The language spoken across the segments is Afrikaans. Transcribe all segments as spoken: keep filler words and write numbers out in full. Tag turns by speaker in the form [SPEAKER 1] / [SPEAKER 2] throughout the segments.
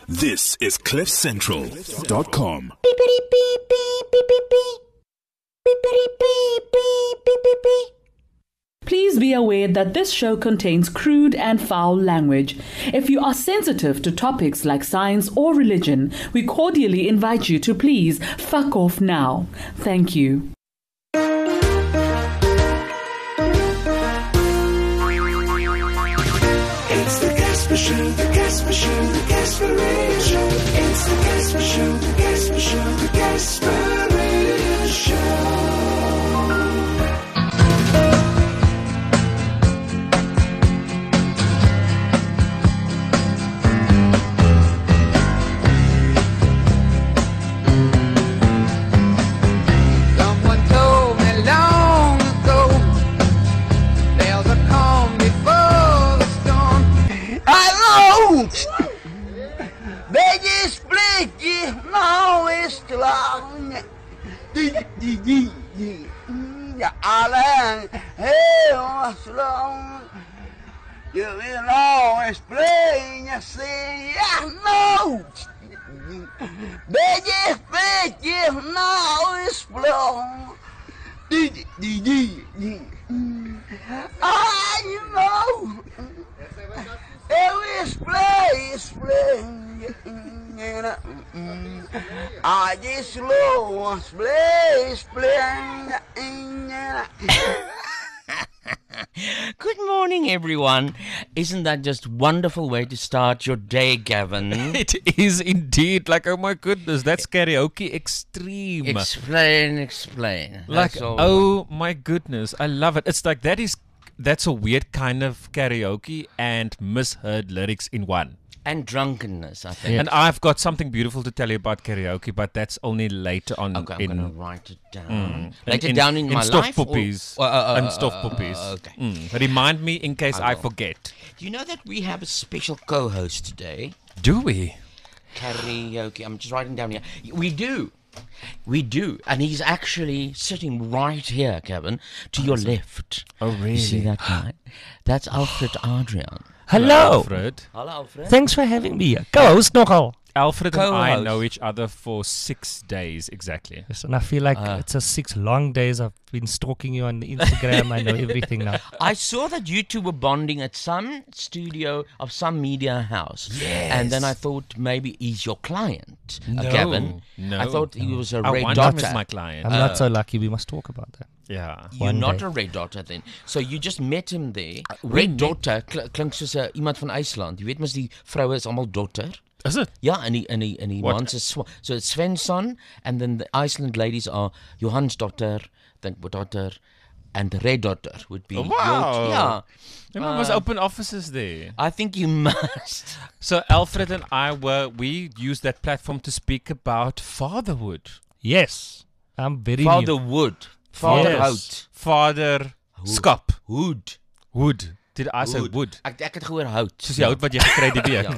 [SPEAKER 1] This is cliff central dot com.
[SPEAKER 2] Please be aware that this show contains crude and foul language. If you are sensitive to topics like science or religion, we cordially invite you to please fuck off now. Thank you.
[SPEAKER 3] It's the Casper Show, the Casper Show, the Casper Show. It's the Casper Show, the Casper Show, the Casper Show.
[SPEAKER 4] Someone told me long ago there's a calm before the storm. Hallo! Beetje splitje, nou is het lang. Die, die, die, die. Ja, alleen heel lang. Je wil nou eens springen, zing ja, nou. Beetje splitje, nou is het lang. Die, die, die, die, die. Ah, you know. It is play, is play. I just love play, play.
[SPEAKER 5] Good morning, everyone. Isn't that just wonderful way to start your day, Gavin?
[SPEAKER 6] It is indeed. Like, oh my goodness, that's karaoke extreme.
[SPEAKER 5] Explain, explain.
[SPEAKER 6] like,
[SPEAKER 5] That's all.
[SPEAKER 6] oh my goodness, I love it. It's like that is that's a weird kind of karaoke and misheard lyrics in one.
[SPEAKER 5] And drunkenness, I think.
[SPEAKER 6] And I've got something beautiful to tell you about karaoke, but that's only later on.
[SPEAKER 5] Okay, I'm
[SPEAKER 6] in,
[SPEAKER 5] going to write it down.
[SPEAKER 6] Mm.
[SPEAKER 5] Write
[SPEAKER 6] in,
[SPEAKER 5] it down in,
[SPEAKER 6] in
[SPEAKER 5] my
[SPEAKER 6] stuff
[SPEAKER 5] life? or-
[SPEAKER 6] puppies.
[SPEAKER 5] Uh, uh, uh,
[SPEAKER 6] and
[SPEAKER 5] uh,
[SPEAKER 6] stuff
[SPEAKER 5] uh,
[SPEAKER 6] puppies.
[SPEAKER 5] uh, okay.
[SPEAKER 6] Mm. Remind me in case
[SPEAKER 5] I
[SPEAKER 6] I,
[SPEAKER 5] will.
[SPEAKER 6] forget.
[SPEAKER 5] Do you know that we have a special co-host today?
[SPEAKER 6] Do we?
[SPEAKER 5] Karaoke. I'm just writing down here. We do. We do. And he's actually sitting right here, Kevin, to your left.
[SPEAKER 6] Oh, really?
[SPEAKER 5] You see that guy? That's Alfred Adrian.
[SPEAKER 7] Hello.
[SPEAKER 6] Alfred.
[SPEAKER 5] Hello, Alfred.
[SPEAKER 7] Thanks for having me here. Co-host nogal.
[SPEAKER 6] Alfred and I
[SPEAKER 5] Co-host.
[SPEAKER 6] know each other for six days exactly.
[SPEAKER 7] Yes, and I feel like
[SPEAKER 5] Uh.
[SPEAKER 7] it's a six long days. I've been stalking you on the Instagram. I know everything now.
[SPEAKER 5] I saw that you two were bonding at some studio of some media house. Yes. And then I thought maybe he's your client, uh,
[SPEAKER 6] No,
[SPEAKER 5] Gavin.
[SPEAKER 6] no.
[SPEAKER 5] I thought he was a
[SPEAKER 6] I
[SPEAKER 5] red
[SPEAKER 6] wonder if
[SPEAKER 5] dotter.
[SPEAKER 6] it's my client.
[SPEAKER 7] I'm not so lucky. We must talk about that.
[SPEAKER 6] yeah.
[SPEAKER 5] You're
[SPEAKER 7] One
[SPEAKER 5] not
[SPEAKER 7] day.
[SPEAKER 5] a red dotter then. So you just met him there.
[SPEAKER 6] we
[SPEAKER 5] Red
[SPEAKER 6] met-
[SPEAKER 5] dotter kl klink soos 'n iemand van IJsland. Jy weet mos die vroue is almal dotter.
[SPEAKER 6] Is it?
[SPEAKER 5] Ja, en die en die en die
[SPEAKER 6] What?
[SPEAKER 5] mans is Swa- so it's Svensson, and then the Iceland ladies are Johansdotter, then daughter, and Red dotter would be
[SPEAKER 6] Oh, wow.
[SPEAKER 5] your, yeah.
[SPEAKER 6] Maybe we must
[SPEAKER 5] Uh,
[SPEAKER 6] open offices there.
[SPEAKER 5] I think you must.
[SPEAKER 6] So Alfred and I were we used that platform to speak about fatherhood.
[SPEAKER 7] Yes, I'm very
[SPEAKER 5] Father
[SPEAKER 7] new.
[SPEAKER 5] Wood. Father
[SPEAKER 6] Yes.
[SPEAKER 5] Hout.
[SPEAKER 6] Father Skop.
[SPEAKER 5] Hood.
[SPEAKER 6] Wood. Did I say wood?
[SPEAKER 5] Ek ek het gehoor hout.
[SPEAKER 6] Soos die hout wat jy gekry het die week.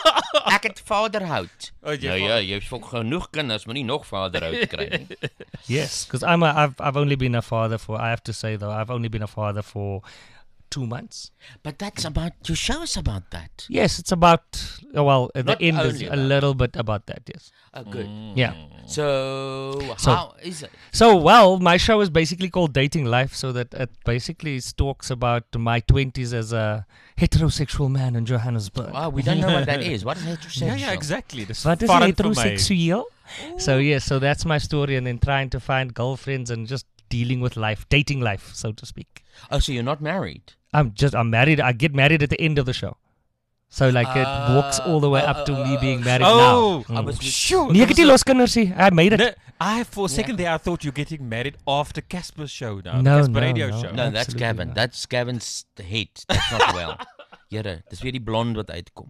[SPEAKER 5] Ek het vader hout.
[SPEAKER 6] Oh, jy
[SPEAKER 5] Ja
[SPEAKER 6] va-
[SPEAKER 5] ja, jy het vol genoeg kinders, maar nie nog vader hout kry nie.
[SPEAKER 7] Yes, because I'm a, I've I've only been a father for. I have to say though, I've only been a father for two months.
[SPEAKER 5] But that's about your show is about that.
[SPEAKER 7] Yes, it's about oh, well at
[SPEAKER 5] Not
[SPEAKER 7] the end is
[SPEAKER 5] only
[SPEAKER 7] a
[SPEAKER 5] about
[SPEAKER 7] little bit about that. Yes.
[SPEAKER 5] Oh, good.
[SPEAKER 7] Yeah.
[SPEAKER 5] So,
[SPEAKER 7] So-
[SPEAKER 5] how is it?
[SPEAKER 7] So, well, my show is basically called Dating Life, so that it basically talks about my twenties as a heterosexual man in Johannesburg.
[SPEAKER 5] Oh, we don't know what that is. What is heterosexual?
[SPEAKER 6] Yeah, yeah, exactly. Dis
[SPEAKER 7] Wat is
[SPEAKER 6] foreign vir my.
[SPEAKER 7] heteroseksueel? So, yes, so that's my story, and then trying to find girlfriends and just dealing with life, dating life, so to speak.
[SPEAKER 5] Oh, so you're not married?
[SPEAKER 7] I'm just, I'm married. I get married at the end of the show. So, like, it walks all the way
[SPEAKER 5] Uh,
[SPEAKER 7] up to
[SPEAKER 5] uh,
[SPEAKER 7] me
[SPEAKER 5] uh,
[SPEAKER 7] being
[SPEAKER 5] uh,
[SPEAKER 7] married
[SPEAKER 6] Oh,
[SPEAKER 7] now.
[SPEAKER 5] I
[SPEAKER 7] Mm.
[SPEAKER 5] was
[SPEAKER 6] Sure.
[SPEAKER 7] Nee, ek het nie los kinders nie. I made it.
[SPEAKER 6] No, I for a second there I thought you're getting married after Casper's show now.
[SPEAKER 7] No,
[SPEAKER 6] the Casper
[SPEAKER 7] no,
[SPEAKER 6] radio
[SPEAKER 7] no.
[SPEAKER 6] show.
[SPEAKER 5] No, that's
[SPEAKER 7] Absolutely
[SPEAKER 5] Gavin.
[SPEAKER 7] not.
[SPEAKER 5] That's Gavin's head. That's not well. Here, dis weer die blond wat uitkom.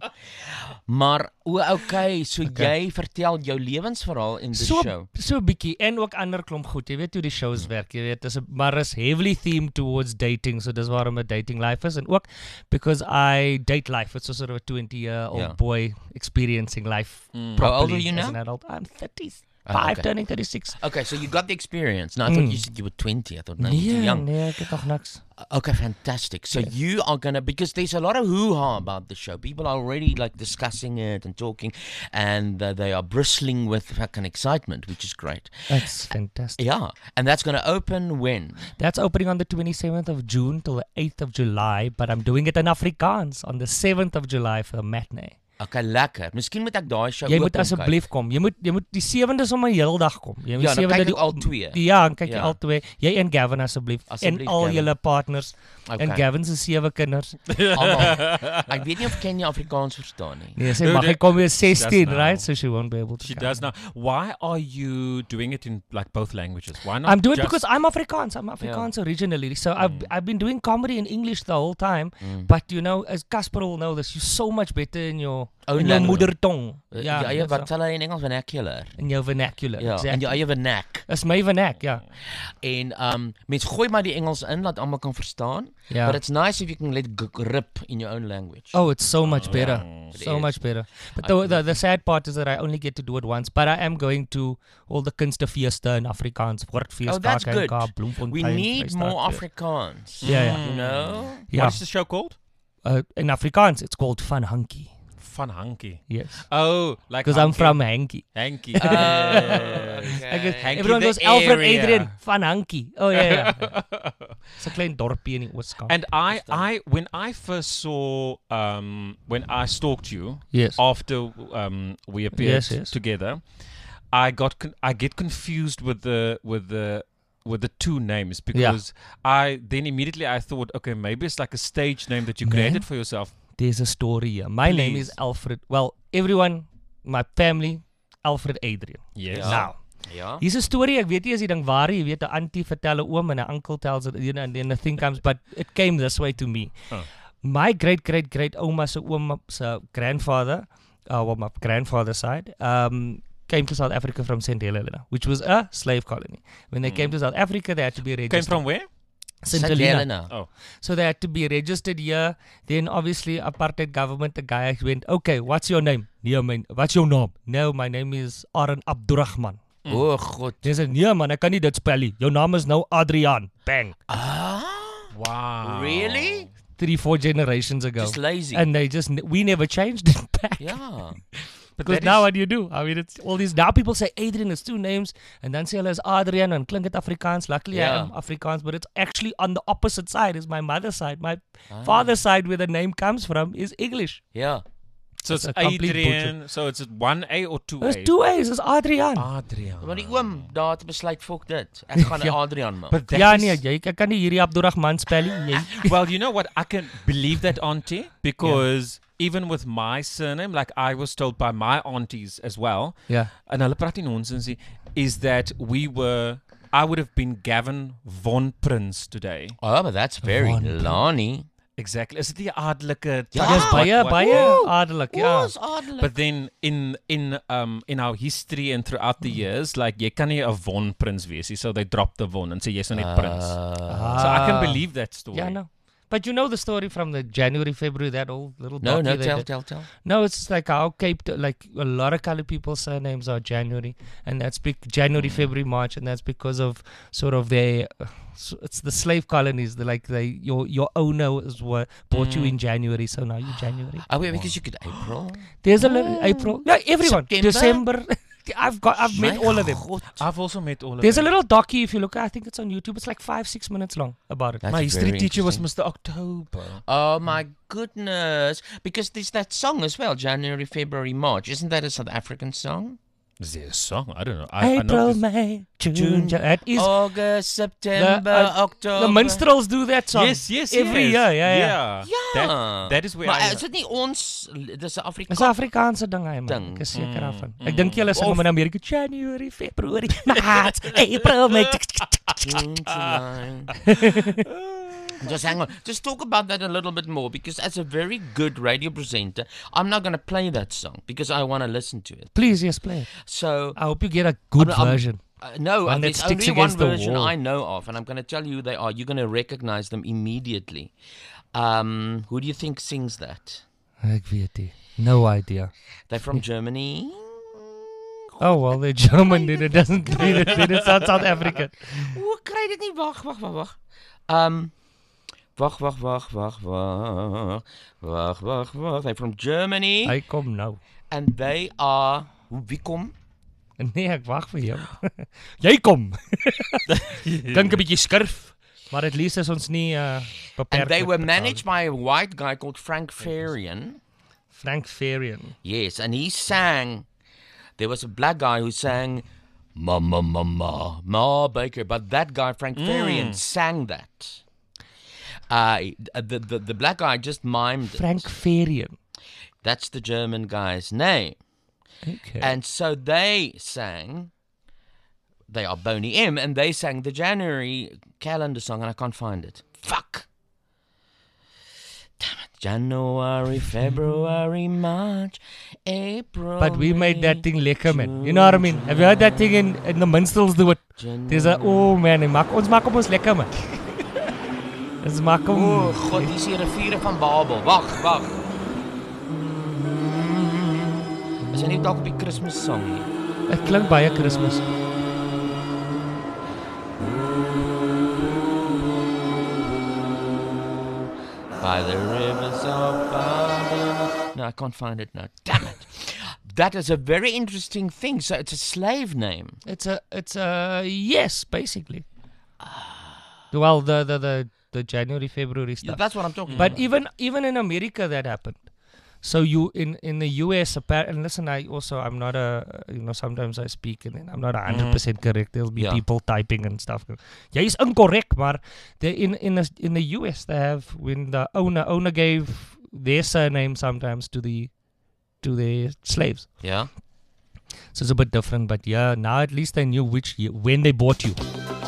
[SPEAKER 5] Maar o, okay, so
[SPEAKER 7] Okay.
[SPEAKER 5] jy vertel jou lewensverhaal in die
[SPEAKER 7] So
[SPEAKER 5] show.
[SPEAKER 7] so 'n bietjie en ook ander klomp goed. Jy weet hoe die shows werk. Jy weet dis 'n- maar is heavily themed towards dating. So dis waarom 'n dating life is en ook because I date life. It's a sort of a twenty year old
[SPEAKER 5] Yeah.
[SPEAKER 7] boy experiencing life
[SPEAKER 5] How
[SPEAKER 7] properly
[SPEAKER 5] old are you
[SPEAKER 7] as
[SPEAKER 5] now?
[SPEAKER 7] an adult. I'm thirty.
[SPEAKER 5] Ah,
[SPEAKER 7] Five
[SPEAKER 5] okay.
[SPEAKER 7] turning thirty-six.
[SPEAKER 5] Okay, so you got the experience. No, I thought you said you were twenty. I thought, no, you're too
[SPEAKER 7] Nee,
[SPEAKER 5] young.
[SPEAKER 7] nee, ek het nog niks.
[SPEAKER 5] Okay, fantastic. So you are gonna, because there's a lot of hoo-ha about the show. People are already like discussing it and talking, and uh, they are bristling with fucking excitement, which is great.
[SPEAKER 7] That's fantastic.
[SPEAKER 5] Yeah, and that's gonna open when?
[SPEAKER 7] That's opening on the twenty-seventh of June till the eighth of July, but I'm doing it in Afrikaans on the seventh of July for the matinee.
[SPEAKER 5] Okay, lekker. Miskien moet ek daai show
[SPEAKER 7] Jy
[SPEAKER 5] ook
[SPEAKER 7] moet
[SPEAKER 5] kom
[SPEAKER 7] asseblief kom. Jy moet jy moet die sewende sommer heeldag kom. Jy moet
[SPEAKER 5] Ja, dan kyk
[SPEAKER 7] die-
[SPEAKER 5] ek al twee.
[SPEAKER 7] Ja, dan kyk jy
[SPEAKER 5] Ja.
[SPEAKER 7] al twee. Jy en Gavin asseblief
[SPEAKER 5] Asseblief,
[SPEAKER 7] en al
[SPEAKER 5] Gavin.
[SPEAKER 7] julle partners
[SPEAKER 5] Okay.
[SPEAKER 7] en Gavin se sewe kinders.
[SPEAKER 5] kyk. Almal. Ek weet nie of Kenya Afrikaans verstaan nie.
[SPEAKER 7] Nee, sy
[SPEAKER 6] No,
[SPEAKER 7] mag
[SPEAKER 6] they-
[SPEAKER 7] ek kom weer
[SPEAKER 6] she
[SPEAKER 7] sixteen,
[SPEAKER 6] does
[SPEAKER 7] right?
[SPEAKER 6] now.
[SPEAKER 7] So she won't be able to.
[SPEAKER 6] She
[SPEAKER 7] come.
[SPEAKER 6] does now. Why are you doing it in like both languages? Why not?
[SPEAKER 7] I'm doing it
[SPEAKER 6] just-
[SPEAKER 7] because I'm Afrikaans. I'm Afrikaans originally. So I've I've been doing comedy in English the whole time. But you know, as Casper will know this, you're so much better in your
[SPEAKER 5] Own
[SPEAKER 7] in your
[SPEAKER 5] language.
[SPEAKER 7] moeder tong.
[SPEAKER 5] Uh,
[SPEAKER 7] Ja,
[SPEAKER 5] jou eie
[SPEAKER 7] that's
[SPEAKER 5] wat
[SPEAKER 7] right.
[SPEAKER 5] sal hy in Engels vernacular?
[SPEAKER 7] in jou vernacular.
[SPEAKER 5] Ja,
[SPEAKER 7] exactly.
[SPEAKER 5] en jou eie vernac.
[SPEAKER 7] Dis my vernac, ja.
[SPEAKER 5] En um mens gooi maar die Engels in laat almal kan verstaan.
[SPEAKER 7] Ja.
[SPEAKER 5] But it's nice if you can let g- rip in your own language.
[SPEAKER 7] Oh, it's so much better.
[SPEAKER 5] It
[SPEAKER 7] So
[SPEAKER 5] is.
[SPEAKER 7] much better. But
[SPEAKER 5] I
[SPEAKER 7] the,
[SPEAKER 5] think
[SPEAKER 7] the the sad part is that I only get to do it once. But I am going to all the Kunstefeeste in Afrikaans, Woordfees,
[SPEAKER 5] Oh, that's good.
[SPEAKER 7] Kaap, Bloemfontein.
[SPEAKER 5] We need
[SPEAKER 7] Vrystaat,
[SPEAKER 5] more
[SPEAKER 7] yeah.
[SPEAKER 5] Afrikaans.
[SPEAKER 7] Yeah, yeah.
[SPEAKER 5] You know?
[SPEAKER 7] Yeah.
[SPEAKER 6] What is the show called?
[SPEAKER 7] Uh, in Afrikaans, it's called Van Hankie.
[SPEAKER 6] Fun Hanky.
[SPEAKER 7] Yes.
[SPEAKER 6] Oh, like
[SPEAKER 7] Because I'm
[SPEAKER 6] Hanky.
[SPEAKER 7] from Hankie.
[SPEAKER 6] Hanky.
[SPEAKER 7] Ek is-
[SPEAKER 6] Hankie
[SPEAKER 7] Everyone
[SPEAKER 6] the
[SPEAKER 7] goes, Alfred
[SPEAKER 6] area.
[SPEAKER 7] Adrian, Van Hankie. Oh, yeah, yeah. It's a klein dorpie in die Ooskaap.
[SPEAKER 6] And I, I, when I first saw, um, when I stalked you
[SPEAKER 7] Yes.
[SPEAKER 6] after um, we appeared
[SPEAKER 7] Yes, yes.
[SPEAKER 6] together, I got, con- I get confused with the, with the, with the two names because I then immediately I thought, okay, maybe it's like a stage name that you
[SPEAKER 7] Nee.
[SPEAKER 6] created for yourself.
[SPEAKER 7] There's a story here. My name is
[SPEAKER 6] Please.
[SPEAKER 7] Alfred. Well, everyone, my family, Alfred Adrian.
[SPEAKER 6] Yes.
[SPEAKER 5] Ja.
[SPEAKER 7] Now,
[SPEAKER 5] Ja.
[SPEAKER 7] hier's 'n storie, ek weet nie as jy dink waar jy weet 'n auntie vertel 'n oom en 'n uncle tells it, you know, and then the thing comes, but it came this way to me.
[SPEAKER 6] Oh.
[SPEAKER 7] My great great great ouma se oom se grandfather, uh, well, my grandfather's side, um came to South Africa from Saint Helena, which was a slave colony. When they came to South Africa, they had to be registered.
[SPEAKER 6] Came from where?
[SPEAKER 7] Saint
[SPEAKER 5] Saint
[SPEAKER 7] Helena.
[SPEAKER 5] Helena.
[SPEAKER 6] Oh.
[SPEAKER 7] So they had to be registered here. Then obviously apartheid government, the guy went, okay, what's your name? Nee, my, what's your name? No, my name is Aaron Abdurrahman.
[SPEAKER 5] O god.
[SPEAKER 7] They said, nee man, ek kan nie dit spel nie. Jou naam is nou Adrian. Bang.
[SPEAKER 5] Ah,
[SPEAKER 6] Wow.
[SPEAKER 5] really?
[SPEAKER 7] Three, four generations ago.
[SPEAKER 5] Just lazy.
[SPEAKER 7] And they just, we never changed it back.
[SPEAKER 5] Ja.
[SPEAKER 7] Because
[SPEAKER 6] that
[SPEAKER 7] now
[SPEAKER 6] is-
[SPEAKER 7] what do you do? I mean, it's all these, now people say Adrian is two names, and then say hulle is Adrian, and klink het Afrikaans. Luckily I
[SPEAKER 5] Yeah.
[SPEAKER 7] am Afrikaans, but it's actually on the opposite side, is my mother's side. My father's side, where the name comes from, is English.
[SPEAKER 5] Ja.
[SPEAKER 6] So it's
[SPEAKER 7] That's a complete
[SPEAKER 6] Adrian. So it's one A or two A?
[SPEAKER 7] There's two A's, it's Adrian.
[SPEAKER 6] Adrian.
[SPEAKER 5] Maar die oom daar het besluit fok dit. Ek gaan 'n
[SPEAKER 7] Ja.
[SPEAKER 5] Adrian maak.
[SPEAKER 6] But that
[SPEAKER 7] Ja
[SPEAKER 6] is-
[SPEAKER 7] nee, jy ek kan nie hierdie Abdurrahman spel nie. Jy-
[SPEAKER 6] Well, you know what? I can believe that, auntie, because even with my surname, like I was told by my aunties as well,
[SPEAKER 7] Ja.
[SPEAKER 6] and hulle praat nie nonsens nie, is that we were, I would have been Gavin Von Prince today.
[SPEAKER 5] Oh, but that's very
[SPEAKER 7] Wonderful.
[SPEAKER 5] Lani.
[SPEAKER 6] Exactly. Is it die adelike?
[SPEAKER 5] Ja.
[SPEAKER 7] Dis
[SPEAKER 5] Ah,
[SPEAKER 7] baie
[SPEAKER 6] what-
[SPEAKER 7] baie adelik, ja.
[SPEAKER 5] Ons adelik.
[SPEAKER 6] But then in in um in our history and throughout the years, like jy kan nie 'n Von Prince wees nie, so they dropped the Von and say jy's nou net Prince.
[SPEAKER 5] Ah.
[SPEAKER 6] So I can
[SPEAKER 7] Ah.
[SPEAKER 6] believe that story.
[SPEAKER 7] Yeah, no. But you know the story from the January, February, that old little
[SPEAKER 5] No,
[SPEAKER 7] docu
[SPEAKER 5] no,
[SPEAKER 7] they
[SPEAKER 5] tell,
[SPEAKER 7] did?
[SPEAKER 5] tell, tell.
[SPEAKER 7] No, it's like how Cape, like a lot of colored people's surnames are January, and that's big January, February, March, and that's because of sort of their, uh, so it's the slave colonies. The like they your your owner is what bought you in January, so now you're January.
[SPEAKER 5] Oh, wait, because you could April.
[SPEAKER 7] There's a little April, no, everyone
[SPEAKER 5] September?
[SPEAKER 7] December. I've got I've met
[SPEAKER 5] My
[SPEAKER 7] all of them.
[SPEAKER 5] God.
[SPEAKER 6] I've also met all of
[SPEAKER 7] There's a
[SPEAKER 6] them.
[SPEAKER 7] little docu if you look. I think it's on YouTube. It's like five six minutes long about it.
[SPEAKER 5] That's
[SPEAKER 6] My history
[SPEAKER 5] very
[SPEAKER 6] teacher was
[SPEAKER 5] interesting.
[SPEAKER 6] Mister October.
[SPEAKER 5] Oh my goodness. Because there's that song as well, January, February, March. Isn't that a South African song?
[SPEAKER 6] Is there a song? I don't know. I, I know
[SPEAKER 7] April,
[SPEAKER 6] this-
[SPEAKER 7] May, June,
[SPEAKER 5] June.
[SPEAKER 7] July. That is
[SPEAKER 5] August, September,
[SPEAKER 7] uh,
[SPEAKER 5] October.
[SPEAKER 7] the minstrels do that song.
[SPEAKER 6] Yes, yes,
[SPEAKER 7] every
[SPEAKER 6] yes.
[SPEAKER 7] year. Yeah, yeah.
[SPEAKER 6] yeah.
[SPEAKER 5] Ja.
[SPEAKER 6] That, that is where
[SPEAKER 5] Maar
[SPEAKER 6] I
[SPEAKER 5] is dit nie ons dis 'n Afrikaans?
[SPEAKER 7] Dis 'n Afrikaanse ding hy man.
[SPEAKER 5] Ding.
[SPEAKER 7] Ek is seker
[SPEAKER 6] Mm,
[SPEAKER 7] daarvan. Ek dink julle sing
[SPEAKER 5] Of-
[SPEAKER 7] hom in Amerika January, February, March, April, May.
[SPEAKER 5] June, July. Just hang on. Just talk about that a little bit more because as a very good radio presenter, I'm not going to play that song because I want to listen to it.
[SPEAKER 7] Please, yes, play it.
[SPEAKER 5] So
[SPEAKER 7] I hope you get a good
[SPEAKER 5] I'm- I'm-
[SPEAKER 7] version.
[SPEAKER 5] Uh, no,
[SPEAKER 7] One
[SPEAKER 5] uh,
[SPEAKER 7] that
[SPEAKER 5] there's
[SPEAKER 7] sticks
[SPEAKER 5] only one
[SPEAKER 7] against the
[SPEAKER 5] version
[SPEAKER 7] wall.
[SPEAKER 5] I know of, and I'm going to tell you who they are. You're going to recognize them immediately. Um, who do you think sings that?
[SPEAKER 7] Ek weet nie. No idea.
[SPEAKER 5] They're from Germany.
[SPEAKER 7] Oh well, they're German. Then it doesn't. Then it, then it sounds South African.
[SPEAKER 5] Hoe kry dit nie? Wag, wag, wag, wag. Um Wag, wag, wag, wag, wag. Wag, wag, wag. They're from Germany.
[SPEAKER 7] Hy kom nou.
[SPEAKER 5] And they are wie kom?
[SPEAKER 7] Nee, ek wag vir jou. Jy kom. Dink 'n bietjie skurf, maar at least is ons nie uh, beperk.
[SPEAKER 5] And they
[SPEAKER 7] met
[SPEAKER 5] were
[SPEAKER 7] betaling.
[SPEAKER 5] managed by a white guy called Frank Farian.
[SPEAKER 7] Frank Farian.
[SPEAKER 5] Yes, and he sang. There was a black guy who sang Ma Ma Ma Ma Ma Baker, but that guy Frank Farian sang that. Uh, the, the the black guy just mimed
[SPEAKER 7] Frank
[SPEAKER 5] it.
[SPEAKER 7] Farian.
[SPEAKER 5] That's the German guy's name.
[SPEAKER 7] Okay.
[SPEAKER 5] And so they sang. They are Boney M, and they sang the January calendar song, and I can't find it. Fuck. Damn it. January, February, March, April.
[SPEAKER 7] But we made that thing lekker, man. You know what I mean? Have you heard that thing in, in the minstrels do it? There's a, oh man, maak, ons maak op ons lekker, man. Ons maak om...
[SPEAKER 5] Oh God, hier is die riviere van Babel. Wag, wag. Is hy nie dalk op die Christmas song nie?
[SPEAKER 7] Het klink baie Christmas.
[SPEAKER 5] By the rivers of Babel. No, I can't find it now. Damn it. That is a very interesting thing. So it's a slave name.
[SPEAKER 7] It's a, it's a, yes, basically. Well, the, the, the, the January, February stuff.
[SPEAKER 5] Yeah, that's what I'm talking
[SPEAKER 7] But
[SPEAKER 5] about.
[SPEAKER 7] even even in America that happened. So you in, in the U S appar- and listen, I also I'm not a you know sometimes I speak and then I'm not a hundred percent correct. There'll be
[SPEAKER 5] Yeah.
[SPEAKER 7] people typing and stuff. Jy is incorrect, maar they in in the, in the U S they have when the owner owner gave their surname sometimes to the to their slaves.
[SPEAKER 5] Yeah.
[SPEAKER 7] So it's a bit different, but yeah, now at least they knew which year, when they bought you.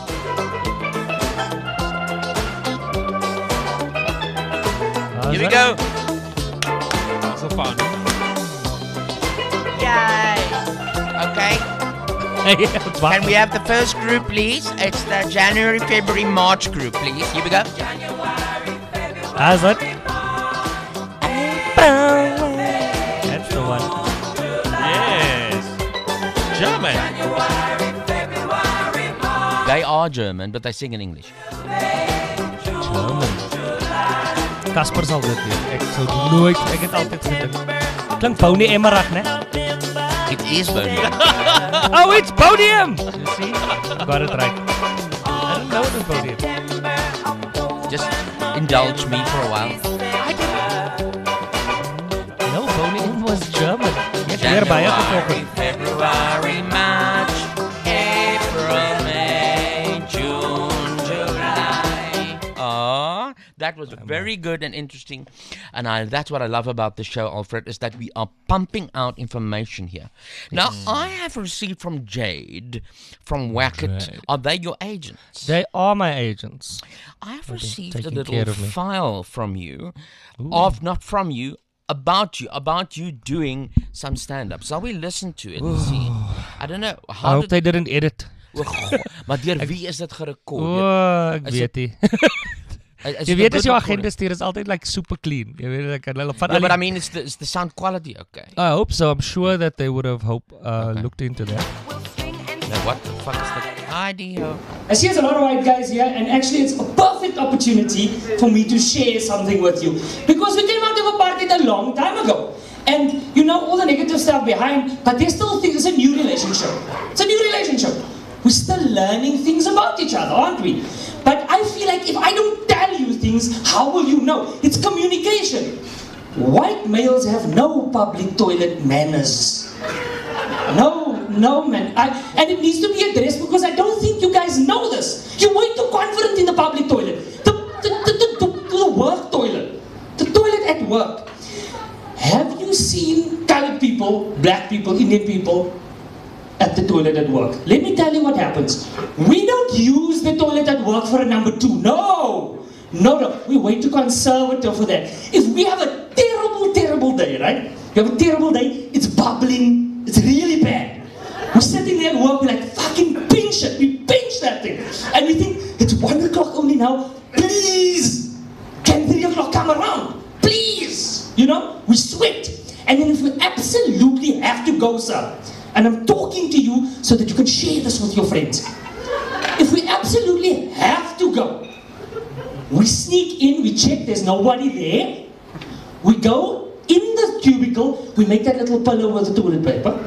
[SPEAKER 5] Here we go.
[SPEAKER 6] So fun.
[SPEAKER 5] Yay. Okay. Can we have the first group, please? It's the January, February, March group, please. Here we go.
[SPEAKER 7] How's that? That's the one.
[SPEAKER 6] Yes. German.
[SPEAKER 5] They are German, but they sing in English.
[SPEAKER 7] German. Casper sal dit weet. Ek sou nooit, ek het altyd gedink. Klink Boney Emmerach, né?
[SPEAKER 5] It is Boney.
[SPEAKER 7] Oh, it's Boney M. You see? Got it right. I don't know what is Boney M.
[SPEAKER 5] Just indulge me for a while.
[SPEAKER 7] No, Boney M was German. Jy het weer baie gefokus.
[SPEAKER 5] February, March, April, May, June, July. Oh, that was very good and interesting. And I, that's what I love about the show, Alfred, is that we are pumping out information here. Now, I have received from Jade, from Wackett,
[SPEAKER 7] Jade.
[SPEAKER 5] are they your agents?
[SPEAKER 7] They are my agents.
[SPEAKER 5] I have
[SPEAKER 7] They've been
[SPEAKER 5] received a
[SPEAKER 7] taking
[SPEAKER 5] little
[SPEAKER 7] care of me.
[SPEAKER 5] file from you, of not from you, about you, about you doing some stand-up. Shall we listen to it and see? I don't know.
[SPEAKER 7] I
[SPEAKER 5] How
[SPEAKER 7] hope
[SPEAKER 5] did,
[SPEAKER 7] they didn't edit.
[SPEAKER 5] oh, goh, maar deur wie is dit
[SPEAKER 7] O,
[SPEAKER 5] gerekord?
[SPEAKER 7] ek
[SPEAKER 5] Is
[SPEAKER 7] weet nie.
[SPEAKER 5] Is- is
[SPEAKER 7] Jy
[SPEAKER 5] it
[SPEAKER 7] weet
[SPEAKER 5] a
[SPEAKER 7] as
[SPEAKER 5] good
[SPEAKER 7] jou
[SPEAKER 5] recording?
[SPEAKER 7] agenda stuur is altyd like super clean. Jy weet like hulle van
[SPEAKER 5] Yeah,
[SPEAKER 7] al
[SPEAKER 5] but I
[SPEAKER 7] die-
[SPEAKER 5] mean, is the, is the sound quality okay?
[SPEAKER 7] I hope so. I'm sure that they would have hope uh,
[SPEAKER 5] Okay.
[SPEAKER 7] looked into that.
[SPEAKER 5] No, what the fuck is that? Idea.
[SPEAKER 8] I see there's a lot of white guys here, and actually it's a perfect opportunity for me to share something with you. Because we came out of apartheid a long time ago. And you know all the negative stuff behind, but they still think it's a new relationship. It's a new relationship. We're still learning things about each other, aren't we? But I feel like if I don't tell you things, how will you know? It's communication. White males have no public toilet manners. No, no, man. I, and it needs to be addressed because I don't think you guys know this. You're way too confident in the public toilet. The, the, the, the, the, the work toilet. The toilet at work. Have you seen colored people, black people, Indian people at the toilet at work? Let me tell you what happens. We don't use the toilet at work for a number two. No! No, no. We're way too conservative for that. If we have a terrible, terrible day, right? We have a terrible day, it's bubbling, it's really bad. We're sitting there at work, we're like, fucking pinch it. We pinch that thing. And we think, it's one o'clock only now. Please! Can three o'clock come around? Please! You know, we sweat. And then if we absolutely have to go, sir, And I'm talking to you so that you can share this with your friends. If we absolutely have to go, we sneak in, we check there's nobody there. We go in the cubicle, we make that little pillow with the toilet paper.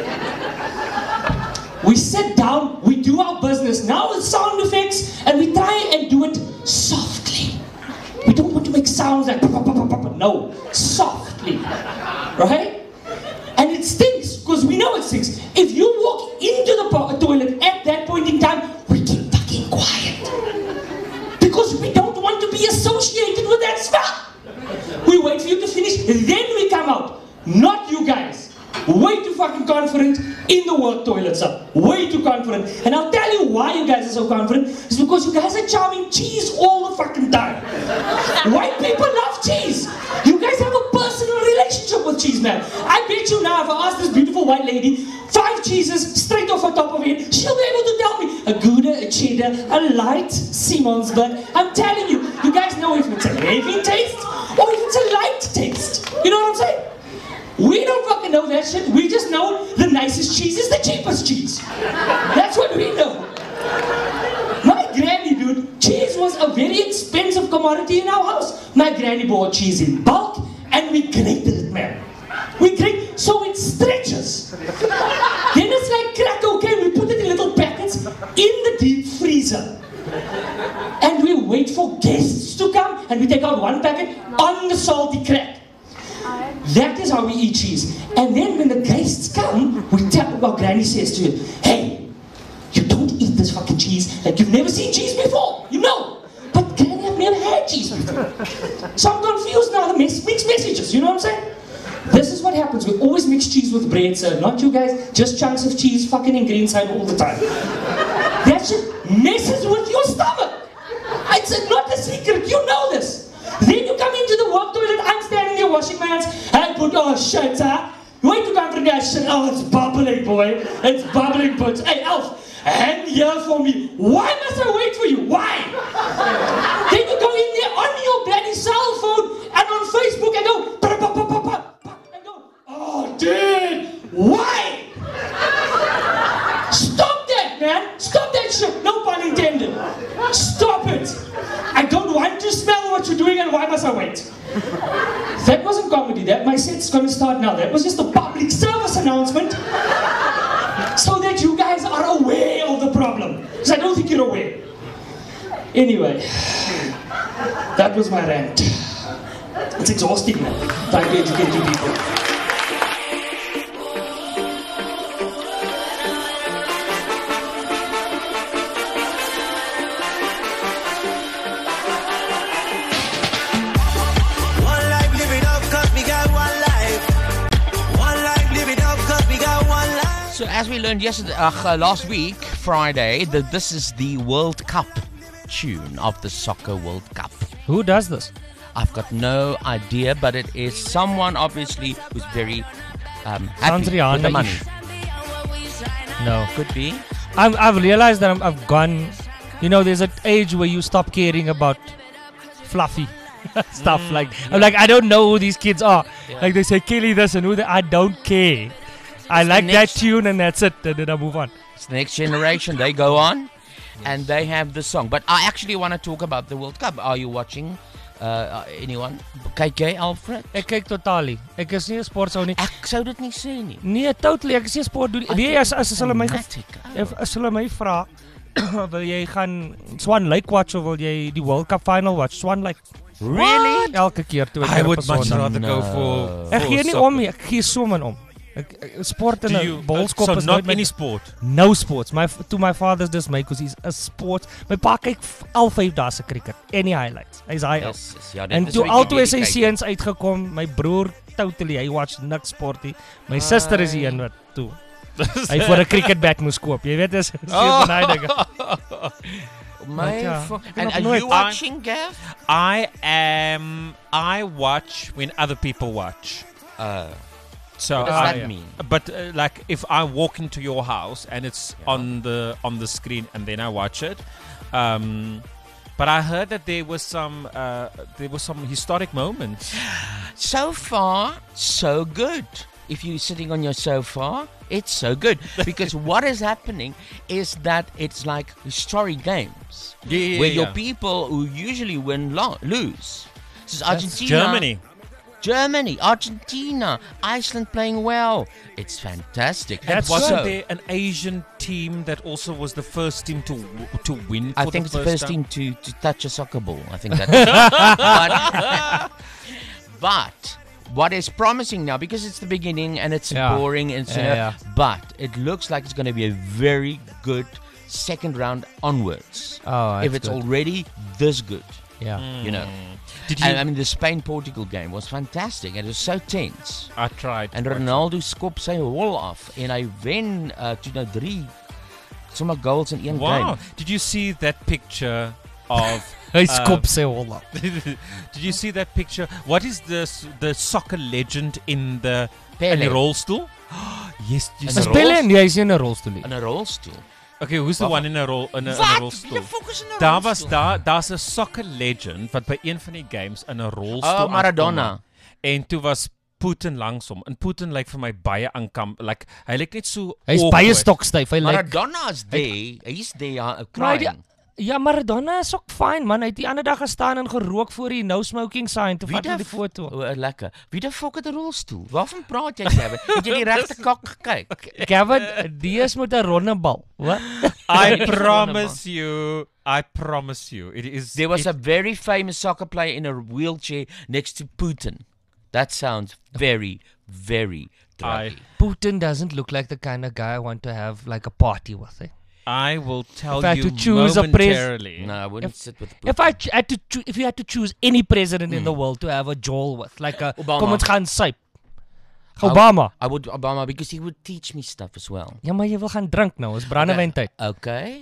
[SPEAKER 8] We sit down, we do our business, now with sound effects, and we try and do it softly. We don't want to make sounds like, no, softly, right? And it stinks, because we know it stinks. If you walk into the po- toilet at that point in time, we keep fucking quiet. Because we don't want to be associated with that smell. We wait for you to finish, then we come out. Not you guys. Way too fucking confident in the work toilet, sir. Way too confident. And I'll tell you why you guys are so confident. It's because you guys are charming cheese all the fucking time. White people love cheese. You guys have a personal relationship with cheese, man. I bet you now, if I ask this beautiful white lady, five cheeses straight off the top of it, she'll be able to tell me a Gouda, a cheddar, a light Simonsberg. I'm telling you, you guys know if it's a heavy taste or if it's a light taste. You know what I'm saying? We don't fucking know that shit. We just know the nicest cheese is the cheapest cheese. That's what we know. My granny, dude, cheese was a very expensive commodity in our house. My granny bought cheese in bulk and we grated it, man. We grate so it stretches. Then it's like crack cocaine. We put it in little packets in the deep freezer. And we wait for guests to come and we take out one packet on the salty crack. That is how we eat cheese. And then when the guests come, we tell what Granny says to you, hey, you don't eat this fucking cheese like you've never seen cheese before. You know. But Granny, I've never had cheese before. So I'm confused now, the mix, mixed messages, you know what I'm saying? This is what happens. We always mix cheese with bread, sir. Not you guys, just chunks of cheese fucking in green side all the time. That shit messes with your stomach. It's not a secret, you know this. Then you come into the work toilet, I'm standing there washing my hands, I put, oh shit, huh? Wait to come for that shit, oh it's bubbling, boy, it's bubbling, but hey, Elf, hand here for me. Why must I wait for you? Why? Then you go in there on your bloody cell phone and on Facebook and go, pa, pa, pa, pa, pa, pa, and go, oh dude, why? Stop that, man, stop that shit, no pun intended. Stop it. I don't want to smell what you're doing and why must I wait? That wasn't comedy, that my set's gonna start now. That was just a public service announcement so that you guys are aware of the problem. Because I don't think you're aware. Anyway, that was my rant. It's exhausting, man. Trying to educate you people.
[SPEAKER 5] So as we learned yesterday, uh, last week, Friday, the, this is the World Cup tune of the Soccer World Cup.
[SPEAKER 7] Who does this?
[SPEAKER 5] I've got no idea, but it is someone obviously who's very um, happy with the
[SPEAKER 7] Rihanna-ish.
[SPEAKER 5] money.
[SPEAKER 7] No.
[SPEAKER 5] Could be.
[SPEAKER 7] I'm, I've realized that I'm, I've gone, you know, there's an age where you stop caring about fluffy stuff.
[SPEAKER 5] Mm,
[SPEAKER 7] like,
[SPEAKER 5] yeah.
[SPEAKER 7] I'm like, I don't know who these kids are.
[SPEAKER 5] Yeah.
[SPEAKER 7] Like they say, Kelly this and who that. I don't care. I
[SPEAKER 5] It's
[SPEAKER 7] like
[SPEAKER 5] the
[SPEAKER 7] that
[SPEAKER 5] next-
[SPEAKER 7] tune and that's it. And then I move on.
[SPEAKER 5] It's the next generation. They go on and they have the song. But I actually want to talk about the World Cup. Are you watching uh, anyone? K K, Alfred?
[SPEAKER 7] Ek kyk totaal nie. Ek is nie 'n sportsou nie.
[SPEAKER 5] Ek sou dit nie sê nie.
[SPEAKER 7] Nee, totally. Ek is nie 'n sport doen.
[SPEAKER 5] I
[SPEAKER 7] Weet jy
[SPEAKER 5] think
[SPEAKER 7] as as
[SPEAKER 5] it's
[SPEAKER 7] hulle my ge-
[SPEAKER 5] fanatic.
[SPEAKER 7] if as hulle my vra wil jy gaan Swan Lake watch of wil jy die World Cup final watch? Swan Lake.
[SPEAKER 5] Really?
[SPEAKER 7] Elke keer toe ek
[SPEAKER 6] I
[SPEAKER 7] daar
[SPEAKER 6] would
[SPEAKER 7] op 'n
[SPEAKER 6] much
[SPEAKER 7] Sondag-
[SPEAKER 6] rather go for,
[SPEAKER 7] Ek
[SPEAKER 6] for
[SPEAKER 7] gee nie
[SPEAKER 6] soccer.
[SPEAKER 7] om nie. Ek gee so min om. Ek, ek, sport in
[SPEAKER 6] Do
[SPEAKER 7] 'n
[SPEAKER 6] you,
[SPEAKER 7] bolskop
[SPEAKER 6] so
[SPEAKER 7] is
[SPEAKER 6] not
[SPEAKER 7] nooit my
[SPEAKER 6] any sport?
[SPEAKER 7] No sports. My to my father's dis my because he's a sport. My pa kyk f- al vyf dae se cricket. Any highlights. Hy's hy al.
[SPEAKER 5] Yes, yes, ja, dit
[SPEAKER 7] En
[SPEAKER 5] is
[SPEAKER 7] toe
[SPEAKER 5] hoe
[SPEAKER 7] al
[SPEAKER 5] jy
[SPEAKER 7] twee sy
[SPEAKER 5] kyk.
[SPEAKER 7] seuns uitgekom, my broer totally, hy watch niks sportie. My suster is die een wat toe. Hy vir 'n cricket bat moes koop. Jy weet is is
[SPEAKER 6] Oh.
[SPEAKER 7] van hy dinge.
[SPEAKER 5] My
[SPEAKER 7] ja,
[SPEAKER 5] fo-
[SPEAKER 7] ek
[SPEAKER 5] and
[SPEAKER 7] nog
[SPEAKER 5] are
[SPEAKER 7] nooit-
[SPEAKER 5] you watching, Gav?
[SPEAKER 6] I am. I watch when other people watch.
[SPEAKER 5] Uh,
[SPEAKER 6] So
[SPEAKER 5] what does
[SPEAKER 6] I,
[SPEAKER 5] that mean?
[SPEAKER 6] But uh, like if I walk into your house and it's on the on the screen and then I watch it, um, but I heard that there was some uh, there was some historic moments.
[SPEAKER 5] So far, so good. if you're sitting on your sofa, it's so good. Because what is happening is that it's like historic games.
[SPEAKER 6] Yeah, yeah,
[SPEAKER 5] where
[SPEAKER 6] yeah.
[SPEAKER 5] your people who usually win lo- lose. This is
[SPEAKER 6] That's
[SPEAKER 5] Argentina.
[SPEAKER 6] Germany.
[SPEAKER 5] Germany, Argentina, Iceland playing well. It's fantastic.
[SPEAKER 6] And
[SPEAKER 7] That's
[SPEAKER 6] wasn't
[SPEAKER 5] so,
[SPEAKER 6] there an Asian team that also was the first team to w- to win? For
[SPEAKER 5] I think
[SPEAKER 6] the
[SPEAKER 5] it's the
[SPEAKER 6] first
[SPEAKER 5] first
[SPEAKER 6] time?
[SPEAKER 5] team to, to touch a soccer ball. I think that's but, but what is promising now, because it's the beginning and it's
[SPEAKER 7] Yeah.
[SPEAKER 5] boring and so,
[SPEAKER 7] Yeah, yeah.
[SPEAKER 5] but it looks like it's going to be a very good second round onwards.
[SPEAKER 7] Oh,
[SPEAKER 5] if
[SPEAKER 7] that's
[SPEAKER 5] it's
[SPEAKER 7] good.
[SPEAKER 5] already this good,
[SPEAKER 7] Yeah.
[SPEAKER 5] you know.
[SPEAKER 6] Did you?
[SPEAKER 5] And, I mean, the Spain-Portugal game was fantastic. It was so tense.
[SPEAKER 6] I tried.
[SPEAKER 5] En Ronaldo skop sy hol af en hy wen uh, toe nou drie sommer goals in een
[SPEAKER 6] Wow!
[SPEAKER 5] game.
[SPEAKER 6] Did you see that picture of?
[SPEAKER 7] Hy
[SPEAKER 6] uh,
[SPEAKER 7] skop sy hol op.
[SPEAKER 6] Did you see that picture? What is the s- the soccer legend in the
[SPEAKER 5] Pele.
[SPEAKER 6] in the rolstoel? Yes, you
[SPEAKER 5] In
[SPEAKER 6] see.
[SPEAKER 5] the
[SPEAKER 7] Is Pele nie hy's nie in 'n rolstoel nie.
[SPEAKER 5] In 'n rolstoel.
[SPEAKER 6] Okay, who's the
[SPEAKER 5] Wat?
[SPEAKER 6] one in a roll in a, in a
[SPEAKER 5] Wat?
[SPEAKER 6] rolstoel?
[SPEAKER 5] Wie fokus in 'n
[SPEAKER 6] Daar was
[SPEAKER 5] rolstoel?
[SPEAKER 6] daar daar's 'n soccer legend wat by een van die games in 'n rolstoel
[SPEAKER 5] Oh, Maradona.
[SPEAKER 6] aankom. En toe was Putin langs hom. En Putin lyk vir my baie aankamp. Like hy lyk net so
[SPEAKER 7] Hy's
[SPEAKER 6] awkward.
[SPEAKER 7] baie stokstyf. Hy lyk
[SPEAKER 5] Maradona is there. He's there uh,
[SPEAKER 7] Maar hy die-
[SPEAKER 5] crying.
[SPEAKER 7] Ja, Maradona is ook fyn man. Hy het die ander dag gestaan en gerook voor die no smoking sign. Toe
[SPEAKER 5] Wie
[SPEAKER 7] vat hy
[SPEAKER 5] die
[SPEAKER 7] die foto.
[SPEAKER 5] O, uh, lekker. Wie die fok het 'n rolstoel? Waarvan praat jy, Kevin? Het jy die regte kak gekyk?
[SPEAKER 7] Gavin, die is met 'n ronde bal. Wat?
[SPEAKER 6] I promise you. I promise you. It is
[SPEAKER 5] There was
[SPEAKER 6] it,
[SPEAKER 5] a very famous soccer player in a wheelchair next to Putin. That sounds very, very
[SPEAKER 6] I
[SPEAKER 5] druggy.
[SPEAKER 7] Putin doesn't look like the kind of guy I want to have like a party with. Eh?
[SPEAKER 6] I will tell
[SPEAKER 7] If I had
[SPEAKER 6] you
[SPEAKER 7] to choose a pres-
[SPEAKER 6] momentarily.
[SPEAKER 5] No, I wouldn't
[SPEAKER 7] If-
[SPEAKER 5] sit with Putin.
[SPEAKER 7] If I ch- had to choo- if you had to choose any president in the world to have a joel with, like a
[SPEAKER 5] Obama.
[SPEAKER 7] kom ons gaan suip. Obama.
[SPEAKER 5] I would Obama because he would teach me stuff as well.
[SPEAKER 7] Ja, maar jy wil gaan drink nou. Is brandewyntyd.
[SPEAKER 5] Okay.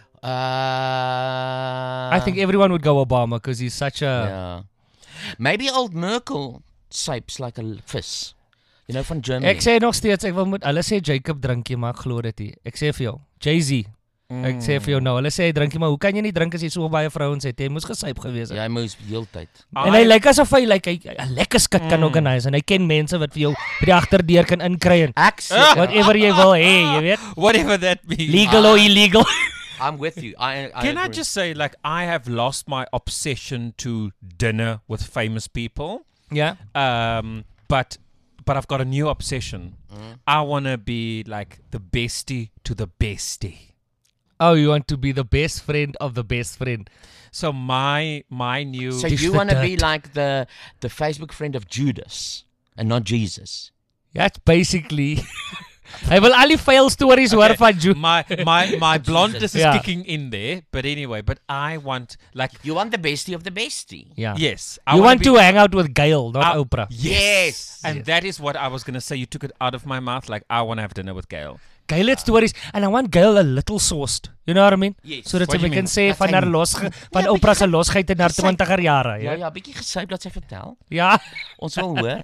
[SPEAKER 5] Uh,
[SPEAKER 7] I think everyone would go Obama because he's such a
[SPEAKER 5] yeah. Maybe old Merkel sipes like a l- vis. You know, van Germany.
[SPEAKER 7] Ek sê nog steeds ek wil moet hulle sê Jacob drink jy maar ek glo dit nie. Ek sê vir jou, Jay-Z. Ek sê vir jou nou, hulle sê hy drink jy maar hoe kan jy nie drink as jy so baie vrouens het? Jy moes gesyp gewees het.
[SPEAKER 5] Ja, hy moes heeltyd.
[SPEAKER 7] En hy lyk asof hy lyk hy 'n lekker skit kan organise en hy ken mense wat vir jou by die agterdeur kan inkry en
[SPEAKER 5] Ek sê,
[SPEAKER 7] whatever jy wil hê, jy weet.
[SPEAKER 6] Whatever that means.
[SPEAKER 7] Legal or illegal.
[SPEAKER 5] I'm with you. I, I
[SPEAKER 6] Can I
[SPEAKER 5] agree.
[SPEAKER 6] just say, like, I have lost my obsession to dinner with famous people.
[SPEAKER 7] Ja.
[SPEAKER 6] Um, but but I've got a new obsession.
[SPEAKER 5] Mm.
[SPEAKER 6] I want to be like the bestie to the bestie.
[SPEAKER 7] Oh, you want to be the best friend of the best friend.
[SPEAKER 6] So my my new
[SPEAKER 5] So
[SPEAKER 7] Dish
[SPEAKER 5] you
[SPEAKER 7] the
[SPEAKER 5] want to be
[SPEAKER 7] dirt.
[SPEAKER 5] like the the Facebook friend of Judas and not Jesus.
[SPEAKER 7] That's basically Hy wil al die fail stories hoor van Ju.
[SPEAKER 6] my my my blondness is
[SPEAKER 7] Yeah.
[SPEAKER 6] kicking in there. But anyway, but I want like
[SPEAKER 5] You want the bestie of the bestie.
[SPEAKER 7] Ja.
[SPEAKER 6] yes, I
[SPEAKER 7] You
[SPEAKER 6] wanna
[SPEAKER 7] want
[SPEAKER 6] be-
[SPEAKER 7] to hang out with Gail, not
[SPEAKER 6] I-
[SPEAKER 7] Oprah.
[SPEAKER 5] Yes.
[SPEAKER 6] And that is what I was gonna say. You took it out of my mouth. Like I want to have dinner with Gail.
[SPEAKER 7] Gail het stories and I want Gail a little sauced. You know what I mean?
[SPEAKER 5] Yes.
[SPEAKER 7] So dat
[SPEAKER 6] What
[SPEAKER 7] sy
[SPEAKER 6] do you
[SPEAKER 7] kan
[SPEAKER 6] mean?
[SPEAKER 7] sê
[SPEAKER 5] Dat
[SPEAKER 7] van
[SPEAKER 5] sy-
[SPEAKER 7] haar los van
[SPEAKER 5] Ja,
[SPEAKER 7] Oprah se
[SPEAKER 5] bietjie-
[SPEAKER 7] losheid in haar
[SPEAKER 5] sy-
[SPEAKER 7] twintiger jare,
[SPEAKER 5] Ja,
[SPEAKER 7] ja.
[SPEAKER 5] ja, bietjie gesyp dat sy vertel.
[SPEAKER 7] Ja.
[SPEAKER 5] Ons wil hoor.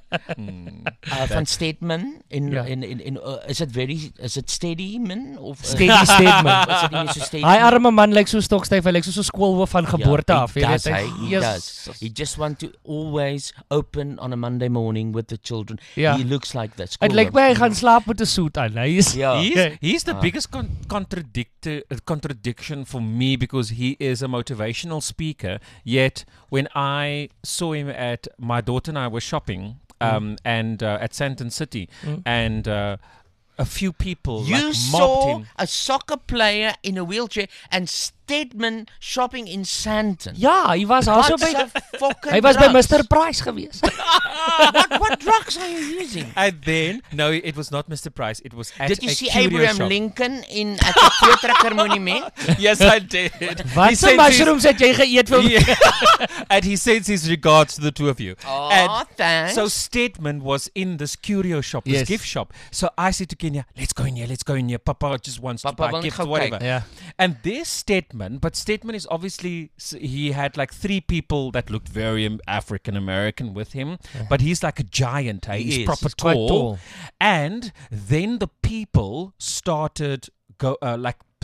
[SPEAKER 5] uh, van Stedman in
[SPEAKER 7] Ja.
[SPEAKER 5] in in, in uh, is it very is it Steadyman of uh,
[SPEAKER 7] Steady statement.
[SPEAKER 5] is dit nie so steady?
[SPEAKER 7] Hy arme man lyk so stokstyf, hy lyk so so skoolhoof van geboorte
[SPEAKER 5] ja,
[SPEAKER 7] af,
[SPEAKER 5] he
[SPEAKER 7] jy
[SPEAKER 5] does,
[SPEAKER 7] weet.
[SPEAKER 5] hey, he
[SPEAKER 7] Yes.
[SPEAKER 5] does. He just want to always open on a Monday morning with the children.
[SPEAKER 7] Ja.
[SPEAKER 5] He looks like that.
[SPEAKER 7] Dit lyk my hy gaan slaap met 'n suit aan. Hy is
[SPEAKER 5] Ja.
[SPEAKER 6] He's, he's the biggest con- contradict- uh, contradiction for me because he is a motivational speaker. Yet, when I saw him at my daughter and I were shopping um, and uh, at Sandton City, and uh, a few people
[SPEAKER 5] You
[SPEAKER 6] like, mobbed
[SPEAKER 5] saw
[SPEAKER 6] him.
[SPEAKER 5] a soccer player in a wheelchair and Stedman shopping in Sandton.
[SPEAKER 7] Ja, hy was daar so
[SPEAKER 5] Wat
[SPEAKER 7] by
[SPEAKER 5] se fucking
[SPEAKER 7] Hy was by
[SPEAKER 5] drugs?
[SPEAKER 7] mister Price gewees.
[SPEAKER 5] what, what drugs are you using?
[SPEAKER 6] And then, no, it was not Mister Price. It was at
[SPEAKER 5] Did you
[SPEAKER 6] a
[SPEAKER 5] see
[SPEAKER 6] curio
[SPEAKER 5] Abraham
[SPEAKER 6] shop.
[SPEAKER 5] Lincoln in at the Voortrekker Monument?
[SPEAKER 6] Yes, I did.
[SPEAKER 7] Wat
[SPEAKER 6] He
[SPEAKER 7] se
[SPEAKER 6] sends his-
[SPEAKER 7] mushrooms het jy geëet vir
[SPEAKER 6] Yeah. And he sends his regards to the two of you.
[SPEAKER 5] Oh,
[SPEAKER 6] and
[SPEAKER 5] thanks.
[SPEAKER 6] so Stedman was in this curio shop, this
[SPEAKER 7] Yes.
[SPEAKER 6] gift shop. So I said to Kenya, let's go in here, let's go in here. Papa just wants
[SPEAKER 5] Papa
[SPEAKER 6] to buy
[SPEAKER 5] wil net
[SPEAKER 6] gifts,
[SPEAKER 5] gou
[SPEAKER 6] whatever.
[SPEAKER 5] kyk.
[SPEAKER 7] Ja.
[SPEAKER 6] And there's Stedman, but Stedman is obviously, s- he had like three people that looked very um, African American with him, but he's like a giant, hey?
[SPEAKER 5] He
[SPEAKER 6] He's
[SPEAKER 5] is.
[SPEAKER 6] proper
[SPEAKER 7] He's quite
[SPEAKER 6] tall.
[SPEAKER 7] tall.
[SPEAKER 6] And then the people started go uh, like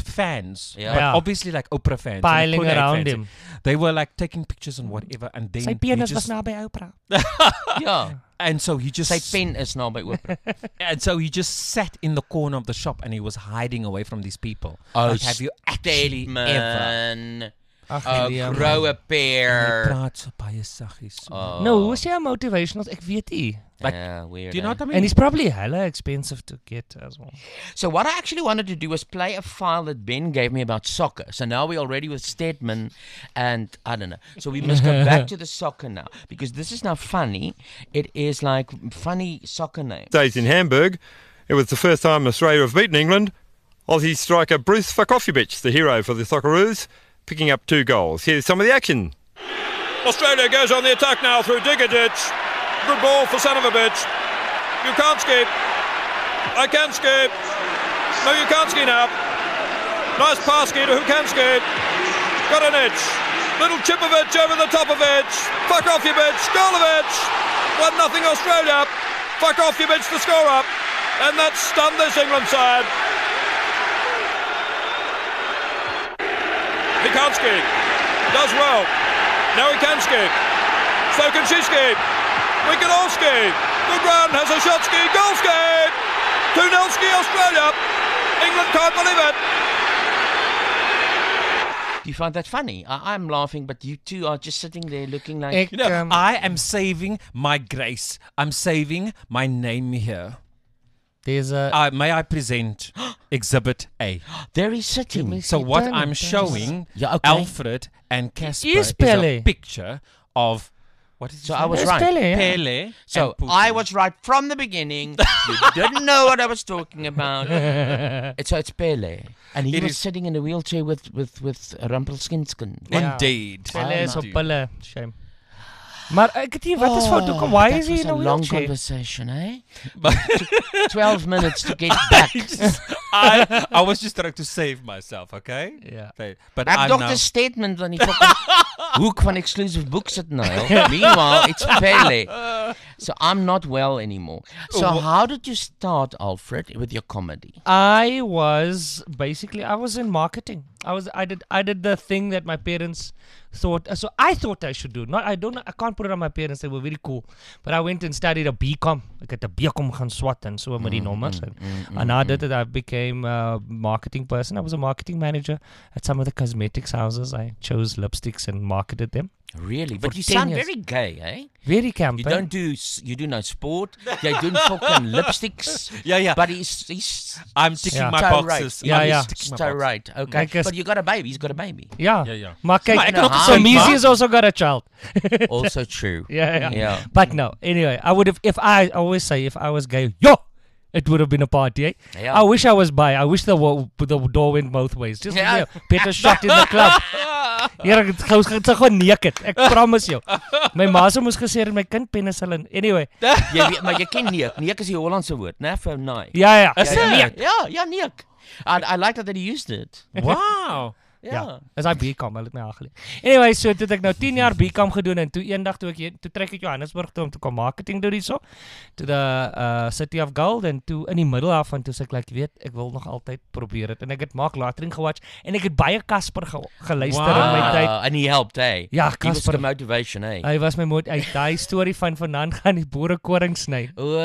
[SPEAKER 6] fans,
[SPEAKER 5] Yeah.
[SPEAKER 6] but
[SPEAKER 7] Yeah.
[SPEAKER 6] obviously like Oprah fans, and
[SPEAKER 7] Piling
[SPEAKER 6] Kool-Aid
[SPEAKER 7] around
[SPEAKER 6] fans.
[SPEAKER 7] him.
[SPEAKER 6] They were like taking pictures and whatever, and then
[SPEAKER 7] Sy
[SPEAKER 6] he
[SPEAKER 7] penis was
[SPEAKER 6] just,
[SPEAKER 7] naby Oprah.
[SPEAKER 5] Yeah.
[SPEAKER 6] and so he just
[SPEAKER 5] Sy pen is now by Oprah.
[SPEAKER 6] and so he just sat in the corner of the shop and he was hiding away from these people.
[SPEAKER 5] Oh,
[SPEAKER 6] like, have you actually ever?
[SPEAKER 5] man.
[SPEAKER 7] Ag
[SPEAKER 5] Oh,
[SPEAKER 7] nee, man.
[SPEAKER 5] grow a
[SPEAKER 6] Hy
[SPEAKER 5] pear.
[SPEAKER 6] praat so baie saggies. so.
[SPEAKER 5] Oh.
[SPEAKER 7] No, hoe is hy motivational? Ek weet nie.
[SPEAKER 6] like,
[SPEAKER 5] Yeah, weird.
[SPEAKER 6] Do you know
[SPEAKER 5] eh?
[SPEAKER 6] what I mean?
[SPEAKER 7] And he's probably hella expensive to get as well.
[SPEAKER 5] So what I actually wanted to do was play a file that Ben gave me about soccer. So now we're already with Stedman and I don't know. So we must go back to the soccer now because this is now funny. It is like funny soccer name.
[SPEAKER 9] Days in Hamburg, it was the first time Australia have beaten England. Aussie striker Bruce Fakofjevic, the hero for the Socceroos, picking up two goals. Here's some of the action. Australia goes on the attack now through Digajic. Good ball for Sanovic. You can't skip. I can skip. No, you can't ski now. Nice pass ski to who can skip. Got an edge. Little Chipovic over the top of it. Fakofjevic, Golovic. one nothing Australia. Fakofjevic the scorer. And that stunned this England side. He can't ski. Does well. Now he can ski. So can she ski. We can all ski. Good run. Has a shot ski. Goal ski. two nil ski Australia. England can't believe it.
[SPEAKER 5] Do you find that funny? I- I'm laughing, but you two are just sitting there looking like...
[SPEAKER 7] Ek,
[SPEAKER 6] You know,
[SPEAKER 7] um,
[SPEAKER 6] I am saving my grace. I'm saving my name here.
[SPEAKER 7] there's a
[SPEAKER 6] Uh, may I present Exhibit A?
[SPEAKER 5] There he's sitting.
[SPEAKER 7] me
[SPEAKER 6] So
[SPEAKER 7] see
[SPEAKER 6] what
[SPEAKER 7] them,
[SPEAKER 6] I'm
[SPEAKER 7] there's-
[SPEAKER 6] showing
[SPEAKER 5] Yeah, okay.
[SPEAKER 6] Alfred and Casper
[SPEAKER 7] Is
[SPEAKER 6] is
[SPEAKER 7] Pele.
[SPEAKER 6] a picture of what is his
[SPEAKER 5] So I
[SPEAKER 6] name?
[SPEAKER 5] was
[SPEAKER 7] There's
[SPEAKER 5] right.
[SPEAKER 7] Pele, yeah.
[SPEAKER 6] Pele.
[SPEAKER 5] So
[SPEAKER 6] and
[SPEAKER 5] I
[SPEAKER 6] Putin.
[SPEAKER 5] was right from the beginning. You didn't know what I was talking about. It's, so it's Pele. And he
[SPEAKER 6] It
[SPEAKER 5] was
[SPEAKER 6] is-
[SPEAKER 5] sitting in a wheelchair with, with, with Rumpelstiltskin.
[SPEAKER 7] Ja.
[SPEAKER 6] Indeed.
[SPEAKER 7] Pele is op
[SPEAKER 6] Indeed.
[SPEAKER 7] pille. Shame. Maar ek het nie wat is fout hoekom why
[SPEAKER 5] that
[SPEAKER 7] is he
[SPEAKER 5] was
[SPEAKER 7] in
[SPEAKER 5] a
[SPEAKER 7] a
[SPEAKER 5] long
[SPEAKER 7] wheelchair?
[SPEAKER 5] conversation, eh? twelve minutes to get back.
[SPEAKER 6] I, I was just trying to save myself, okay?
[SPEAKER 7] Ja.
[SPEAKER 6] But, but
[SPEAKER 5] Ek
[SPEAKER 6] I'm
[SPEAKER 5] dokter
[SPEAKER 6] now...
[SPEAKER 5] statement van die fucking hoek van exclusive books at now. Meanwhile, it's Pele. So I'm not well anymore. So how did you start, Alfred, with your comedy?
[SPEAKER 7] I was basically I was in marketing. I was I did I did the thing that my parents thought uh, so I thought I should do. Not I don't I can't put it on my parents. They were very cool. But I went and studied a B Com. Ek het 'n B Com gaan swat en so met die nommers. En and I did it. I became a marketing person. I was a marketing manager at some of the cosmetics houses. I chose lipsticks and marketed them.
[SPEAKER 5] Really? But
[SPEAKER 7] For
[SPEAKER 5] you
[SPEAKER 7] ten
[SPEAKER 5] sound
[SPEAKER 7] years.
[SPEAKER 5] very gay, eh?
[SPEAKER 7] Very camp.
[SPEAKER 5] You
[SPEAKER 7] eh?
[SPEAKER 5] don't do, s- you do no sport. You do fucking lipsticks.
[SPEAKER 6] Yeah, yeah.
[SPEAKER 5] But he's, he's
[SPEAKER 6] I'm ticking
[SPEAKER 7] Yeah.
[SPEAKER 6] my
[SPEAKER 5] so
[SPEAKER 6] boxes.
[SPEAKER 5] right.
[SPEAKER 7] Yeah,
[SPEAKER 6] I'm
[SPEAKER 7] yeah.
[SPEAKER 6] ticking my
[SPEAKER 5] So
[SPEAKER 6] boxes.
[SPEAKER 5] right. Okay.
[SPEAKER 7] Ek is-
[SPEAKER 5] But you got a baby. He's got a baby.
[SPEAKER 7] Ja.
[SPEAKER 6] Ja, ja.
[SPEAKER 7] Maar kyk,
[SPEAKER 6] Maar ek kan ook
[SPEAKER 5] Nou,
[SPEAKER 7] so
[SPEAKER 5] hy
[SPEAKER 7] Missy
[SPEAKER 5] maak-
[SPEAKER 7] has also got a child.
[SPEAKER 5] Also true.
[SPEAKER 7] Yeah, yeah.
[SPEAKER 5] Yeah.
[SPEAKER 7] But no, anyway, I would have, if I, I always say, if I was gay, yo, it would have been a party, eh?
[SPEAKER 5] Yeah.
[SPEAKER 7] I wish I was bi. I wish the, wo- the door went both ways. Just
[SPEAKER 5] Yeah.
[SPEAKER 7] yeah. better shot in the club. Hier, ek het gou gaan gewoon naked. Ek promise jou. My ma se moes gesê het my kind penicillin. Anyway,
[SPEAKER 5] Jy weet, maar jy ken neek. Neek is die Hollandse woord, né? Vir naai.
[SPEAKER 7] ja ja.
[SPEAKER 6] Is
[SPEAKER 5] Ja,
[SPEAKER 6] it?
[SPEAKER 5] neek. Ja, ja, neek. And I like that he used it.
[SPEAKER 6] Wow.
[SPEAKER 5] Ja.
[SPEAKER 7] Ja, as hy B Com, hulle het my aangeleer. Anyway, so toe het ek nou ten jaar B Com gedoen en toe eendag toe ek hier- toe trek ek Johannesburg toe om te kom marketing doen hierso. To the uh, City of Gold en toe in die middel daarvan toe sê ek like, weet, ek wil nog altyd probeer dit en ek het Mark Latering gewatch en ek het baie Casper ge geluister
[SPEAKER 6] Wow.
[SPEAKER 7] in my tyd.
[SPEAKER 5] Uh, and he helped, eh?
[SPEAKER 7] Ja,
[SPEAKER 5] He was
[SPEAKER 7] Casper.
[SPEAKER 5] the motivation, eh?
[SPEAKER 7] Hy was my moed uit daai storie van vanaand gaan die boere koring sny.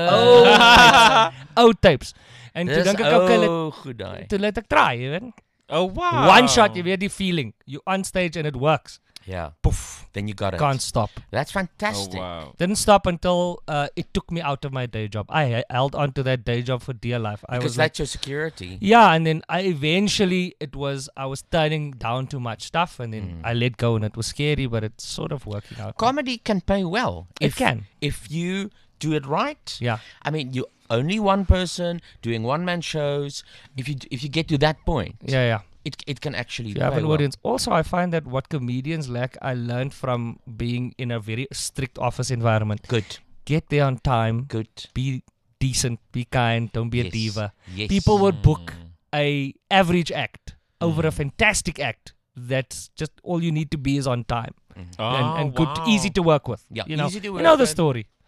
[SPEAKER 5] Oh,
[SPEAKER 7] Ou tapes. En toe
[SPEAKER 5] dis
[SPEAKER 7] dink ek okay, let,
[SPEAKER 5] oh, goed daai.
[SPEAKER 7] toe let ek try, jy weet.
[SPEAKER 6] Oh, wow.
[SPEAKER 7] One shot, jy weet die feeling. You on stage and it works.
[SPEAKER 5] Yeah.
[SPEAKER 7] Poof,
[SPEAKER 5] Then you got it.
[SPEAKER 7] can't stop.
[SPEAKER 5] That's
[SPEAKER 6] Oh,
[SPEAKER 5] fantastic.
[SPEAKER 6] wow.
[SPEAKER 7] Didn't stop until uh, it took me out of my day job. I held on to that day job for dear life. I
[SPEAKER 5] Because
[SPEAKER 7] was like,
[SPEAKER 5] that's your security.
[SPEAKER 7] yeah, and then I eventually it was I was turning down too much stuff, and then I let go, and it was scary, but it's sort of working out.
[SPEAKER 5] Comedy can pay well.
[SPEAKER 7] It
[SPEAKER 5] if,
[SPEAKER 7] can.
[SPEAKER 5] If you do it right.
[SPEAKER 7] Yeah.
[SPEAKER 5] I mean, you only one person doing one man shows. If you if you get to that point,
[SPEAKER 7] Yeah, yeah.
[SPEAKER 5] it it can actually
[SPEAKER 7] If you have
[SPEAKER 5] pay
[SPEAKER 7] an
[SPEAKER 5] well.
[SPEAKER 7] audience. Also, I find that what comedians lack, I learned from being in a very strict office environment.
[SPEAKER 5] Good,
[SPEAKER 7] Get there on time.
[SPEAKER 5] good.
[SPEAKER 7] Be decent. Be kind. Don't be a
[SPEAKER 5] Yes,
[SPEAKER 7] diva.
[SPEAKER 5] yes.
[SPEAKER 7] People would book a average act over a fantastic act. That's just all you need to be is on time
[SPEAKER 6] Oh,
[SPEAKER 7] and, and good,
[SPEAKER 6] wow.
[SPEAKER 7] easy to work with.
[SPEAKER 5] Yeah,
[SPEAKER 7] you know,
[SPEAKER 5] easy to
[SPEAKER 7] you
[SPEAKER 5] work
[SPEAKER 7] know the
[SPEAKER 5] with.
[SPEAKER 7] story.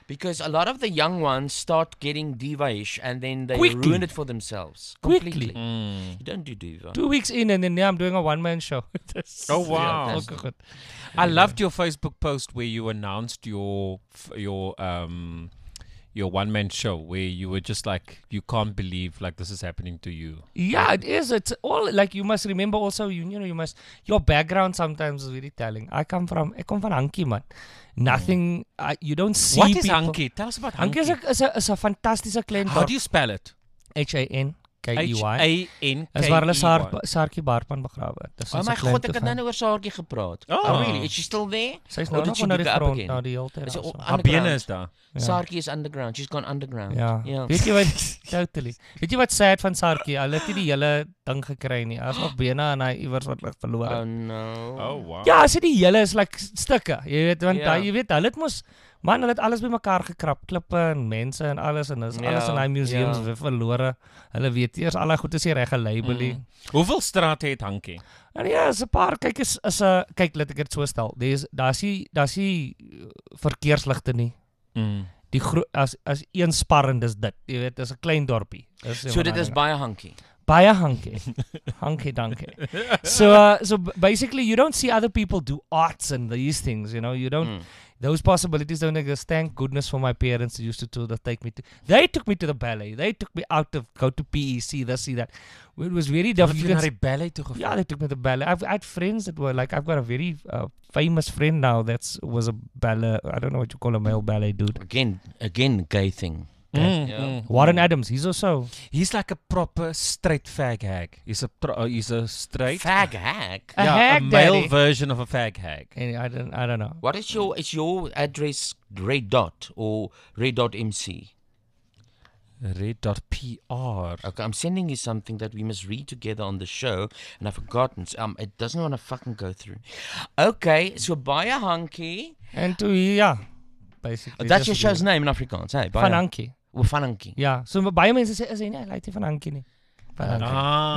[SPEAKER 5] Because a lot of the young ones start getting diva-ish and then they
[SPEAKER 7] Quickly.
[SPEAKER 5] ruin it for themselves.
[SPEAKER 7] Quickly.
[SPEAKER 5] Completely.
[SPEAKER 6] Mm.
[SPEAKER 5] You don't do diva.
[SPEAKER 7] Two weeks in, and then yeah, I'm doing a one man show. That's-
[SPEAKER 6] Oh, wow.
[SPEAKER 7] Yeah,
[SPEAKER 5] That's-
[SPEAKER 7] okay, good.
[SPEAKER 6] I loved your Facebook post where you announced your f- your um your one man show where you were just like you can't believe like this is happening to you.
[SPEAKER 7] Yeah, it is. It's all like you must remember also. You, you know, you must your background sometimes is very telling. I come from I come from Hankie, man. Nothing. I, you don't see.
[SPEAKER 6] What is
[SPEAKER 7] people.
[SPEAKER 6] Hankie? Tell us about
[SPEAKER 7] Hankie is
[SPEAKER 6] Hankie.
[SPEAKER 7] a is a, is a fantastische klein
[SPEAKER 6] How do you spell it?
[SPEAKER 7] H A N K E
[SPEAKER 6] H
[SPEAKER 7] Y.
[SPEAKER 6] A N K
[SPEAKER 7] Dis waar hulle
[SPEAKER 6] E
[SPEAKER 7] Saar,
[SPEAKER 6] Y.
[SPEAKER 7] Saartjie Baartman begrawe. Dis
[SPEAKER 5] Oh
[SPEAKER 7] ons
[SPEAKER 5] my
[SPEAKER 7] klein
[SPEAKER 5] god, ek het
[SPEAKER 7] toeval.
[SPEAKER 5] nou oor Saartjie gepraat.
[SPEAKER 6] Oh.
[SPEAKER 5] Oh, really? Is she still there?
[SPEAKER 7] Sy's
[SPEAKER 5] Or
[SPEAKER 7] nou
[SPEAKER 5] did
[SPEAKER 7] nog
[SPEAKER 5] she
[SPEAKER 7] onder
[SPEAKER 5] dig
[SPEAKER 7] die
[SPEAKER 5] up
[SPEAKER 7] grond
[SPEAKER 5] again?
[SPEAKER 7] nou die hele tyd.
[SPEAKER 5] Is it
[SPEAKER 7] daar
[SPEAKER 5] all
[SPEAKER 7] so.
[SPEAKER 6] Haar bene
[SPEAKER 5] underground?
[SPEAKER 6] is daar.
[SPEAKER 7] Ja.
[SPEAKER 5] Saartjie is underground. She's gone underground.
[SPEAKER 7] Ja.
[SPEAKER 5] Ja.
[SPEAKER 7] Weet jy wat totally. Weet jy wat sad van Saartjie? Hulle het nie die hele ding gekry nie. Daar's nog bene en hy iewers wat lig verloor.
[SPEAKER 5] Oh no.
[SPEAKER 6] Oh wow.
[SPEAKER 7] Ja, as dit die hele is like stukke. Jy weet want
[SPEAKER 5] Ja.
[SPEAKER 7] daai jy weet hulle het mos man, hulle het alles bymekaar gekrap, klippe en mense en alles en is
[SPEAKER 5] Ja,
[SPEAKER 7] alles in daai museums
[SPEAKER 5] ja.
[SPEAKER 7] weer verlore. Hulle weet eers al daai goed is die reg gelabel nie.
[SPEAKER 5] Mm.
[SPEAKER 6] Hoeveel strate het Hankie?
[SPEAKER 7] En ja, is 'n paar kyk is is 'n kyk laat ek dit so stel. Dis daar's nie daar's nie uh, verkeersligte nie.
[SPEAKER 6] Mm.
[SPEAKER 7] Die gro- as as een sparrend is dit. Jy weet, dis 'n klein dorpie. Dis
[SPEAKER 5] So dit is baie hankie.
[SPEAKER 7] baie hankie. Hankie dankie. So uh, so b- basically you don't see other people do arts and these things, you know. You don't
[SPEAKER 5] Mm.
[SPEAKER 7] those possibilities don't exist. Thank goodness for my parents who used to do that take me to they took me to the ballet. They took me out to go to P E C, this, see that. It was very
[SPEAKER 6] Wat
[SPEAKER 7] difficult.
[SPEAKER 6] het jy na die ballet toe gevat?
[SPEAKER 7] Yeah, they took me to ballet. I've I had friends that were like, I've got a very uh, famous friend now that's was a ballet. I don't know what you call a male ballet dude.
[SPEAKER 5] Again, again, gay thing.
[SPEAKER 6] Mm,
[SPEAKER 5] Yeah.
[SPEAKER 6] mm,
[SPEAKER 7] Warren
[SPEAKER 6] mm.
[SPEAKER 7] Adams. He's also
[SPEAKER 6] He's like a proper straight fag hag. He's a tr- uh, he's a straight
[SPEAKER 5] Fag hack.
[SPEAKER 7] a
[SPEAKER 6] yeah,
[SPEAKER 7] hag
[SPEAKER 6] a male
[SPEAKER 7] daddy.
[SPEAKER 6] version of a fag hag.
[SPEAKER 7] And I don't. I don't know.
[SPEAKER 5] What is your is your address Red Dot or Red Dot M C?
[SPEAKER 6] Red dot P R.
[SPEAKER 5] Okay, I'm sending you something that we must read together on the show, and I've forgotten. So, um, it doesn't want to fucking go through. Okay, so baie hankie.
[SPEAKER 7] And to yeah, basically.
[SPEAKER 5] Oh, that's
[SPEAKER 7] just
[SPEAKER 5] your
[SPEAKER 7] to do
[SPEAKER 5] show's name in Afrikaans, hey?
[SPEAKER 7] Van Hankie.
[SPEAKER 5] Well, Van Hankie.
[SPEAKER 7] Ja, so baie mense sê is hy nie, hy lyk nie van Hankie nie. Van Hankie.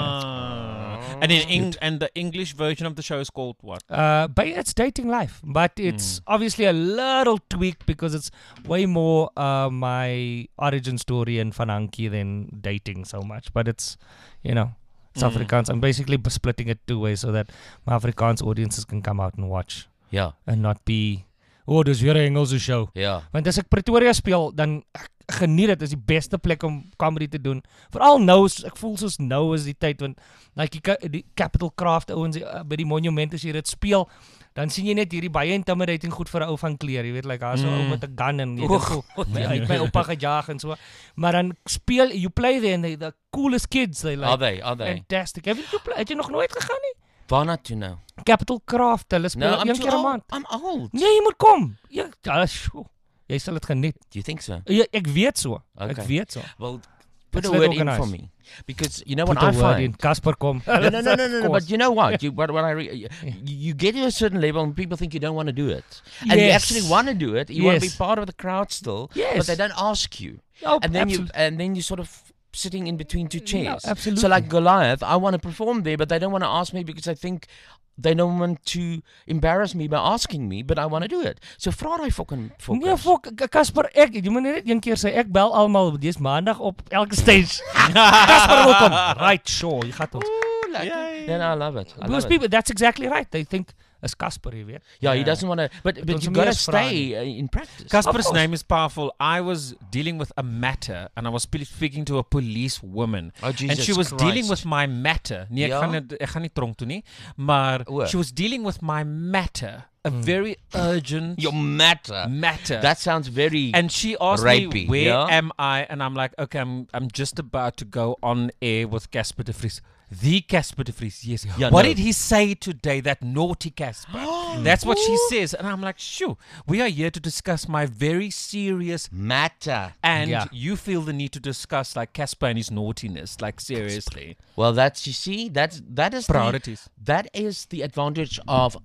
[SPEAKER 6] Ah. And in Eng- and the English version of the show is called what?
[SPEAKER 7] Uh, but it's dating life, but it's obviously a little tweaked because it's way more uh, my origin story in Van Hankie than dating so much. But it's, you know, it's
[SPEAKER 6] Mm.
[SPEAKER 7] Afrikaans. I'm basically b- splitting it two ways so that my Afrikaans audiences can come out and watch
[SPEAKER 5] Ja,
[SPEAKER 7] and not be, oh, dis weer 'n Engelse show.
[SPEAKER 5] ja.
[SPEAKER 7] Want as ek Pretoria speel, dan ek geniet dit. Dis die beste plek om comedy te doen. Veral nou, s- ek voel soos nou is die tyd want like die, ca- die Capital Craft ouens uh, by die monument as jy dit speel, dan sien jy net hierdie baie intimidating goed vir 'n ou van kleur, jy weet like daar's 'n ou
[SPEAKER 6] Mm.
[SPEAKER 7] met 'n gun en jy
[SPEAKER 5] Oeg.
[SPEAKER 7] dink oh, my, uit my oupa gejaag en so. Maar dan speel you play there and they the coolest kids they like.
[SPEAKER 5] Are they? Are they?
[SPEAKER 7] Fantastic. Have you play, het jy nog nooit gegaan nie?
[SPEAKER 5] Waarna toe nou?
[SPEAKER 7] Capital Craft, hulle speel
[SPEAKER 5] No, I'm
[SPEAKER 7] een
[SPEAKER 5] too
[SPEAKER 7] keer 'n
[SPEAKER 5] old.
[SPEAKER 7] maand.
[SPEAKER 5] I'm old.
[SPEAKER 7] Nee, jy moet kom. Ja, ja, sjoe. Jy sal dit geniet.
[SPEAKER 5] Do you think so?
[SPEAKER 7] Ja, ek weet so.
[SPEAKER 5] Okay.
[SPEAKER 7] Ek weet so.
[SPEAKER 5] Well, put
[SPEAKER 7] It's
[SPEAKER 5] a
[SPEAKER 7] well
[SPEAKER 5] word in for
[SPEAKER 7] organised.
[SPEAKER 5] me. Because you know what
[SPEAKER 7] Put
[SPEAKER 5] I
[SPEAKER 7] a word
[SPEAKER 5] find?
[SPEAKER 7] in. Casper kom.
[SPEAKER 5] No, no, no, no, no, no.
[SPEAKER 7] Of
[SPEAKER 5] But you know what? You, what, what I re- you, you get to a certain level and people think you don't want to do it. And you
[SPEAKER 7] Yes.
[SPEAKER 5] actually want to do it. You want to be
[SPEAKER 7] Yes.
[SPEAKER 5] part of the crowd still. But
[SPEAKER 7] Yes.
[SPEAKER 5] they don't ask you.
[SPEAKER 7] Oh,
[SPEAKER 5] And then you
[SPEAKER 7] absolute-
[SPEAKER 5] and then you sort of sitting in between two chairs.
[SPEAKER 7] absolutely.
[SPEAKER 5] So like Goliath, I want to perform there, but they don't want to ask me because I think they don't want to embarrass me by asking me, but I want to do it. So vra daai fucking
[SPEAKER 7] Nee,
[SPEAKER 5] focus.
[SPEAKER 7] fok, K- Casper, ek, jy moet net een keer sê, ek bel almal, dis maandag op elke stage. Casper wil kom. Right, sure, jy gaan ons.
[SPEAKER 5] Ooh, lekker. Yeah, no, I love it. I
[SPEAKER 7] Because
[SPEAKER 5] love it.
[SPEAKER 7] people, that's exactly right. They think, is Casper, jy weet.
[SPEAKER 5] Yeah, he doesn't want to, but but
[SPEAKER 7] ons
[SPEAKER 5] you
[SPEAKER 7] hom
[SPEAKER 5] got to
[SPEAKER 7] eers vra
[SPEAKER 5] stay uh, in practice.
[SPEAKER 6] Casper's
[SPEAKER 7] course.
[SPEAKER 6] name is powerful. I was dealing with a matter and I was spe- speaking to a police woman.
[SPEAKER 5] Oh,
[SPEAKER 6] and
[SPEAKER 5] Jesus
[SPEAKER 6] she was dealing
[SPEAKER 5] Christ.
[SPEAKER 6] with my matter. Nee, ek
[SPEAKER 5] Ja?
[SPEAKER 6] gaan nie ek gaan nie tronk toe nie, maar
[SPEAKER 5] O.
[SPEAKER 6] she was dealing with my matter, a very urgent
[SPEAKER 5] Your matter.
[SPEAKER 6] matter.
[SPEAKER 5] That sounds very.
[SPEAKER 6] and she asked
[SPEAKER 5] rapey,
[SPEAKER 6] me, where
[SPEAKER 5] yeah?
[SPEAKER 6] am I? And I'm like, okay, I'm I'm just about to go on air with Casper de Vries. The Casper de Vries, yes.
[SPEAKER 5] Yeah,
[SPEAKER 6] what
[SPEAKER 5] no.
[SPEAKER 6] did he say today, that naughty Casper? That's what she says. And I'm like, shoo, we are here to discuss my very serious,
[SPEAKER 5] matter.
[SPEAKER 6] and
[SPEAKER 7] Yeah.
[SPEAKER 6] you feel the need to discuss like Casper and his naughtiness, like seriously.
[SPEAKER 5] Well, that's you see, that's that is
[SPEAKER 6] Priorities.
[SPEAKER 5] The, that is the advantage of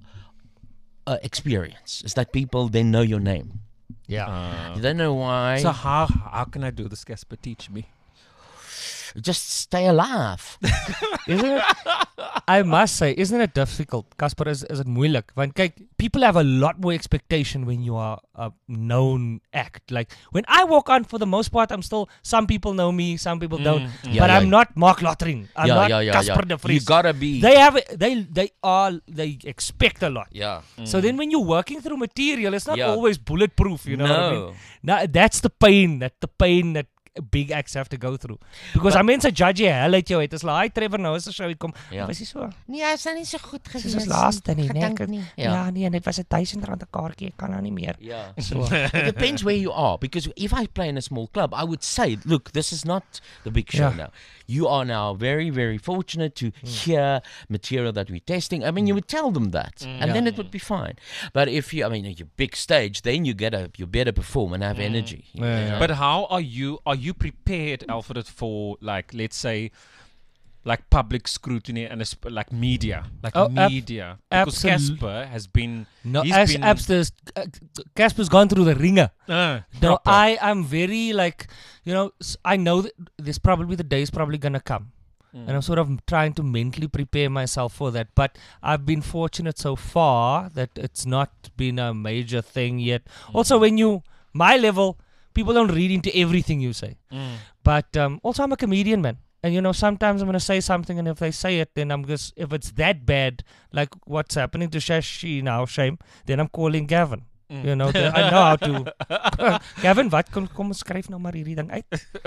[SPEAKER 5] uh, experience. Is that people then know your name.
[SPEAKER 7] Ja.
[SPEAKER 5] You don't know why.
[SPEAKER 6] So how how can I do this, Casper? Teach me.
[SPEAKER 5] just stay alive.
[SPEAKER 7] Isn't it? I must say, isn't it difficult, Casper? Is is it moeilik? Want kyk, people have a lot more expectation when you are a known act. Like when I walk on, for the most part, I'm still. Some people know me, some people
[SPEAKER 6] Mm,
[SPEAKER 7] don't.
[SPEAKER 6] mm.
[SPEAKER 5] Yeah,
[SPEAKER 7] but
[SPEAKER 5] yeah.
[SPEAKER 7] I'm not Mark Lottering. I'm
[SPEAKER 5] Yeah,
[SPEAKER 7] not
[SPEAKER 5] yeah, yeah,
[SPEAKER 7] Casper
[SPEAKER 5] yeah.
[SPEAKER 7] de Vries.
[SPEAKER 5] You gotta be.
[SPEAKER 7] They have. They they are. They expect a lot.
[SPEAKER 5] Yeah.
[SPEAKER 7] So then when you're working through material, it's not
[SPEAKER 5] Yeah.
[SPEAKER 7] always bulletproof, you know what I
[SPEAKER 5] No.
[SPEAKER 7] mean? Now, that's the pain, that the pain that big acts have to go through. Because I mense judge jy hel uit jou uit. Is like, "Hi Trevor, nou is 'n show kom."
[SPEAKER 5] Ja.
[SPEAKER 7] Was hy so?
[SPEAKER 5] Nee, hy is nou nie so goed
[SPEAKER 7] Dis
[SPEAKER 5] gewees.
[SPEAKER 7] is laaste nie, nee.
[SPEAKER 5] Gedink nie.
[SPEAKER 7] Ja.
[SPEAKER 5] Ja.
[SPEAKER 7] nee, dit was 'n duisend rand 'n kaartjie, ek kan nou nie meer.
[SPEAKER 5] Yeah.
[SPEAKER 7] So.
[SPEAKER 5] It depends where you are, because if I play in a small club, I would say, look, this is not the big show
[SPEAKER 7] Yeah.
[SPEAKER 5] now. You are now very, very fortunate to hear material that we're testing. I mean, you would tell them that, and then it would be fine. But if you, I mean, you're big stage, then you get a, you better perform and have energy. you
[SPEAKER 7] Yeah.
[SPEAKER 5] know?
[SPEAKER 6] But how are you? Are you prepared, Alfred, for like, let's say, like public scrutiny and a sp- like media, like
[SPEAKER 7] Oh, ab-
[SPEAKER 6] media? Because
[SPEAKER 7] absolute-
[SPEAKER 6] Casper has been.
[SPEAKER 7] No,
[SPEAKER 6] he's
[SPEAKER 7] as
[SPEAKER 6] been,
[SPEAKER 7] Abster's, uh, Casper's gone through the ringer.
[SPEAKER 6] Uh,
[SPEAKER 7] No,
[SPEAKER 6] proper.
[SPEAKER 7] I am very like, you know, s- I know that this probably the day is probably gonna come, and I'm sort of trying to mentally prepare myself for that. But I've been fortunate so far that it's not been a major thing yet. Also, when you my level, people don't read into everything you say. But um, also, I'm a comedian, man. And you know, sometimes I'm gonna say something, and if they say it, then I'm just if it's that bad, like what's happening to Shashi now, shame. Then I'm calling Gavin. You know, the, I know how to. Gavin, wat kom kom skryf nou maar hierdie ding uit.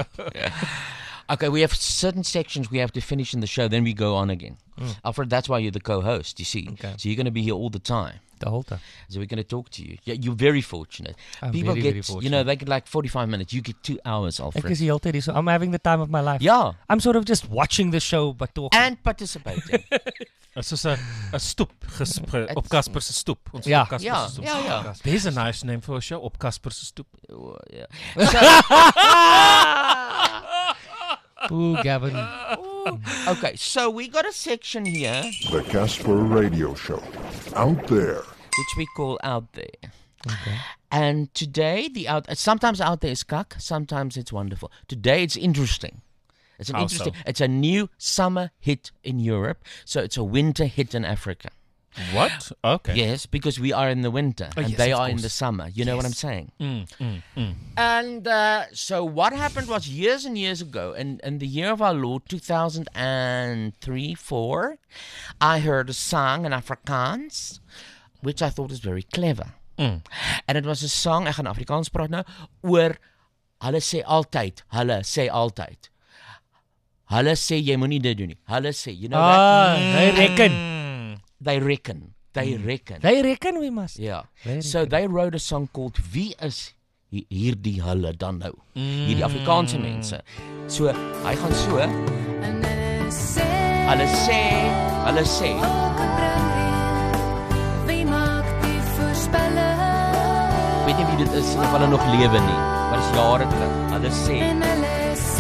[SPEAKER 5] Okay, we have certain sections we have to finish in the show, then we go on again. Alfred, that's why you're the co-host, you see.
[SPEAKER 7] Okay.
[SPEAKER 5] So you're going to be here all the time.
[SPEAKER 7] The whole time.
[SPEAKER 5] So we're going to talk to you. Yeah, you're very fortunate.
[SPEAKER 7] I'm
[SPEAKER 5] People
[SPEAKER 7] very,
[SPEAKER 5] get,
[SPEAKER 7] very
[SPEAKER 5] you
[SPEAKER 7] fortunate.
[SPEAKER 5] know, they get like forty-five minutes. You get two hours,
[SPEAKER 7] Ek
[SPEAKER 5] Alfred.
[SPEAKER 7] is die hele tyd hier, so I'm having the time of my life.
[SPEAKER 5] Yeah,
[SPEAKER 7] I'm sort of just watching the show but talking.
[SPEAKER 5] and participating.
[SPEAKER 6] It's just a, a stoep gesp, ge- op
[SPEAKER 5] It's-
[SPEAKER 6] Casper se stoep. Ons
[SPEAKER 7] Ja.
[SPEAKER 6] op Casper
[SPEAKER 5] Ja,
[SPEAKER 6] se stoep.
[SPEAKER 5] ja, ja.
[SPEAKER 6] There's a nice name for a show, op Casper se stoep.
[SPEAKER 5] Oh, yeah.
[SPEAKER 7] Ooh, Gavin.
[SPEAKER 5] Okay, so we got a section here
[SPEAKER 10] The Casper Radio Show. Out there.
[SPEAKER 5] which we call Out There. And today, the out sometimes out there is kak, sometimes it's wonderful. Today, it's interesting. It's an
[SPEAKER 6] How
[SPEAKER 5] interesting.
[SPEAKER 6] so?
[SPEAKER 5] It's a new summer hit in Europe, so it's a winter hit in Africa.
[SPEAKER 6] What? Okay.
[SPEAKER 5] Yes, because we are in the winter
[SPEAKER 6] Oh,
[SPEAKER 5] and
[SPEAKER 6] yes,
[SPEAKER 5] they
[SPEAKER 6] of
[SPEAKER 5] are in
[SPEAKER 6] course.
[SPEAKER 5] the summer. You know what I'm
[SPEAKER 6] Yes.
[SPEAKER 5] saying?
[SPEAKER 6] Mm, mm, mm.
[SPEAKER 5] And uh, so what happened was years and years ago, in, in the year of our Lord, two thousand three, four, I heard a song in Afrikaans, which I thought was very clever.
[SPEAKER 6] Mm.
[SPEAKER 5] And it was a song, ek gaan Afrikaans praat nou, oor, hulle sê altyd, hulle sê altyd. Hulle sê jy moenie dit doen nie. Hulle sê, you know
[SPEAKER 7] Ah,
[SPEAKER 5] that?
[SPEAKER 7] they reckon.
[SPEAKER 6] Mm.
[SPEAKER 5] They reckon. They reckon.
[SPEAKER 7] They reckon we must.
[SPEAKER 5] Yeah.
[SPEAKER 7] They
[SPEAKER 5] So they wrote a song called Wie is hi- hierdie hulle dan nou? Hierdie Afrikaanse mense. So hy gaan so. Hulle sê, hulle sê, weet nie wie dit is of hulle nog lewe nie. Maar dis jare terug. Hulle sê,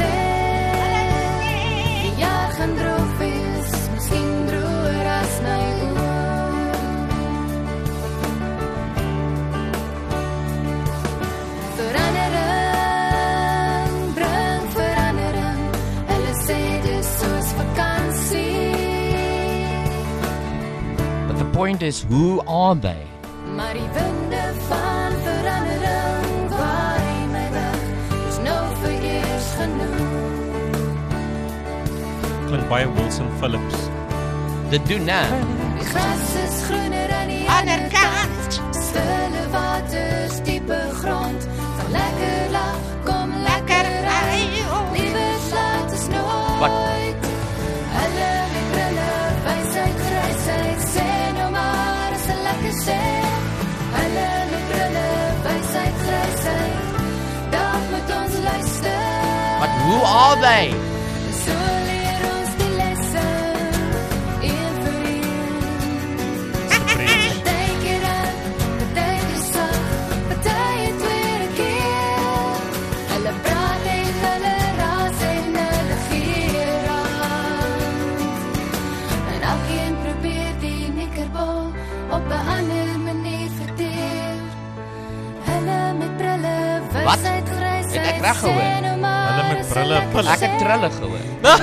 [SPEAKER 5] but the point is, who are they?
[SPEAKER 11] Maar die winde van verandering waai my weg. Dis nou vir eers genoeg.
[SPEAKER 6] Klink baie Wilson Phillips.
[SPEAKER 5] Dit doen nou.
[SPEAKER 11] Die gras is groener aan die ander kant. Stille waters, diepe grond. Van lekker lag, kom lekker ry. Liewe slaat is nooit.
[SPEAKER 5] Wat?
[SPEAKER 11] Hulle met brille, wysheid, grysheid. Sê nou maar as hulle lekker sê. Hulle met brille, wysheid, grysheid. Dan moet ons luister.
[SPEAKER 5] But who are they?
[SPEAKER 11] So leer ons die lesse. Een vir een. Partykeer aan, partykeer sag, partye tweede keer. Hulle praat en hulle raas en hulle gee raad. En elkeen probeer die nikkerbal op 'n ander manier verteer. Hulle met brille,
[SPEAKER 5] Wat?
[SPEAKER 11] wysheid, grysheid.
[SPEAKER 5] Het ek reg gehoor?
[SPEAKER 11] sê nou maar
[SPEAKER 6] Hulle met
[SPEAKER 11] as
[SPEAKER 6] Brille, pille.
[SPEAKER 5] Ek het trille gehoor.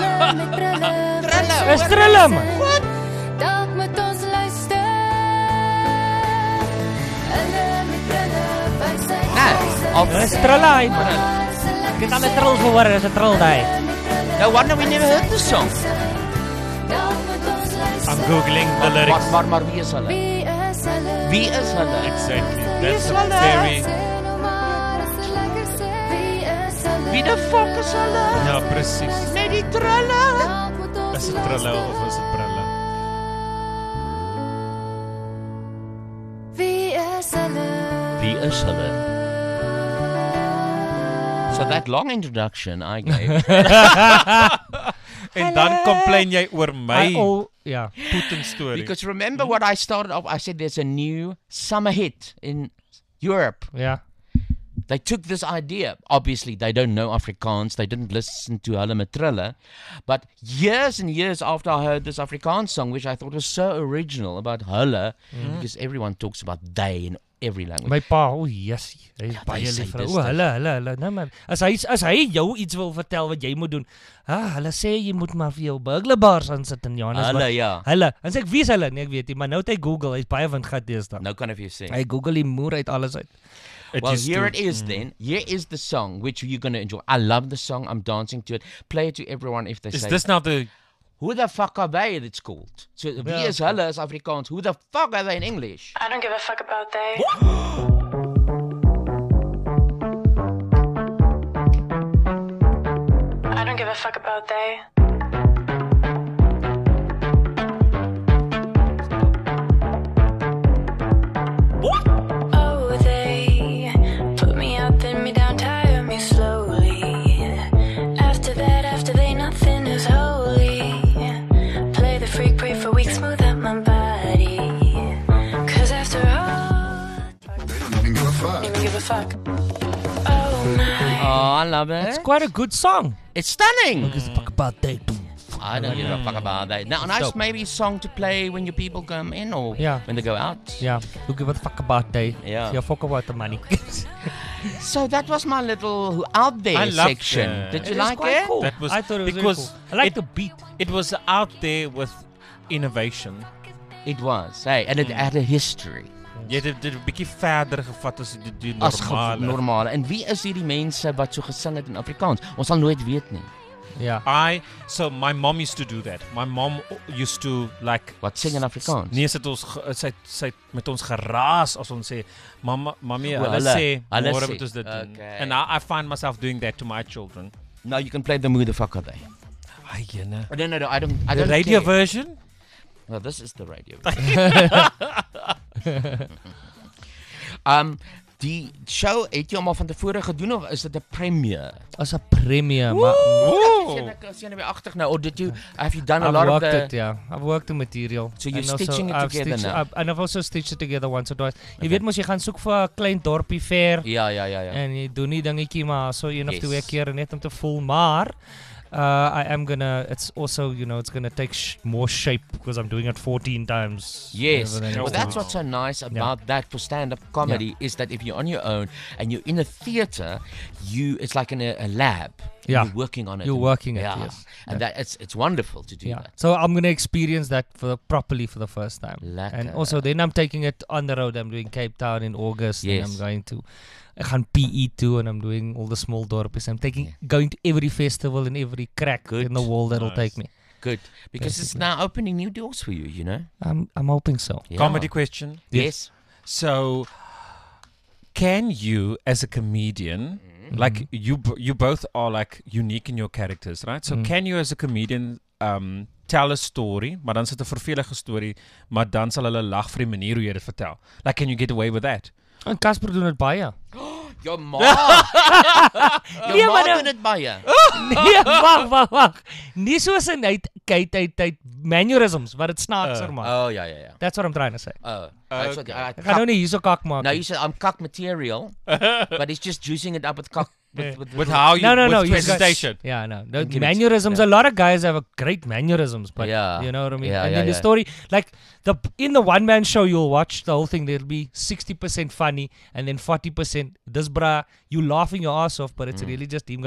[SPEAKER 7] Dis trille man.
[SPEAKER 11] Dalk moet ons luister. Hulle met brille, wysheid,
[SPEAKER 5] Nee, of
[SPEAKER 7] Dis trille hy man. Ek het al 'n trill gehoor, dis 'n trill daai.
[SPEAKER 5] No wonder we never heard the song.
[SPEAKER 6] I'm googling the lyrics.
[SPEAKER 5] Maar, maar, maar wie is hulle?
[SPEAKER 11] Wie is hulle?
[SPEAKER 5] Wie is hulle?
[SPEAKER 6] Exactly.
[SPEAKER 5] Wie
[SPEAKER 6] That's
[SPEAKER 5] is
[SPEAKER 6] a
[SPEAKER 5] hulle?
[SPEAKER 6] very
[SPEAKER 11] Sê nou maar as dit lekker sê. Wie is hulle?
[SPEAKER 5] Wie the fuck is hulle?
[SPEAKER 6] ja presies.
[SPEAKER 5] Net die trille.
[SPEAKER 11] Dalk moet ons
[SPEAKER 6] Is dit trille of is dit brille?
[SPEAKER 11] Wie is hulle?
[SPEAKER 5] Wie is hulle? So that long introduction I gave.
[SPEAKER 6] En dan complain jy oor my
[SPEAKER 7] I al ja.
[SPEAKER 6] Putin story.
[SPEAKER 5] Because remember what I started off, I said there's a new summer hit in Europe.
[SPEAKER 7] Ja.
[SPEAKER 5] They took this idea. Obviously, they don't know Afrikaans. They didn't listen to Hulle met Trille. But years and years after I heard this Afrikaans song, which I thought was so original about Hulle, because everyone talks about they in every language.
[SPEAKER 7] My pa, o jessie, hy is
[SPEAKER 5] Ja,
[SPEAKER 7] baie
[SPEAKER 5] hy sê
[SPEAKER 7] lief vir
[SPEAKER 5] dis
[SPEAKER 7] o,
[SPEAKER 5] dit.
[SPEAKER 7] hulle, hulle, hulle, nou man. As hy as hy jou iets wil vertel wat jy moet doen. Ah, hulle sê jy moet maar vir jou burglar bars aansit in Johannesburg.
[SPEAKER 5] Hulle, ja.
[SPEAKER 7] Hulle. Dan sê ek, wie is hulle? Nee, ek weet nie, maar nou het hy Google, hy's baie windgat deesdae.
[SPEAKER 5] No kind of you sing.
[SPEAKER 7] Hy Google die moer uit alles uit.
[SPEAKER 6] It
[SPEAKER 5] Well,
[SPEAKER 6] used
[SPEAKER 5] here
[SPEAKER 6] to-
[SPEAKER 5] it is then. Here is the song which you're going to enjoy. I love the song. I'm dancing to it. Play it to everyone if they
[SPEAKER 6] Is
[SPEAKER 5] say,
[SPEAKER 6] this now the
[SPEAKER 5] who the fuck are they, it's called. So, wie
[SPEAKER 7] Ja.
[SPEAKER 5] is hulle as Afrikaans? Who the fuck are they in English?
[SPEAKER 12] I don't give a fuck about they. I don't give a fuck about they. Oh, they put me up, then me down, tire me slowly. After that, after they, nothing is holy. Play the freak, pray for weeks, smooth out my body. Cause after all,
[SPEAKER 10] They don't even give a fuck.
[SPEAKER 12] even give a fuck. Oh my.
[SPEAKER 5] Oh, I love it.
[SPEAKER 7] It's quite a good song.
[SPEAKER 5] It's stunning.
[SPEAKER 7] Give a fuck about that too.
[SPEAKER 5] I don't give a fuck about that. Now, nice
[SPEAKER 7] dope.
[SPEAKER 5] maybe song to play when your people come in or
[SPEAKER 7] Yeah.
[SPEAKER 5] when they go out.
[SPEAKER 7] Ja, who give a fuck about that?
[SPEAKER 5] Ja.
[SPEAKER 7] Ja, fuck about the money.
[SPEAKER 5] So that was my little out there
[SPEAKER 6] I loved
[SPEAKER 5] section.
[SPEAKER 6] that.
[SPEAKER 5] Did you
[SPEAKER 7] It was
[SPEAKER 5] like
[SPEAKER 7] quite
[SPEAKER 5] it?
[SPEAKER 7] cool.
[SPEAKER 6] That was
[SPEAKER 7] I thought it was
[SPEAKER 6] because
[SPEAKER 7] very cool. I like
[SPEAKER 6] it-
[SPEAKER 7] the beat.
[SPEAKER 6] It was out there with innovation.
[SPEAKER 5] It was. Hey, and it had a history.
[SPEAKER 6] Jy het dit- dit 'n bietjie verder gevat as die, die
[SPEAKER 5] As ge-
[SPEAKER 6] normale.
[SPEAKER 5] normale. En wie is hierdie mense wat so gesing het in Afrikaans? Ons sal nooit weet nie.
[SPEAKER 7] Ja.
[SPEAKER 6] I so my mom used to do that. My mom used to like
[SPEAKER 5] Wat sing in Afrikaans?
[SPEAKER 6] Nee, sy het ons ge- sy het- sy het met ons geraas as ons sê mamma mami
[SPEAKER 5] O,
[SPEAKER 6] hulle
[SPEAKER 5] hulle-
[SPEAKER 6] sê
[SPEAKER 5] hulle
[SPEAKER 6] môre
[SPEAKER 5] sê,
[SPEAKER 6] moet ons dit doen.
[SPEAKER 5] okay.
[SPEAKER 6] And I, I find myself doing that to my children.
[SPEAKER 5] Now you can play the Who the fuck are they?
[SPEAKER 6] Ai jene.
[SPEAKER 5] No, no, no, I don't I
[SPEAKER 6] The
[SPEAKER 5] don't
[SPEAKER 6] radio
[SPEAKER 5] care.
[SPEAKER 6] version?
[SPEAKER 5] Well, this is the radio. um die show het jy hom al van tevore gedoen of is dit 'n premiere?
[SPEAKER 7] As 'n premiere, maar
[SPEAKER 5] Ooh. Ek sien nou weer agter nou. Or did you have you done a
[SPEAKER 7] I've
[SPEAKER 5] lot of
[SPEAKER 7] worked
[SPEAKER 5] the
[SPEAKER 7] it, yeah. I've worked the material.
[SPEAKER 5] So you're
[SPEAKER 7] And also
[SPEAKER 5] stitching it
[SPEAKER 7] I've
[SPEAKER 5] together
[SPEAKER 7] stitched-
[SPEAKER 5] now?
[SPEAKER 7] I've, and I've also stitched it together once or twice. Jy weet mos jy gaan soek vir 'n klein dorpie fair.
[SPEAKER 5] Ja, ja, ja, ja.
[SPEAKER 7] En jy doen nie dingetjie maar so een of
[SPEAKER 5] Yes.
[SPEAKER 7] twee keer net om te voel, maar uh, I am gonna. It's also, you know, it's gonna take sh- more shape because I'm doing it fourteen times.
[SPEAKER 5] Yes.
[SPEAKER 7] rather than
[SPEAKER 5] Well,
[SPEAKER 7] two
[SPEAKER 5] that's
[SPEAKER 7] weeks.
[SPEAKER 5] what's so nice about that for stand-up comedy is that if you're on your own and you're in a theater, you it's like in a, a lab.
[SPEAKER 7] Yeah.
[SPEAKER 5] You're working on it.
[SPEAKER 7] You're
[SPEAKER 5] and-
[SPEAKER 7] working it,
[SPEAKER 5] yeah.
[SPEAKER 7] yes.
[SPEAKER 5] And that it's it's wonderful to do
[SPEAKER 7] Yeah.
[SPEAKER 5] that.
[SPEAKER 7] So I'm gonna experience that for the, properly for the first time.
[SPEAKER 5] Lekker.
[SPEAKER 7] And also then I'm taking it on the road. I'm doing Cape Town in August.
[SPEAKER 5] Yes.
[SPEAKER 7] And I'm going to ek gaan P E toe and I'm doing all the small dorpies. I'm taking going to every festival and every crack
[SPEAKER 5] Good.
[SPEAKER 7] in the wall that'll
[SPEAKER 6] Nice.
[SPEAKER 7] take me.
[SPEAKER 5] Good. Because it's now opening new doors for you, you know?
[SPEAKER 7] I'm I'm hoping so.
[SPEAKER 5] Yeah.
[SPEAKER 6] Comedy question.
[SPEAKER 5] Yes.
[SPEAKER 6] So can you as a comedian like you b- you both are like unique in your characters, right? So
[SPEAKER 7] Mm.
[SPEAKER 6] can you as a comedian um tell a story, maar dan sit 'n vervelige storie, maar dan sal hulle lag vir die manier hoe jy dit vertel. Like can you get away with that?
[SPEAKER 7] En Casper doen dit baie.
[SPEAKER 5] Your ma. Your
[SPEAKER 7] Nee,
[SPEAKER 5] ma
[SPEAKER 7] maar nou-
[SPEAKER 5] doen dit baie.
[SPEAKER 7] Nee, wag, wag, wag. Nie soos in hy kyk hy hy mannerisms, maar dit snaakser
[SPEAKER 6] Uh,
[SPEAKER 7] maak.
[SPEAKER 5] Oh, yeah, yeah, yeah.
[SPEAKER 7] That's what I'm trying to say.
[SPEAKER 5] Oh. That's what, I,
[SPEAKER 7] Ek gaan nou nie hierso kak maak.
[SPEAKER 5] No,
[SPEAKER 7] nie.
[SPEAKER 5] you said I'm cock material, but he's just juicing it up with cock. With, with,
[SPEAKER 6] With how you
[SPEAKER 7] No, no,
[SPEAKER 6] with
[SPEAKER 7] no. you guys-
[SPEAKER 6] presentation.
[SPEAKER 7] Yeah, no. The
[SPEAKER 5] And give it-
[SPEAKER 7] mannerisms.
[SPEAKER 5] yeah.
[SPEAKER 7] A lot of guys have a great mannerisms, but
[SPEAKER 5] Yeah.
[SPEAKER 7] you know what I mean.
[SPEAKER 5] Yeah,
[SPEAKER 7] and
[SPEAKER 5] yeah,
[SPEAKER 7] then the
[SPEAKER 5] yeah.
[SPEAKER 7] story, like the in the one man show, you'll watch the whole thing. There'll be sixty percent funny, and then forty percent this bra. You laughing your ass off, but it's
[SPEAKER 5] Mm.
[SPEAKER 7] really just him going.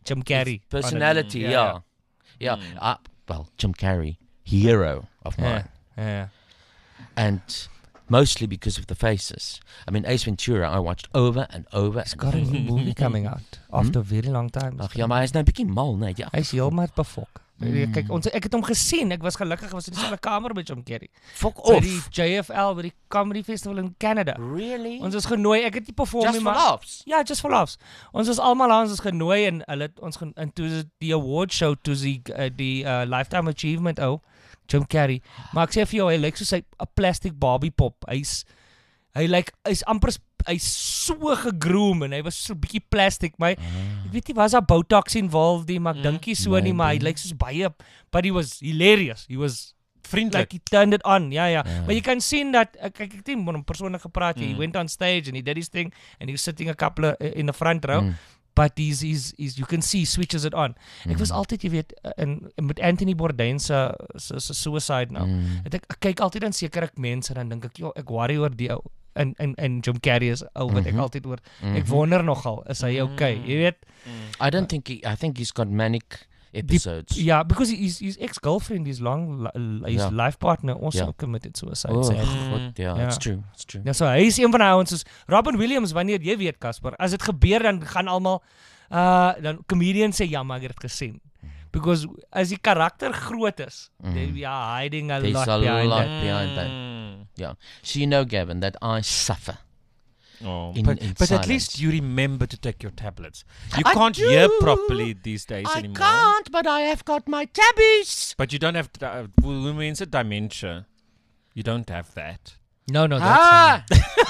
[SPEAKER 7] Jim Carrey.
[SPEAKER 5] His personality,
[SPEAKER 7] on it.
[SPEAKER 5] yeah. Yeah.
[SPEAKER 7] Mm.
[SPEAKER 5] Uh, well, Jim Carrey, hero of
[SPEAKER 7] Yeah,
[SPEAKER 5] mine.
[SPEAKER 7] yeah.
[SPEAKER 5] And mostly because of the faces. I mean, Ace Ventura, I watched over and over.
[SPEAKER 7] He's
[SPEAKER 5] and
[SPEAKER 7] got a
[SPEAKER 5] over.
[SPEAKER 7] new movie coming out after a very long time.
[SPEAKER 5] Ag ja, maar hy is nou 'n bietjie mal, nee. Ja.
[SPEAKER 7] Hy's heeltemal befok.
[SPEAKER 5] Mm.
[SPEAKER 7] Kyk, ons ek het hom gesien. Ek was gelukkig, ek was in dieselfde kamer met Jim Carrey.
[SPEAKER 5] Fok
[SPEAKER 7] By
[SPEAKER 5] off.
[SPEAKER 7] die J F L, by die Comedy Festival in Canada.
[SPEAKER 5] Really?
[SPEAKER 7] Ons is genooi. Ek het nie perform
[SPEAKER 5] Just
[SPEAKER 7] nie,
[SPEAKER 5] for
[SPEAKER 7] maar
[SPEAKER 5] laughs?
[SPEAKER 7] Ja, just for laughs. Ons is almal aan, ons is genooi en hulle het ons gen, en toe is die award show toe die uh, die uh, Lifetime Achievement ou Jim Carrey. Maar ek sê vir jou, hy lyk soos 'n plastic Barbie pop. Hy's hy lyk hy's amper hy's so gegroom en hy was so 'n bietjie plastic, maar ah. ek weet nie was daar Botox involved nie, maar ek dink nie so nie, maar hy lyk soos baie, but he was hilarious. He was
[SPEAKER 6] vriendelijk.
[SPEAKER 7] Like he turned it on. Ja, ja.
[SPEAKER 6] Yeah.
[SPEAKER 7] Maar jy kan sien dat ek ek het nie met hom persoonlik gepraat nie.
[SPEAKER 6] Mm.
[SPEAKER 7] He went on stage and he did his thing and he was sitting a couple of, in the front row.
[SPEAKER 5] Mm.
[SPEAKER 7] But he's, he's, he's, you can see he switches it on. Ek was altyd, jy weet, in, met Anthony Bourdain se se suicide nou.
[SPEAKER 5] Mm.
[SPEAKER 7] Ek, ek kyk altyd aan sekere mense dan dink ek, joh, ek worry oor die ou en en en Jim Carrey is ou wat ek
[SPEAKER 5] Mhm.
[SPEAKER 7] altyd oor. Ek
[SPEAKER 5] Mhm.
[SPEAKER 7] wonder nogal, is hy okay? Jy weet.
[SPEAKER 5] I don't think he, I think he's got manic episodes.
[SPEAKER 7] Die, yeah, because his his ex-girlfriend, his long his
[SPEAKER 5] Yeah.
[SPEAKER 7] life partner also
[SPEAKER 5] Yeah.
[SPEAKER 7] committed suicide.
[SPEAKER 5] Oh,
[SPEAKER 7] sad.
[SPEAKER 5] God, yeah, it's true, it's true.
[SPEAKER 7] Ja, so hy is een van daai ouens soos Robin Williams, wanneer jy weet Casper, as dit gebeur dan gaan almal uh dan comedians sê ja, maar ek het dit gesien. Because as die karakter groot is,
[SPEAKER 5] Mhm.
[SPEAKER 7] they are hiding a
[SPEAKER 5] There's
[SPEAKER 7] lot
[SPEAKER 5] a
[SPEAKER 7] behind
[SPEAKER 5] lot
[SPEAKER 7] that.
[SPEAKER 5] behind that. Yeah. So you know, Gavin, that I suffer.
[SPEAKER 6] Oh,
[SPEAKER 5] in,
[SPEAKER 6] but,
[SPEAKER 5] in
[SPEAKER 6] but at
[SPEAKER 5] silence.
[SPEAKER 6] least you remember to take your tablets. You
[SPEAKER 5] I
[SPEAKER 6] can't
[SPEAKER 5] do.
[SPEAKER 6] hear properly these days
[SPEAKER 5] I
[SPEAKER 6] anymore.
[SPEAKER 5] can't, but I have got my tabbies.
[SPEAKER 6] But you don't have uh, women's dementia. You don't have that.
[SPEAKER 7] No, no,
[SPEAKER 5] Ah!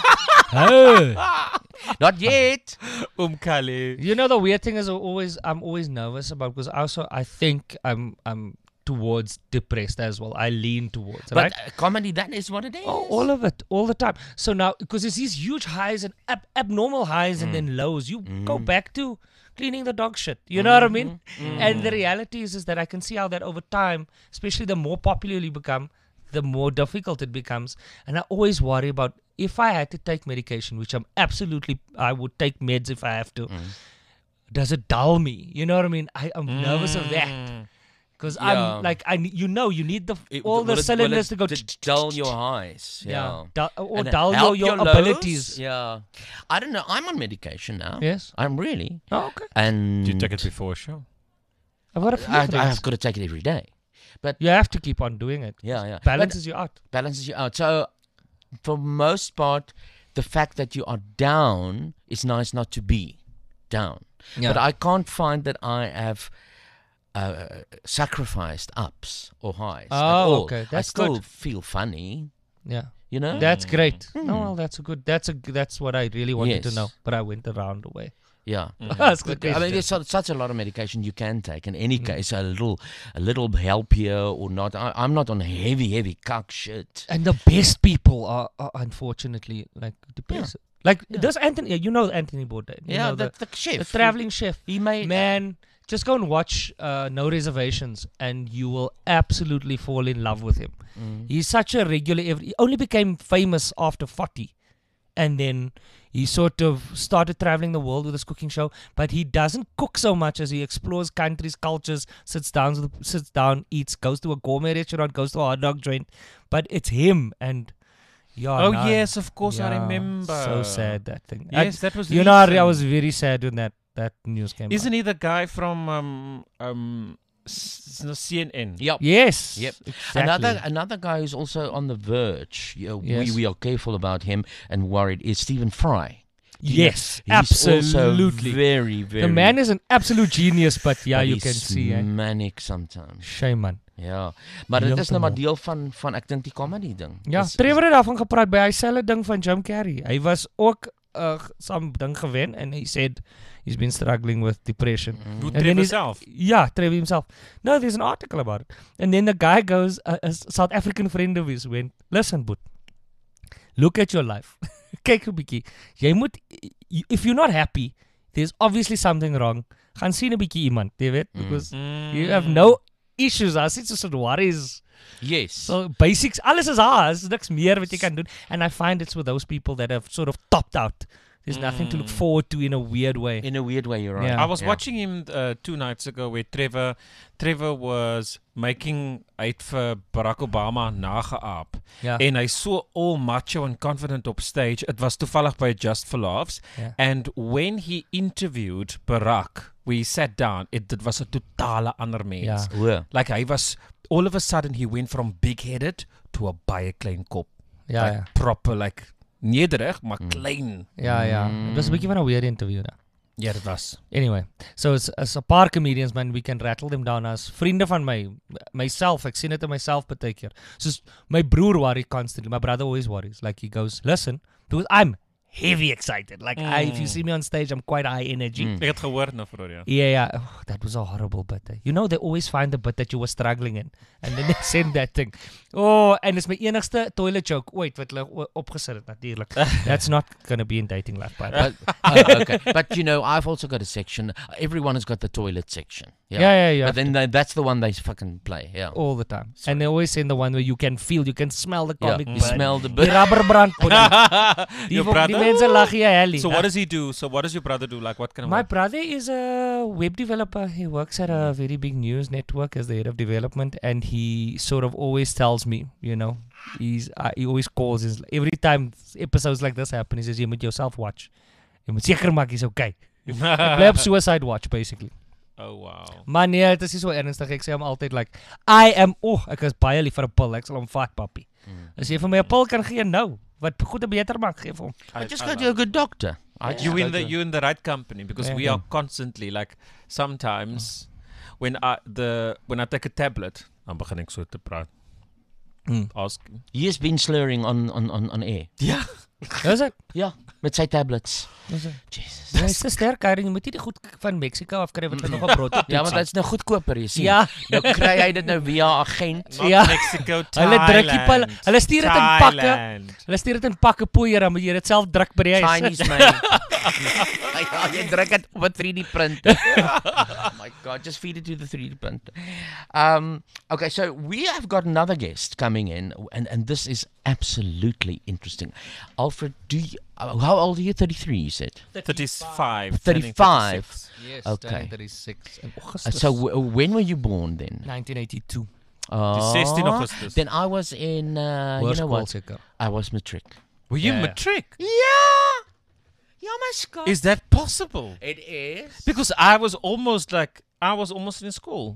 [SPEAKER 7] Oh.
[SPEAKER 5] Not yet.
[SPEAKER 6] Umkali.
[SPEAKER 7] You know the weird thing is always I'm always nervous about because also I think I'm I'm towards depressed as well. I lean towards
[SPEAKER 5] But
[SPEAKER 7] right.
[SPEAKER 5] uh, comedy, that is what it is.
[SPEAKER 7] Oh, all of it, all the time. So now, because it's these huge highs and ab- abnormal highs
[SPEAKER 5] Mm.
[SPEAKER 7] and then lows, you go back to cleaning the dog shit. You know what I mean?
[SPEAKER 5] Mm.
[SPEAKER 7] And the reality is, is that I can see how that over time, especially the more popular you become, the more difficult it becomes. And I always worry about if I had to take medication, which I'm absolutely, I would take meds if I have to.
[SPEAKER 5] Mm.
[SPEAKER 7] Does it dull me? You know what I mean? I, I'm nervous of that. Because
[SPEAKER 5] Yeah.
[SPEAKER 7] I'm like, I, ne- you know, you need the
[SPEAKER 5] It-
[SPEAKER 7] all
[SPEAKER 5] will
[SPEAKER 7] the
[SPEAKER 5] it- will
[SPEAKER 7] cylinders
[SPEAKER 5] it
[SPEAKER 7] to go.
[SPEAKER 5] d- dull your highs.
[SPEAKER 7] Yeah.
[SPEAKER 5] Yeah.
[SPEAKER 7] Dull- or
[SPEAKER 5] And
[SPEAKER 7] dull
[SPEAKER 5] help
[SPEAKER 7] your- your
[SPEAKER 5] lows.
[SPEAKER 7] abilities.
[SPEAKER 5] Yeah. I don't know. I'm on medication now.
[SPEAKER 7] Yes.
[SPEAKER 5] I'm really.
[SPEAKER 7] Oh, okay.
[SPEAKER 5] And
[SPEAKER 6] Do you take it before a show?
[SPEAKER 7] I've got a few
[SPEAKER 5] I,
[SPEAKER 7] things.
[SPEAKER 5] I have got to take it every day. But
[SPEAKER 7] You have to keep on doing it.
[SPEAKER 5] yeah, yeah.
[SPEAKER 7] Balances
[SPEAKER 5] But
[SPEAKER 7] you out.
[SPEAKER 5] Balances you out. So for most part, the fact that you are down is nice not to be down.
[SPEAKER 7] Yeah.
[SPEAKER 5] But I can't find that I have uh, sacrificed ups or highs. at
[SPEAKER 7] Oh,
[SPEAKER 5] all.
[SPEAKER 7] okay.
[SPEAKER 5] I
[SPEAKER 7] That's
[SPEAKER 5] still
[SPEAKER 7] good.
[SPEAKER 5] feel funny.
[SPEAKER 7] Yeah.
[SPEAKER 5] You know?
[SPEAKER 7] That's great.
[SPEAKER 5] Mm.
[SPEAKER 7] No, well, that's a good. That's a. That's what I really wanted to
[SPEAKER 5] Yes.
[SPEAKER 7] know. But I went around the way.
[SPEAKER 5] Yeah,
[SPEAKER 7] That's a good
[SPEAKER 5] But, I mean,
[SPEAKER 7] question.
[SPEAKER 5] there's such, such a lot of medication you can take. In any
[SPEAKER 7] Mm.
[SPEAKER 5] case, a little, a little help here or not. I, I'm not on heavy, heavy cock shit.
[SPEAKER 7] And the best people are, are unfortunately like depressed. Like does Anthony? You know Anthony Bourdain. You
[SPEAKER 5] Yeah,
[SPEAKER 7] know,
[SPEAKER 5] the- the chef.
[SPEAKER 7] the traveling chef.
[SPEAKER 5] He made
[SPEAKER 7] Man, just go and watch uh, No Reservations, and you will absolutely fall in love with him.
[SPEAKER 5] Mm.
[SPEAKER 7] He's such a regular. Every, he only became famous after forty, and then he sort of started traveling the world with his cooking show. But he doesn't cook so much as he explores countries, cultures, sits down, with, sits down, eats, goes to a gourmet restaurant, goes to a hot dog joint. But it's him and. Yeah,
[SPEAKER 6] Oh,
[SPEAKER 7] no,
[SPEAKER 6] yes, of course, I
[SPEAKER 7] yeah,
[SPEAKER 6] remember.
[SPEAKER 7] So sad, that thing.
[SPEAKER 6] Yes,
[SPEAKER 7] I,
[SPEAKER 6] that was
[SPEAKER 7] You know, I, I
[SPEAKER 6] recent.
[SPEAKER 7] was very sad when that, that news came
[SPEAKER 6] Isn't
[SPEAKER 7] out.
[SPEAKER 6] he the guy from um um s- s- C N N?
[SPEAKER 5] Yep.
[SPEAKER 7] Yes.
[SPEAKER 5] Yep.
[SPEAKER 7] Exactly.
[SPEAKER 5] Another another guy who's also on the verge. You know,
[SPEAKER 7] Yes.
[SPEAKER 5] we, we are careful about him and worried is Stephen Fry.
[SPEAKER 7] Yes,
[SPEAKER 5] He's also
[SPEAKER 7] absolutely.
[SPEAKER 5] very, very.
[SPEAKER 7] The man is an absolute genius, but yeah,
[SPEAKER 5] but
[SPEAKER 7] you
[SPEAKER 5] he's
[SPEAKER 7] can see. Eh?
[SPEAKER 5] manic sometimes.
[SPEAKER 7] Shame, man.
[SPEAKER 5] Ja, maar dit is nou maar
[SPEAKER 7] Heeltemal.
[SPEAKER 5] deel van van ek dink die comedy ding.
[SPEAKER 7] Ja,
[SPEAKER 5] Is-
[SPEAKER 7] Trevor het daarvan gepraat by hy selfe ding van Jim Carrey. Hy was ook uh, saam ding gewen and he said he's been struggling with depression.
[SPEAKER 6] Who,
[SPEAKER 7] And then
[SPEAKER 6] Trevor
[SPEAKER 7] he's-
[SPEAKER 6] self?
[SPEAKER 7] Yeah, Trevor himself. No, there's an article about it. And then the guy goes, uh, a South African friend of his went, listen, Boet, look at your life. Kyk 'n bietjie. Jy moet, if you're not happy, there's obviously something wrong. Gaan sien 'n bietjie iemand, jy weet, because you have no issues. As it's just worries.
[SPEAKER 5] Yes.
[SPEAKER 7] So basics, alles is ours. Niks meer wat jy kan doen. And I find it's with those people that have sort of topped out There's nothing to look forward to in a weird way.
[SPEAKER 5] In a weird way, you're right.
[SPEAKER 7] Yeah.
[SPEAKER 6] I was
[SPEAKER 5] Yeah.
[SPEAKER 6] watching him uh, two nights ago where Trevor Trevor was making uit vir Barack Obama nageaap.
[SPEAKER 7] Ja.
[SPEAKER 6] En hy so all macho and confident op stage. It was toevallig by Just for Laughs.
[SPEAKER 7] Ja.
[SPEAKER 6] And when he interviewed Barack, we sat down, it, dit was 'n totale ander mens.
[SPEAKER 7] Ja.
[SPEAKER 5] O.
[SPEAKER 6] Like hy was, all of a sudden he went from big-headed to 'n baie klein kop.
[SPEAKER 7] Ja,
[SPEAKER 6] like
[SPEAKER 7] ja.
[SPEAKER 6] proper, like nederig, maar klein.
[SPEAKER 7] Ja, ja. Dit was 'n bietjie van 'n weird interview daar.
[SPEAKER 6] Ja, dit was.
[SPEAKER 7] Anyway, so as as 'n paar comedians man, we can rattle them down as vriende van my, myself. Ek sien dit in myself baie keer. Soos my broer worry constantly. My brother always worries. Like he goes, listen, because I'm heavy excited. Like I, if you see me on stage, I'm quite high energy.
[SPEAKER 6] Ek het gehoor nou vroeër, ja.
[SPEAKER 7] Yeah, yeah. Oh, that was a horrible bit. Eh? You know, they always find the bit that you were struggling in. And then they send that thing. Oh, en is my enigste toilet joke ooit wat hulle o- opgesit het natuurlik. That's not going to be in dating life, by the way.
[SPEAKER 5] But, oh, okay. But you know, I've also got a section. Everyone has got the toilet section.
[SPEAKER 7] Yeah, yeah, yeah.
[SPEAKER 5] But then they, that's the one they fucking play. Yeah.
[SPEAKER 7] All the time. And they always send the one where you can feel, you can smell the comic
[SPEAKER 5] you
[SPEAKER 7] burn.
[SPEAKER 5] smell the
[SPEAKER 7] Die
[SPEAKER 5] burn.
[SPEAKER 7] rubberbrand pudding. Die,
[SPEAKER 6] Your
[SPEAKER 7] vo-
[SPEAKER 6] brother?
[SPEAKER 7] die mense lag jy helly.
[SPEAKER 6] So what does he do? So what does your brother do? Like what kind of
[SPEAKER 7] My
[SPEAKER 6] work?
[SPEAKER 7] brother is a web developer. He works at a very big news network as the head of development, and he sort of always tells me, you know, he's uh, he always calls. He's, every time episodes like this happen, he says, "You moet yourself watch. You moet seker maak jy's okay." Ek bly op suicide watch basically.
[SPEAKER 6] Oh wow.
[SPEAKER 7] Maar nee, dit is nie so ernstig. Ek sê hom altyd like, I am, oh, ek is baie lief vir 'n pil. Ek sal hom vat, papi. As jy vir my 'n pil kan gee nou, wat goed en beter maak, gee vir hom.
[SPEAKER 5] I just go to a good doctor. I just
[SPEAKER 6] You
[SPEAKER 5] go
[SPEAKER 6] in the
[SPEAKER 5] to-
[SPEAKER 6] you in the right company because
[SPEAKER 7] Yeah.
[SPEAKER 6] we are constantly like sometimes when I the when I take a tablet, dan begin ek so te praat.
[SPEAKER 7] Mm.
[SPEAKER 6] Ask.
[SPEAKER 5] He has been slurring on, on, on, on air.
[SPEAKER 6] Ja.
[SPEAKER 7] Is dit?
[SPEAKER 5] Ja, met sy tablets.
[SPEAKER 7] Is dit?
[SPEAKER 5] Jesus.
[SPEAKER 7] Jy is te sterk, Irene. Jy moet nie die goed van Mexico afkry wat hulle nog 'n brood het.
[SPEAKER 5] Ja, want dit is nou goedkoper, jy sien.
[SPEAKER 7] Ja.
[SPEAKER 5] Nou kry hy dit nou via agent.
[SPEAKER 6] Not
[SPEAKER 7] Ja.
[SPEAKER 6] Mexico,
[SPEAKER 7] Hulle druk die pil,
[SPEAKER 6] Thailand.
[SPEAKER 7] hulle stuur dit in pakke.
[SPEAKER 6] Thailand.
[SPEAKER 7] Hulle stuur dit in pakke poeier, dan moet jy dit self druk by die huis.
[SPEAKER 5] Chinese made. Ja, jy druk dit op 'n three D printer. Oh my God, just feed it to the three D printer. Um, okay, so we have got another guest coming in, and, and this is absolutely interesting. Alfred, do you, uh, how old are you? thirty-three, you said?
[SPEAKER 6] thirty-five.
[SPEAKER 5] thirty-five.
[SPEAKER 7] Yes,
[SPEAKER 5] Okay.
[SPEAKER 7] turning thirty-six in
[SPEAKER 5] Uh,
[SPEAKER 7] Augustus.
[SPEAKER 5] so w- when were you born then?
[SPEAKER 7] nineteen eighty-two.
[SPEAKER 5] Oh,
[SPEAKER 6] sixteen Augustus.
[SPEAKER 5] Then I was in, uh, you know what?
[SPEAKER 7] Seker.
[SPEAKER 5] I was matric.
[SPEAKER 6] Were you
[SPEAKER 7] Yeah.
[SPEAKER 6] matric?
[SPEAKER 5] Yeah! Yeah, my Scott.
[SPEAKER 6] Is that possible?
[SPEAKER 5] It is.
[SPEAKER 6] Because I was almost like I was almost in school.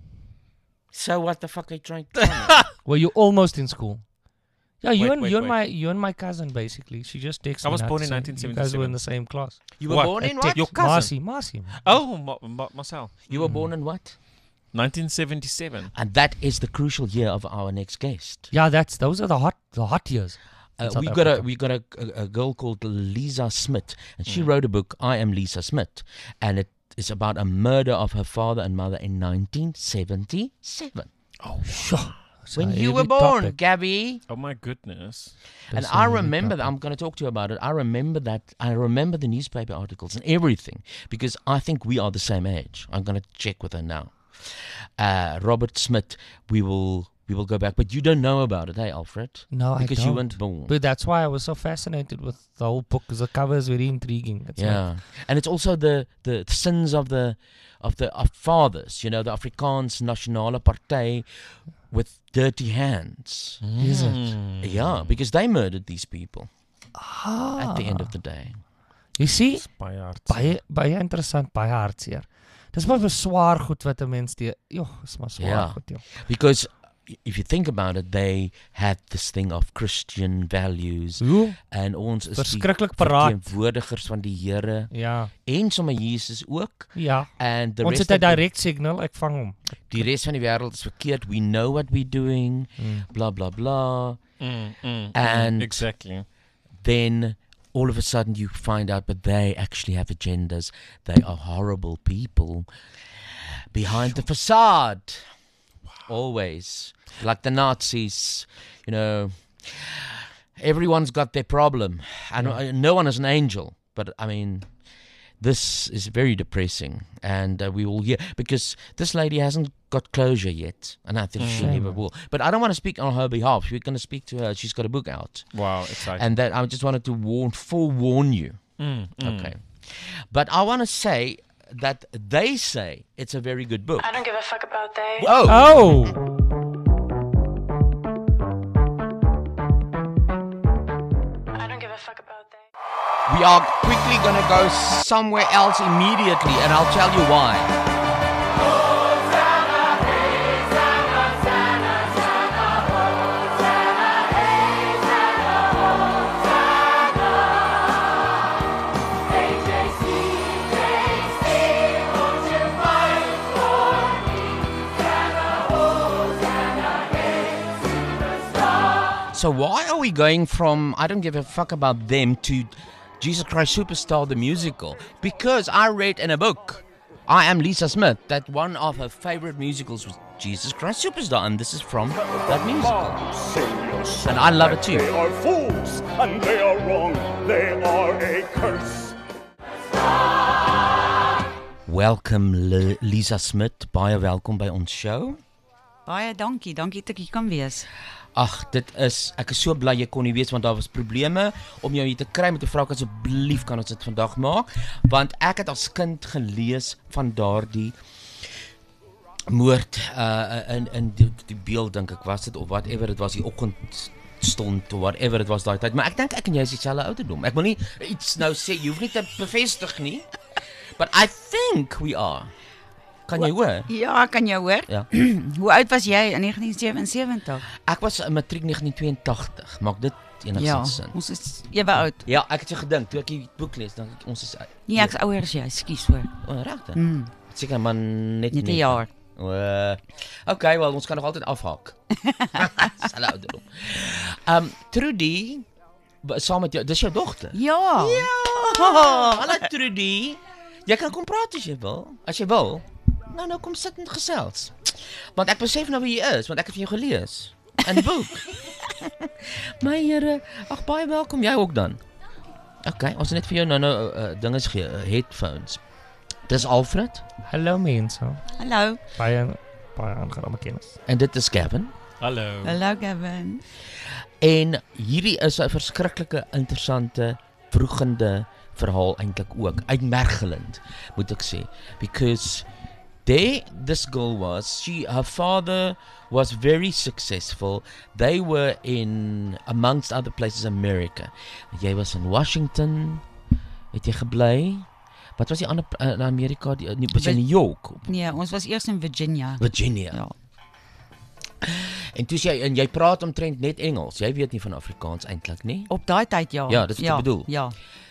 [SPEAKER 5] So what the fuck are you trying to tell me?
[SPEAKER 7] Were you almost in school? Yeah, you
[SPEAKER 6] Wait,
[SPEAKER 7] and
[SPEAKER 6] wait,
[SPEAKER 7] you and
[SPEAKER 6] wait.
[SPEAKER 7] my you and my cousin basically. She just texted
[SPEAKER 6] I was
[SPEAKER 7] me
[SPEAKER 6] born
[SPEAKER 7] out
[SPEAKER 6] in
[SPEAKER 7] saying
[SPEAKER 6] nineteen
[SPEAKER 7] You guys were in
[SPEAKER 6] seventy-seven.
[SPEAKER 7] the same class.
[SPEAKER 5] You were
[SPEAKER 6] What?
[SPEAKER 5] born in
[SPEAKER 7] A
[SPEAKER 5] what?
[SPEAKER 7] text-
[SPEAKER 6] Your cousin?
[SPEAKER 7] Marcy, Marcy.
[SPEAKER 6] Oh, Ma- Ma- Marcel.
[SPEAKER 5] You were born in what?
[SPEAKER 6] nineteen seventy-seven.
[SPEAKER 5] And that is the crucial year of our next guest.
[SPEAKER 7] Yeah, that's those are the hot the hot years.
[SPEAKER 5] Uh,
[SPEAKER 7] in South
[SPEAKER 5] we got a
[SPEAKER 7] Africa.
[SPEAKER 5] we got a, a, a girl called Lisa Smith, and
[SPEAKER 7] Mm.
[SPEAKER 5] she wrote a book. I Am Lisa Smith, and it is about a murder of her father and mother in nineteen seventy-seven.
[SPEAKER 6] Oh,
[SPEAKER 7] Sure. It's
[SPEAKER 5] When
[SPEAKER 7] a
[SPEAKER 5] you were
[SPEAKER 7] heavy
[SPEAKER 5] born,
[SPEAKER 7] topic.
[SPEAKER 5] Gabby.
[SPEAKER 6] oh my goodness.
[SPEAKER 5] And
[SPEAKER 7] That's a
[SPEAKER 5] I
[SPEAKER 7] heavy
[SPEAKER 5] remember that.
[SPEAKER 7] topic.
[SPEAKER 5] I'm going to talk to you about it. I remember that. I remember the newspaper articles and everything because I think we are the same age. I'm going to check with her now. Uh, Robert Smith. We will we will go back, but you don't know about it, hey, Alfred?
[SPEAKER 7] No, I
[SPEAKER 5] because
[SPEAKER 7] don't.
[SPEAKER 5] you weren't born.
[SPEAKER 7] But that's why I was so fascinated with the whole book because the cover is very intriguing. It's
[SPEAKER 5] Yeah,
[SPEAKER 7] like,
[SPEAKER 5] and it's also the, the sins of the of the of fathers. You know, the Afrikaans Nasionale Partij with dirty hands.
[SPEAKER 7] is it?
[SPEAKER 6] Hmm.
[SPEAKER 5] Yeah, because they murdered these people
[SPEAKER 7] Ah.
[SPEAKER 5] at the end of the day.
[SPEAKER 7] You see?
[SPEAKER 6] Baie hard.
[SPEAKER 7] Baie baie interessant, baie hartseer. Dis maar vir swaar goed wat 'n mens die joh, is maar swaar
[SPEAKER 5] Yeah.
[SPEAKER 7] goed, joh.
[SPEAKER 5] Because if you think about it, they had this thing of Christian values,
[SPEAKER 7] Hoe?
[SPEAKER 5] and ons is die
[SPEAKER 7] Verskriklik paraat.
[SPEAKER 5] verteenwoordigers van die Here
[SPEAKER 7] Ja.
[SPEAKER 5] en sommer Jesus ook.
[SPEAKER 7] Ja.
[SPEAKER 5] And the
[SPEAKER 7] Ons
[SPEAKER 5] rest
[SPEAKER 7] het 'n
[SPEAKER 5] of the,
[SPEAKER 7] direct signal, ek vang hom.
[SPEAKER 5] die rest van die wêreld is verkeerd. We know what we're doing.
[SPEAKER 7] Mm.
[SPEAKER 5] Blah blah blah.
[SPEAKER 6] Mm, mm,
[SPEAKER 5] And-
[SPEAKER 6] mm, exactly.
[SPEAKER 5] Then all of a sudden you find out that they actually have agendas. They are horrible people behind the facade. Always. Like the Nazis, you know. Everyone's got their problem. And uh, no one is an angel. But, I mean, this is very depressing. And uh, we will hear, because this lady hasn't got closure yet. And I think she
[SPEAKER 7] Shame.
[SPEAKER 5] never will. But I don't want to speak on her behalf. We're going to speak to her. She's got a book out.
[SPEAKER 6] Wow, exciting.
[SPEAKER 5] And that I just wanted to warn, forewarn you
[SPEAKER 6] Mm, mm.
[SPEAKER 5] Okay. But I want to say that they say it's a very good book.
[SPEAKER 12] I don't give a fuck about they.
[SPEAKER 5] Oh.
[SPEAKER 6] Oh.
[SPEAKER 12] I don't give a fuck about they.
[SPEAKER 5] We are quickly going to go somewhere else immediately, and I'll tell you why. So why are we going from I don't give a fuck about them to Jesus Christ Superstar the musical? Because I read in a book, I Am Lisa Smith, that one of her favorite musicals was Jesus Christ Superstar, and this is from that musical. And I love it too.
[SPEAKER 13] They are fools and they are wrong. They are a curse.
[SPEAKER 5] Welcome Le- Lisa Smith, baie welkom by ons show.
[SPEAKER 14] Baie dankie, dankie dat ek hier kan wees.
[SPEAKER 5] Ag, dit is, ek is so bly jy kon nie wees want daar was probleme om jou hier te kry met 'n vrou kan asseblief kan ons dit vandag maak, want ek het as kind gelees van daardie moord uh in in die, die beeld dink ek was dit of whatever dit was die oggend stond of whatever dit was daai tyd, maar ek dink ek en jy is dieselfde ouderdom. Ek wil nie iets nou sê, jy hoef nie te bevestig nie. But I think we are. Kan jy hoor?
[SPEAKER 14] Ja, ek kan jou hoor.
[SPEAKER 5] Ja.
[SPEAKER 14] Hoe oud was jy in negentien sewensewentig?
[SPEAKER 5] Ek was in matriek negentien tweeëntagtig. Maak dit enigsins
[SPEAKER 14] ja,
[SPEAKER 5] sin?
[SPEAKER 14] Ons is ewe oud.
[SPEAKER 5] Ja, ek het so gedink toe ek die boek lees, dan ons is
[SPEAKER 14] Nee, ek's ouer as jy, ekskuus hoor.
[SPEAKER 5] O, oh, regtig?
[SPEAKER 14] Mm.
[SPEAKER 5] Seker maar net
[SPEAKER 14] net 'n jaar.
[SPEAKER 5] O, uh, okay, wel ons kan nog altyd afhaak. Sala ouderdom. Um Trudy, saam met jou, dis jou dogter?
[SPEAKER 14] Ja.
[SPEAKER 5] Ja. Hallo Trudy. Jy kan kom praat as jy wil. As jy wil. Nou nou kom sit en gesels. Want ek besef nou wie jy is, want ek het vir jou gelees in die boek. My Here, ag baie welkom jy ook dan. Okay, ons het net vir jou nou nou uh, dinge gee, uh, headphones. Dis Alfred.
[SPEAKER 7] Hallo mense.
[SPEAKER 14] Hallo.
[SPEAKER 7] Baie baie aangename kennis.
[SPEAKER 5] En dit is Gavin.
[SPEAKER 6] Hallo.
[SPEAKER 14] Hallo Gavin.
[SPEAKER 5] En hierdie is 'n verskriklike interessante vroegende verhaal eintlik ook. Uitmergelend, moet ek sê, because They, this girl was, she, her father was very successful. They were in, amongst other places, America. Jy was in Washington, het jy gebly? Wat was die ander, in Amerika, die, was jy in New York?
[SPEAKER 14] Nee, ons was eers in Virginia.
[SPEAKER 5] Virginia.
[SPEAKER 14] Ja.
[SPEAKER 5] En toe jy, en jy praat omtrent net Engels, jy weet nie van Afrikaans eintlik nie?
[SPEAKER 14] Op daai tyd ja.
[SPEAKER 5] Ja, dis wat
[SPEAKER 14] ja,
[SPEAKER 5] ek bedoel.
[SPEAKER 14] Ja.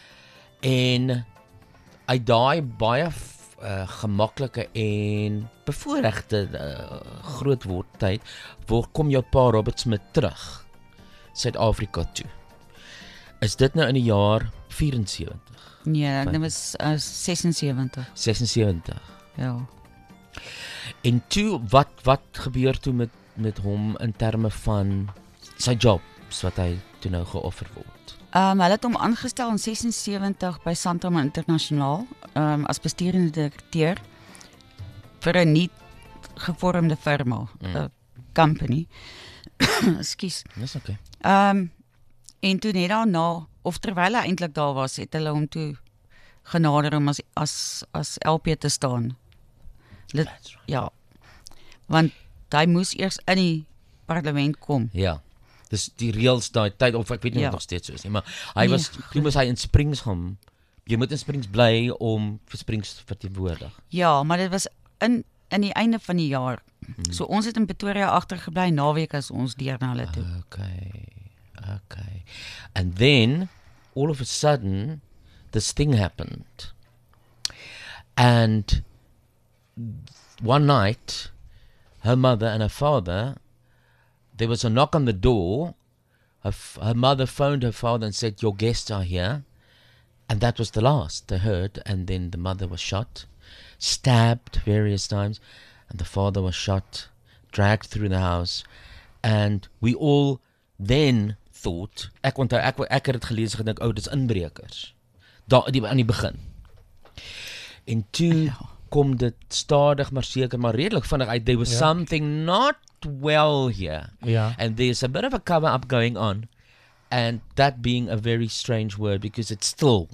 [SPEAKER 5] En uit daai baie Uh, gemaklike en bevoorregte uh, groot word tyd, waar kom jou pa Robert Smith terug Suid-Afrika toe? Is dit nou in die jaar vyf-en-sewentig?
[SPEAKER 14] Nee, dit was uh, sesensewentig.
[SPEAKER 5] sesensewentig.
[SPEAKER 14] Ja.
[SPEAKER 5] En toe wat wat gebeur toe met met hom in terme van sy jobs wat hy toe nou geoffer word?
[SPEAKER 14] Um, hulle het hom aangestel in sesensewentig by Santam Internasionaal um, as bestuurende direkteur vir 'n nuut gevormde firma, mm. uh, company. Ekskuus.
[SPEAKER 5] Dis okay.
[SPEAKER 14] Um, en toe net daarna, of terwyl hy eintlik daar was, het hulle hom toe genader om as as as L P te staan. Let, right. Ja. Want hy moes eers in die parlement kom.
[SPEAKER 5] Ja. Dis die reëls daai tyd of ek weet nie
[SPEAKER 14] ja.
[SPEAKER 5] of nog steeds so is nie, maar hy was nee, toe moes hy in Springs gaan. Jy moet in Springs bly om vir Springs verteenwoordig.
[SPEAKER 14] Ja, maar dit was in in die einde van die jaar. Hmm. So ons het in Pretoria agtergebly, naweek as ons deur na hulle toe.
[SPEAKER 5] Okay. Okay. And then all of a sudden this thing happened. And one night her mother and her father, there was a knock on the door. Her, f- her mother phoned her father and said, your guests are here. And that was the last they heard. And then the mother was shot, stabbed various times. And the father was shot, dragged through the house. And we all then thought, ek, onthou, ek, ek het het gelees en gedink, oh, dit is inbrekers. Daar die, aan die begin. En toe ja. kom dit stadig, maar seker, maar redelijk vinnig uit. There was ja. something not well here.
[SPEAKER 7] Yeah.
[SPEAKER 5] And there's a bit of a cover up going on. And that being a very strange word because it's still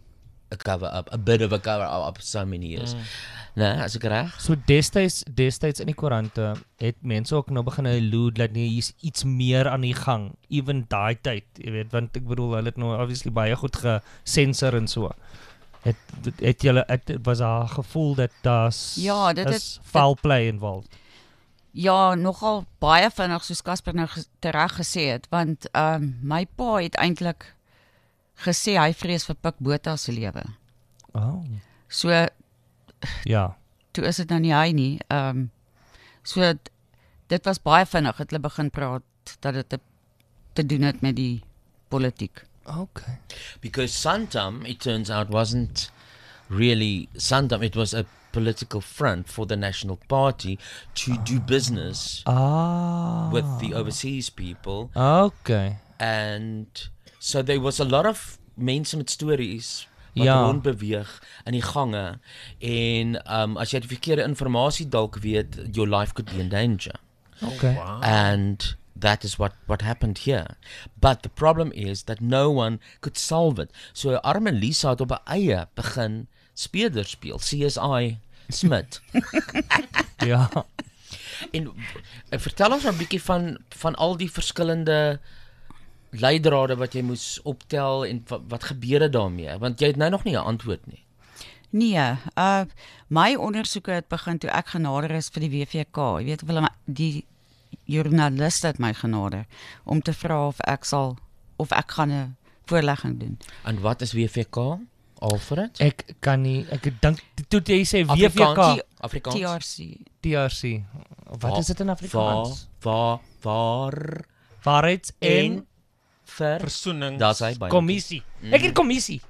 [SPEAKER 5] a cover-up, a bit of a cover-up so many years. Mm. Nee, as ek reg?
[SPEAKER 7] So destyds destyds in die koerante het mense ook nou begin allude dat nee, hier's iets meer aan die gang, even daai tyd, jy weet, want ek bedoel hulle het nou obviously baie goed gesensor en so. Het het julle het was daar gevoel dat daar's
[SPEAKER 14] Ja, dit
[SPEAKER 7] is foul play involved.
[SPEAKER 14] Ja, nogal baie vinnig soos Casper nou tereg gesê het, want ehm um, my pa het eintlik gesê hy vrees vir Pik Botha se lewe.
[SPEAKER 7] Oh.
[SPEAKER 14] So
[SPEAKER 7] ja.
[SPEAKER 14] Toe is dit nou nie hy nie. Ehm um, so dit was baie vinnig het hulle begin praat dat dit te, te doen het met die politiek.
[SPEAKER 7] Okay.
[SPEAKER 5] Because Santam, it turns out, wasn't really Santam, it was a political front for the National Party to do business
[SPEAKER 7] ah.
[SPEAKER 5] with the overseas people.
[SPEAKER 7] Okay.
[SPEAKER 5] And so there was a lot of mense met stories wat
[SPEAKER 7] ja.
[SPEAKER 5] rondbeweeg in die gange en um, as jy die verkeerde informasie dalk weet, your life could be in danger.
[SPEAKER 7] Okay.
[SPEAKER 5] Wow. And that is what, what happened here. But the problem is that no one could solve it. So arme Lisa het op 'n eie begin speeder speel, C S I Smith.
[SPEAKER 7] ja.
[SPEAKER 5] En vertel ons 'n bietjie van van al die verskillende leidrade wat jy moes optel en wat, wat gebeur het daarmee, want jy het nou nog nie 'n antwoord nie.
[SPEAKER 14] Nee, uh my ondersoeke het begin toe ek genader is vir die W V K. Jy weet wel die joernaliste het my genader om te vra of ek sal of ek gaan 'n voorlegging doen.
[SPEAKER 5] En wat is W V K? Alfred?
[SPEAKER 7] Ek kan nie, ek dink toe jy sê W V K,
[SPEAKER 5] Afrikaans.
[SPEAKER 14] T R C.
[SPEAKER 7] T R C. Wat is dit in Afrikaans?
[SPEAKER 5] Waar waar
[SPEAKER 7] waarheids en
[SPEAKER 5] ver
[SPEAKER 6] versoening.
[SPEAKER 5] Daar's hy by.
[SPEAKER 7] Kommissie. Mm. Ek het kommissie.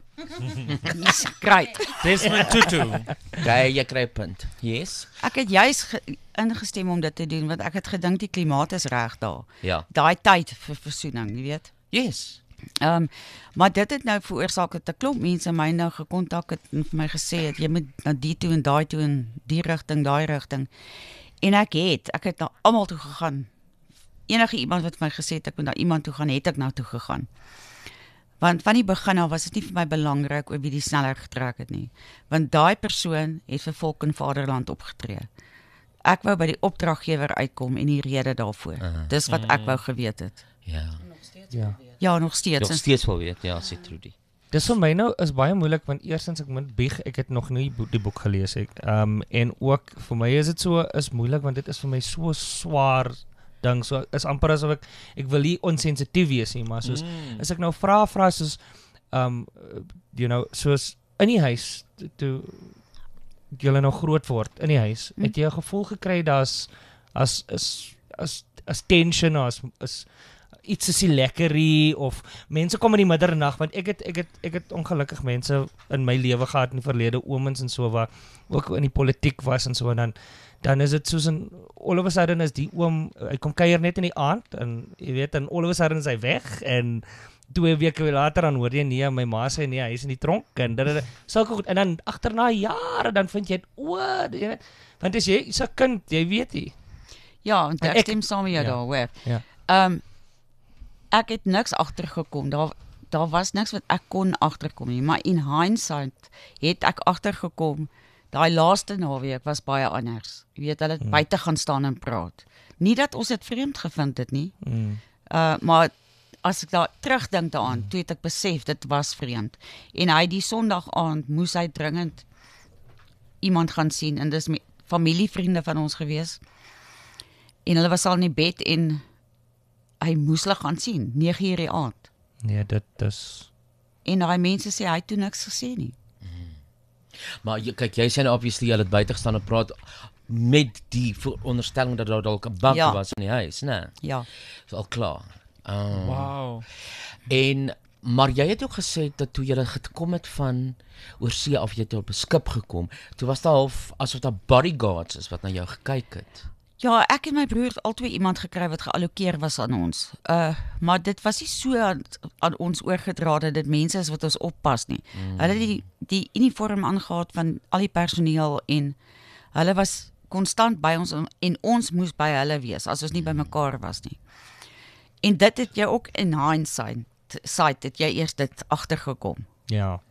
[SPEAKER 14] Great.
[SPEAKER 6] Desmond Tutu.
[SPEAKER 5] Jy jy kry punt. Yes.
[SPEAKER 14] Ek het juis ingestem om dit te doen want ek het gedink die klimaat is reg daar.
[SPEAKER 5] Ja.
[SPEAKER 14] Daai tyd vir versoening, jy weet.
[SPEAKER 5] Yes.
[SPEAKER 14] Ehm um, maar dit het nou veroorsaak dat 'n klomp mense my nou gekontak het en vir my gesê het jy moet na die toe en daai toe en die rigting, daai rigting. En ek het, ek het na almal toe gegaan. Enige iemand wat my gesê het ek moet na iemand toe gaan, het ek nou toe gegaan. Want van die begin af was dit nie vir my belangrik oor wie die sneller getrek het nie. Want daai persoon het vir volk en vaderland opgetree. Ek wou by die opdraggewer uitkom en die rede daarvoor. Uh, Dis wat ek wou geweet het.
[SPEAKER 5] Ja.
[SPEAKER 7] Ja.
[SPEAKER 14] Ja, nog steeds.
[SPEAKER 5] Nog steeds wil weet, ja, sê Trudy.
[SPEAKER 7] Dis vir my nou is baie moeilik want eerstens ek moet bieg, ek het nog nie die boek gelees ek. Um en ook vir my is dit so is moeilik want dit is vir my so swaar ding. So is amper asof ek ek wil nie onsensitief wees nie, maar soos mm. as ek nou vra vra soos um you know, soos in die huis toe julle nou groot word in die huis, mm. het jy 'n gevoel gekry daar's as is as as tension as is iets is nie lekkerie of mense kom in die middernag want ek het ek het ek het ongelukkig mense in my lewe gehad in die verlede oomens en so waar ook in die politiek was en so en dan dan is dit soos 'n all of a sudden is die oom hy kom kuier net in die aand en jy weet en all of a sudden is hy weg en twee weke later dan hoor jy nee my ma sê nee hy is in die tronk en dit sulke goed en dan agterna jare dan vind jy o jy weet want as jy so 'n kind jy weet jy
[SPEAKER 14] ja en ek stem saam met jou
[SPEAKER 7] ja,
[SPEAKER 14] daar hoor
[SPEAKER 7] ja.
[SPEAKER 14] um, ek het niks agtergekom daar daar was niks wat ek kon agterkom nie maar in hindsight het ek agtergekom daai laaste naweek was baie anders jy weet hulle het hmm. buite gaan staan en praat nie dat ons dit vreemd gevind het nie
[SPEAKER 7] hmm.
[SPEAKER 14] uh, maar as ek daar terugdink daaraan hmm. toe het ek besef dit was vreemd en hy die Sondag aand moes hy dringend iemand gaan sien en dis familievriende van ons gewees en hulle was al in die bed en hy moes hulle gaan sien, nege uur die aand.
[SPEAKER 7] Nee, dit is...
[SPEAKER 14] En daai mense sê, hy het toe niks gesê nie.
[SPEAKER 5] Mm. Maar jy, kyk, jy sê nou obviously, jy het buite gestaan en praat met die veronderstelling dat daar dalk 'n bug ja. was in die huis, né?
[SPEAKER 14] Ja.
[SPEAKER 5] Is al klaar. Oh.
[SPEAKER 6] Wow.
[SPEAKER 5] En, maar jy het ook gesê dat toe jy gekom het van oorsee af, jy het op 'n skip gekom, toe was daar half, asof daar bodyguards is wat na jou gekyk het.
[SPEAKER 14] Ja, ek en my broer het altyd iemand gekry wat geallokeer was aan ons. Uh, maar dit was nie so aan, aan ons oorgedra dat dit mense is wat ons oppas nie. Mm. Hulle het die, die uniform aangehad van al die personeel en hulle was konstant by ons en ons moes by hulle wees as ons nie by mekaar was nie. En dit het jy ook in hindsight, site het jy eers dit agtergekom.
[SPEAKER 7] Ja.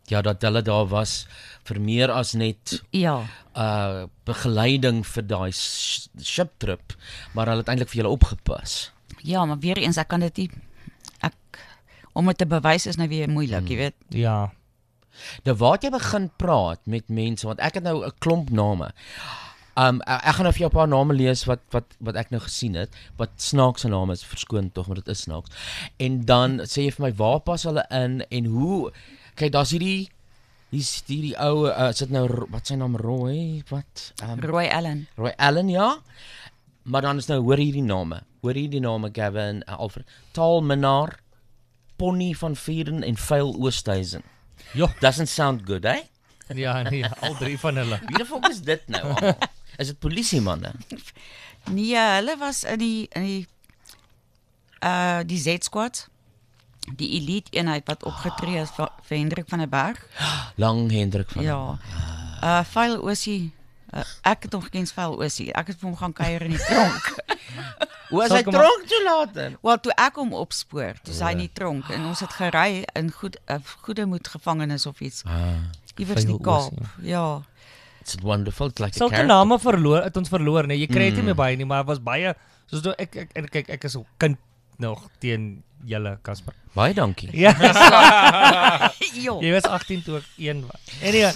[SPEAKER 5] Ja, dat hulle daar was vir meer as net
[SPEAKER 14] Ja.
[SPEAKER 5] uh begeleiding vir daai sh- ship trip, maar hulle het eintlik vir julle opgepas.
[SPEAKER 14] Ja, maar weer eens, ek kan dit nie ek om dit te bewys is nou weer moeilik, jy weet.
[SPEAKER 7] Ja.
[SPEAKER 5] Nou waar het jy begin praat met mense, want ek het nou 'n klomp name. Um ek, ek gaan nou vir jou 'n paar name lees wat wat wat ek nou gesien het, wat snaakse name is, verskoon tog, maar dit is snaaks. En dan sê jy vir my waar pas hulle in en hoe kyk, daar's hierdie hier's hierdie ou uh, sit nou wat sy naam Roy, wat um,
[SPEAKER 14] Roy Allen.
[SPEAKER 5] Roy Allen, ja. Maar dan is nou hoor hierdie name. Hoor hierdie name Gavin, uh, Alfred, Taalminnaar, Pony van Vieren en Vuil Oosthuizen.
[SPEAKER 7] Jo.
[SPEAKER 5] Doesn't sound good, eh?
[SPEAKER 7] Ja, nee, al drie van hulle.
[SPEAKER 5] Wie die fok is dit nou almal? Is dit polisiemanne?
[SPEAKER 14] Nee, hulle was in die in die uh die Z-squad, die elite eenheid wat opgetree het vir, vir Hendrik van der Berg.
[SPEAKER 5] Lang Hendrik van
[SPEAKER 14] Ja. Uh Vuil Oosie, uh, ek het hom geken as Vuil Oosie. Ek het vir hom gaan kuier in die tronk.
[SPEAKER 5] Hoe is hy tronk toe later?
[SPEAKER 14] Wel, toe ek hom opspoor, toe is hy in die tronk en ons het gery in goed uh, goede moed gevangenis of iets.
[SPEAKER 5] Ah,
[SPEAKER 14] Iewers in die Kaap. Ja.
[SPEAKER 5] It's wonderful, it's like
[SPEAKER 7] Sulke
[SPEAKER 5] a character.
[SPEAKER 7] name verloor, het ons verloor, nee, jy kry dit nie
[SPEAKER 5] Mm.
[SPEAKER 7] meer baie nie, maar was baie, soos toe, ek, ek, ek, ek, ek is 'n kind nog teen julle, Casper.
[SPEAKER 5] Baie dankie.
[SPEAKER 7] Ja.
[SPEAKER 14] Jo.
[SPEAKER 7] Jy was agttien toe ek een was. Anyway.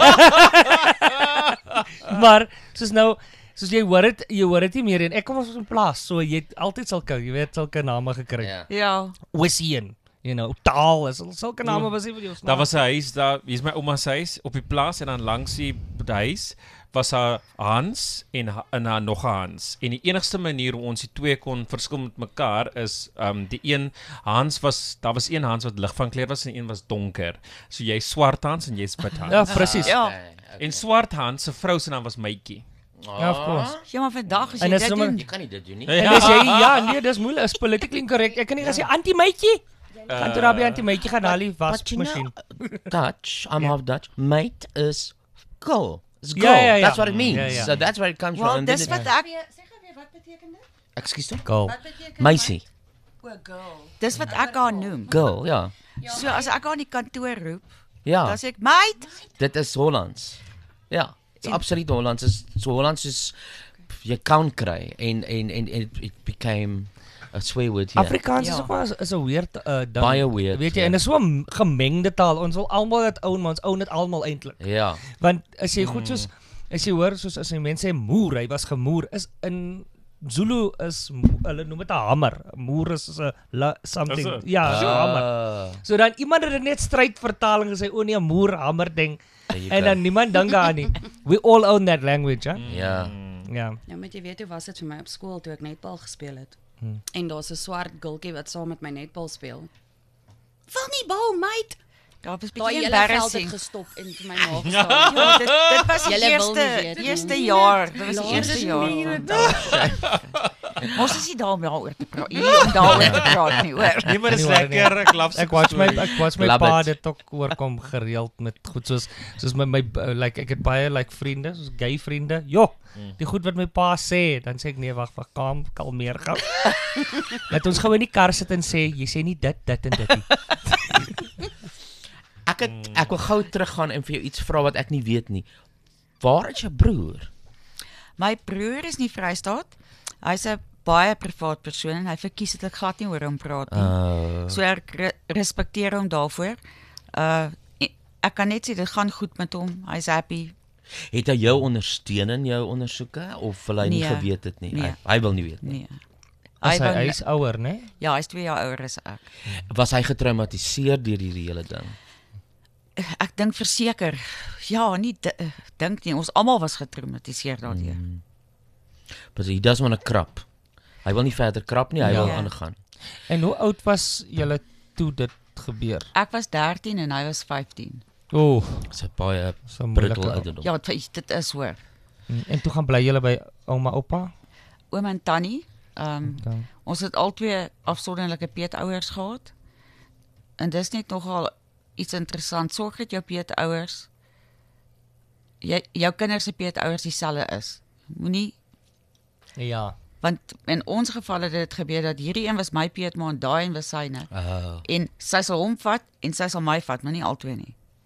[SPEAKER 7] Maar, soos nou, soos jy hoor het, jy hoor dit nie meer en ek kom ons in plaas, so jy het altyd sulke, jy weet, sulke name gekry.
[SPEAKER 5] Ja.
[SPEAKER 14] Ja.
[SPEAKER 7] Oosien, you know, taal, is sulke name was nie vir jou snaaks.
[SPEAKER 6] Daar was 'n huis, daar, hier's my ouma se huis op die plaas en dan langs die huis was haar Hans en ha- en haar nog 'n Hans. En die enigste manier hoe ons die twee kon verskil met mekaar is um die een Hans was daar was een Hans wat lig van kleur was en een was donker. So jy swart Hans en jy's wit Hans.
[SPEAKER 7] Ja, presies.
[SPEAKER 14] Ja.
[SPEAKER 6] En swart Hans se vrou se naam was Maitjie.
[SPEAKER 7] Ja, of course.
[SPEAKER 14] Ja, maar vandag as
[SPEAKER 7] En
[SPEAKER 14] jy
[SPEAKER 7] is
[SPEAKER 14] dit
[SPEAKER 7] sommer-
[SPEAKER 14] doen,
[SPEAKER 5] Jy kan nie dit doen nie.
[SPEAKER 7] En as jy, ja, nee, dis moeilik, is politically incorrect. Ek kan nie gaan sê anti-meitjie. Gaan toe daar by anti-meitjie gaan haal die
[SPEAKER 5] But you
[SPEAKER 7] wasmasjien.
[SPEAKER 5] know, Dutch, I'm half Dutch. Mate is girl. It's
[SPEAKER 7] Ja,
[SPEAKER 5] girl.
[SPEAKER 7] ja, ja.
[SPEAKER 5] That's what it means.
[SPEAKER 7] Ja, ja.
[SPEAKER 5] So that's where it comes
[SPEAKER 14] wel,
[SPEAKER 5] from. And then
[SPEAKER 14] dis
[SPEAKER 5] it-
[SPEAKER 14] wat ek
[SPEAKER 5] Ekskuus toe?
[SPEAKER 7] Girl.
[SPEAKER 5] Meisie.
[SPEAKER 14] dis wat ek haar noem.
[SPEAKER 5] Girl, ja.
[SPEAKER 14] So as ek haar in die kantoor roep,
[SPEAKER 5] Ja.
[SPEAKER 14] dan sê ek, "Mate."
[SPEAKER 5] Dit is Hollands. Ja, it's absoluut Hollands. Is so Hollands is jy kan kry en en en it, it became a swear word here.
[SPEAKER 7] Afrikaans is
[SPEAKER 14] Ja.
[SPEAKER 7] ook wel is- is 'n weird uh, ding.
[SPEAKER 5] Baie weird,
[SPEAKER 7] Weet jy,
[SPEAKER 5] ja.
[SPEAKER 7] en dit is so 'n gemengde taal. Ons wil almal dit own, maar ons own dit almal eintlik.
[SPEAKER 5] Ja.
[SPEAKER 7] Want as jy goed soos as jy hoor soos as jy mense sê moer, hy was gemoer, is in Zulu is mo- hulle noem dit 'n hamer. Moer is 'n la- something.
[SPEAKER 6] Is a-
[SPEAKER 7] Ja, is 'n hamer.
[SPEAKER 5] Ah.
[SPEAKER 7] So dan iemand het dit net stryd vertaling gesê, o nee, 'n moer hamer ding.
[SPEAKER 5] There you
[SPEAKER 7] En
[SPEAKER 5] go.
[SPEAKER 7] dan niemand dink daaraan nie. We all own that language, hè?
[SPEAKER 5] Ja.
[SPEAKER 7] Ja.
[SPEAKER 15] Nou moet jy weet hoe was dit vir my op skool toe ek netbal gespeel het.
[SPEAKER 7] Hmm.
[SPEAKER 15] En daar's 'n swart gultjie wat saam met my netbal speel. Val nie bal, mate.
[SPEAKER 14] Daar was 'n
[SPEAKER 15] Daai
[SPEAKER 14] bietjie
[SPEAKER 15] hele veld het
[SPEAKER 14] embarrassing.
[SPEAKER 15] gestop en vir my nagestaan.
[SPEAKER 14] Ja, dit dit was die
[SPEAKER 15] Julle wil
[SPEAKER 14] eerste
[SPEAKER 15] nie weet nie.
[SPEAKER 14] eerste jaar, dit was die
[SPEAKER 15] Laat
[SPEAKER 14] eerste
[SPEAKER 15] dit
[SPEAKER 14] jaar.
[SPEAKER 15] nie,
[SPEAKER 14] van- Ons is nie daar om daaroor te praat. Hier om daaroor te praat nie, hoor.
[SPEAKER 6] Nee, maar dis
[SPEAKER 7] Nie waar
[SPEAKER 6] lekker,
[SPEAKER 7] nie.
[SPEAKER 6] ek love
[SPEAKER 7] Ek watch my
[SPEAKER 6] stories.
[SPEAKER 7] ek watch my
[SPEAKER 5] Love
[SPEAKER 7] pa
[SPEAKER 5] it.
[SPEAKER 7] dit ook oorkom gereeld met goed soos soos my my uh, like ek het baie like vriende, soos gay vriende. Jo, die goed wat my pa sê, dan sê ek nee, wag, wag, kalm, kalmeer gou. Laat ons gou in die kar sit en sê jy sê nie dit, dit en dit nie.
[SPEAKER 5] Ek het ek wil gou teruggaan en vir jou iets vra wat ek nie weet nie. Waar is jou broer?
[SPEAKER 14] My broer is nie Vrystaat. Hy's 'n baie privaat persoon en hy verkies dat ek glad nie oor hom praat nie.
[SPEAKER 5] Uh,
[SPEAKER 14] So ek re respekteer hom daarvoor. Uh e- ek kan net sê dit gaan goed met hom. Hy's happy.
[SPEAKER 5] het hy jou ondersteun in jou ondersoeke of wil hy nie
[SPEAKER 14] Nee.
[SPEAKER 5] geweet het nie?
[SPEAKER 14] Nee.
[SPEAKER 5] Hy, hy wil nie weet nie.
[SPEAKER 14] Nee.
[SPEAKER 7] As hy
[SPEAKER 14] wou
[SPEAKER 7] hy
[SPEAKER 14] ne-
[SPEAKER 7] is ouer, né?
[SPEAKER 14] Ja, hy's twee jaar ouer as ek.
[SPEAKER 5] Was hy getraumatiseer deur hierdie hele ding?
[SPEAKER 14] Ek dink verseker. Ja, nie di- eh, dink nie. Ons almal was getraumatiseer daardeur.
[SPEAKER 5] Mm. But he doesn't want to krap. Hy wil nie verder krap nie, hy
[SPEAKER 7] Ja.
[SPEAKER 5] wil aangaan.
[SPEAKER 7] En hoe oud was julle toe dit gebeur?
[SPEAKER 14] Ek was dertien en hy was vyftien.
[SPEAKER 7] Ooh,
[SPEAKER 5] Dis 'n baie
[SPEAKER 7] so moeilike
[SPEAKER 5] brittle
[SPEAKER 7] ou.
[SPEAKER 5] ouderdom.
[SPEAKER 14] Ja, dit dit is hoor.
[SPEAKER 7] En toe gaan bly julle by ouma oupa?
[SPEAKER 14] Oom en tannie. Ehm um,
[SPEAKER 7] Dan.
[SPEAKER 14] ons het albei afsonderlike peetouers gehad. En dis net nogal iets interessant. Sorg dat jou peetouers jy jou kinders se peetouers dieselfde is. Moenie
[SPEAKER 7] Ja.
[SPEAKER 14] want in ons geval het dit gebeur dat hierdie een was my peetma en daai een was syne.
[SPEAKER 5] Oh.
[SPEAKER 14] En sy sal hom vat en sy sal my vat, maar nie albei nie.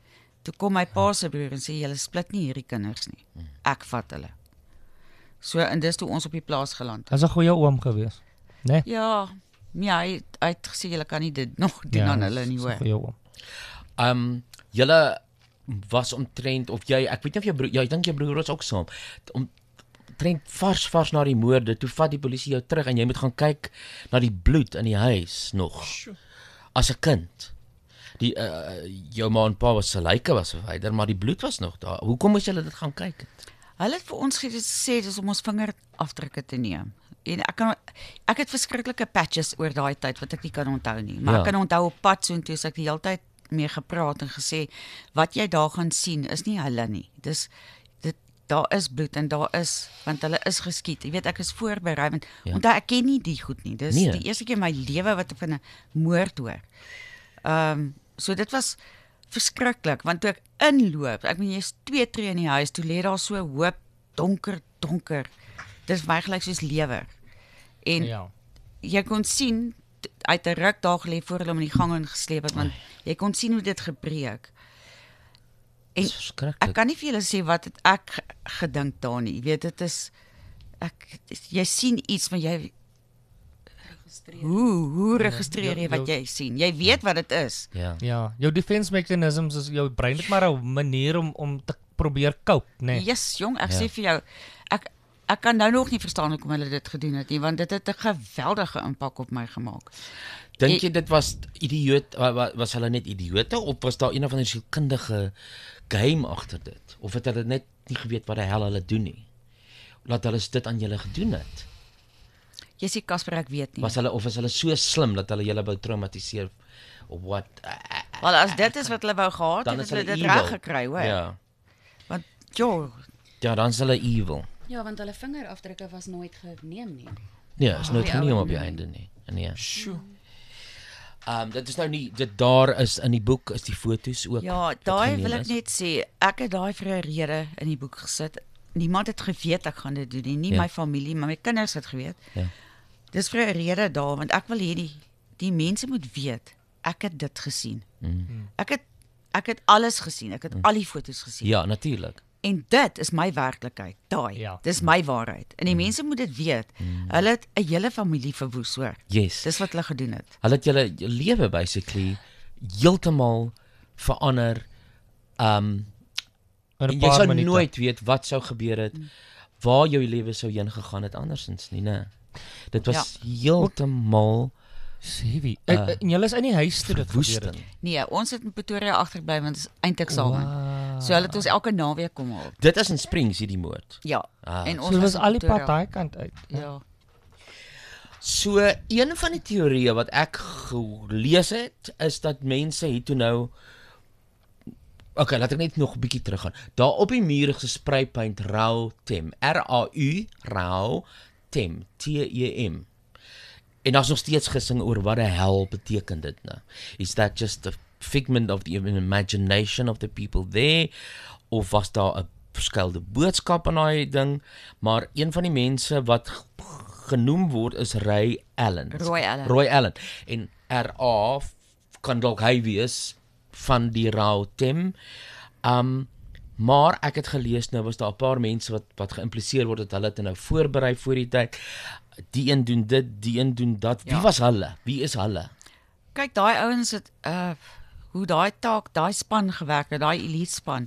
[SPEAKER 14] toe kom my pa se broer en sê, julle split nie hierdie kinders nie. Ek vat hulle. So, en dis toe ons op die plaas geland het.
[SPEAKER 7] As 'n goeie oom gewees. Nee.
[SPEAKER 14] Ja, ja, hy, hy het gesê, julle kan nie dit nog doen
[SPEAKER 7] Ja,
[SPEAKER 14] aan hulle nie,
[SPEAKER 7] dis 'n
[SPEAKER 14] hoor.
[SPEAKER 7] goeie oom.
[SPEAKER 5] Um, julle was omtrent, of jy, ek weet nie of jou broer, ja, ek dink jou broer was ook saam, om, omtrent vars, vars na die moorde, toe vat die polisie jou terug en jy moet gaan kyk na die bloed in die huis nog, as 'n kind. Die, uh, jou ma en pa was se lyke was verwyder, maar die bloed was nog daar. Hoekom moes julle dit gaan kyk het?
[SPEAKER 14] Hulle het vir ons gesê, dis om ons vingerafdrukke te neem. En ek kan ek het verskriklike patches oor daai tyd wat ek nie kan onthou nie, maar
[SPEAKER 5] Ja.
[SPEAKER 14] ek kan onthou op pad so intoe ek die hele tyd mee gepraat en gesê wat jy daar gaan sien is nie hulle nie. Dis dit daar is bloed en daar is want hulle is geskiet. Jy weet ek is voorberei want
[SPEAKER 5] Ja.
[SPEAKER 14] onthou ek ken nie die goed nie. Dis
[SPEAKER 5] Nee.
[SPEAKER 14] die eerste keer in my lewe wat ek van 'n moord hoor. Ehm um, so dit was verskriklik want toe ek inloop, ek meen jy's twee tree in die huis, toe lê daar so hoop donker donker. Dis vir my gelyk soos lewer. En
[SPEAKER 7] Ja.
[SPEAKER 14] jy kon sien t- uit 'n ruk daar gelê voor hulle hom in die gang ingesleep het want jy kon sien hoe dit gebreek. En ek kan nie vir julle sê wat het ek ge- gedink daar nie. Jy weet dit is ek jy sien iets maar jy Hoe hoe registreer jy wat jy sien? Jy weet wat dit is.
[SPEAKER 5] Ja.
[SPEAKER 7] Ja, jou defense mechanisms is jou brein het maar 'n manier om om te probeer cope, nee.
[SPEAKER 14] Yes, jong, ek
[SPEAKER 7] Ja.
[SPEAKER 14] sê vir jou, ek ek kan nou nog nie verstaan hoekom hulle dit gedoen het nie, want dit het 'n geweldige impak op my gemaak.
[SPEAKER 5] Dink jy dit was idioot, wa- wa- was hulle net idiote of was daar een of ander sielkundige game agter dit? Of het hulle net nie geweet wat die hel hulle doen nie? Laat hulle dit aan julle gedoen het?
[SPEAKER 14] Jy sê Casper, ek weet nie.
[SPEAKER 5] Was hulle of is hulle so slim dat hulle julle wou traumatiseer of wat?
[SPEAKER 14] Wel as dit is wat hulle wou gehad
[SPEAKER 5] Dan
[SPEAKER 14] het,
[SPEAKER 5] is
[SPEAKER 14] het hulle
[SPEAKER 5] hulle
[SPEAKER 14] dit
[SPEAKER 5] evil.
[SPEAKER 14] reg gekry, hoor.
[SPEAKER 5] Ja.
[SPEAKER 14] Want joh,
[SPEAKER 5] Ja, dan is hulle evil.
[SPEAKER 15] Ja, want hulle vingerafdrukke was nooit geneem nie.
[SPEAKER 5] Nee, is nooit
[SPEAKER 15] Die
[SPEAKER 5] geneem
[SPEAKER 15] ouer
[SPEAKER 5] op die
[SPEAKER 15] nee.
[SPEAKER 5] einde nie. Nee. Sjoe. Um dit is nou nie dit daar is in die boek is die foto's ook.
[SPEAKER 14] ja,
[SPEAKER 5] wat
[SPEAKER 14] daai
[SPEAKER 5] geneem
[SPEAKER 14] wil ek
[SPEAKER 5] is.
[SPEAKER 14] net sê, ek het daai vir 'n rede in die boek gesit. Niemand het geweet ek gaan dit doen nie, nie
[SPEAKER 5] Ja.
[SPEAKER 14] my familie, maar my kinders het geweet.
[SPEAKER 5] Ja.
[SPEAKER 14] Dis vir 'n rede daar want ek wil hê die die mense moet weet ek het dit gesien.
[SPEAKER 5] Mm.
[SPEAKER 14] Ek het ek het alles gesien. Ek het al die foto's gesien.
[SPEAKER 5] Ja, natuurlik.
[SPEAKER 14] En dit is my werklikheid, daai.
[SPEAKER 7] Ja.
[SPEAKER 14] Dis my waarheid. En die mense moet dit weet. Hulle het 'n hele familie verwoes, hoor.
[SPEAKER 5] Yes.
[SPEAKER 14] Dis wat hulle gedoen het.
[SPEAKER 5] Hulle het julle lewe basically heeltemal verander. Um
[SPEAKER 7] In 'n
[SPEAKER 5] en jy
[SPEAKER 7] paar
[SPEAKER 5] sou
[SPEAKER 7] minute.
[SPEAKER 5] nooit weet wat sou gebeur het, waar jou lewe sou heen gegaan het andersins nie, né? Dit was heeltemal
[SPEAKER 7] sê wie.
[SPEAKER 5] uh,
[SPEAKER 7] En julle is in die huis toe dit gebeur het.
[SPEAKER 5] verwoesting.
[SPEAKER 14] Nee, ons het in Pretoria agterbly want dit is eindeksamen.
[SPEAKER 7] Wow.
[SPEAKER 14] So hulle het ons elke naweek kom haal.
[SPEAKER 5] Dit is in Springs hierdie moord.
[SPEAKER 14] Ja.
[SPEAKER 5] Ah.
[SPEAKER 14] En
[SPEAKER 7] So
[SPEAKER 14] ons
[SPEAKER 7] dit was
[SPEAKER 14] in
[SPEAKER 7] al die
[SPEAKER 14] Pretoria.
[SPEAKER 7] pad daai kant uit.
[SPEAKER 14] Ja.
[SPEAKER 5] So een van die teorieë wat ek gelees het is dat mense het toe nou Okay, laat ek net nog 'n bietjie teruggaan. Daar op die muur is gesprei paint Rau Tem, R A U Rau Tem, T E M. En daar's nog steeds gesing oor wat die hel beteken dit nou. Is that just a figment of the imagination of the people there of was daar 'n verskeide boodskap aan daai ding? Maar een van die mense wat g- genoem word is Ray Allen.
[SPEAKER 14] Roy Allen.
[SPEAKER 5] Roy Allen. En R A kan dalk hy wees van die Rau Tem. Um maar ek het gelees nou was daar 'n paar mense wat wat geïmpliseer word dat hulle dit nou voorberei voor die tyd. Die een doen dit, die een doen dat. Wie
[SPEAKER 14] Ja.
[SPEAKER 5] was hulle? Wie is hulle?
[SPEAKER 14] Kyk, daai ouens het uh hoe daai taak, daai span gewerk het, daai elite span.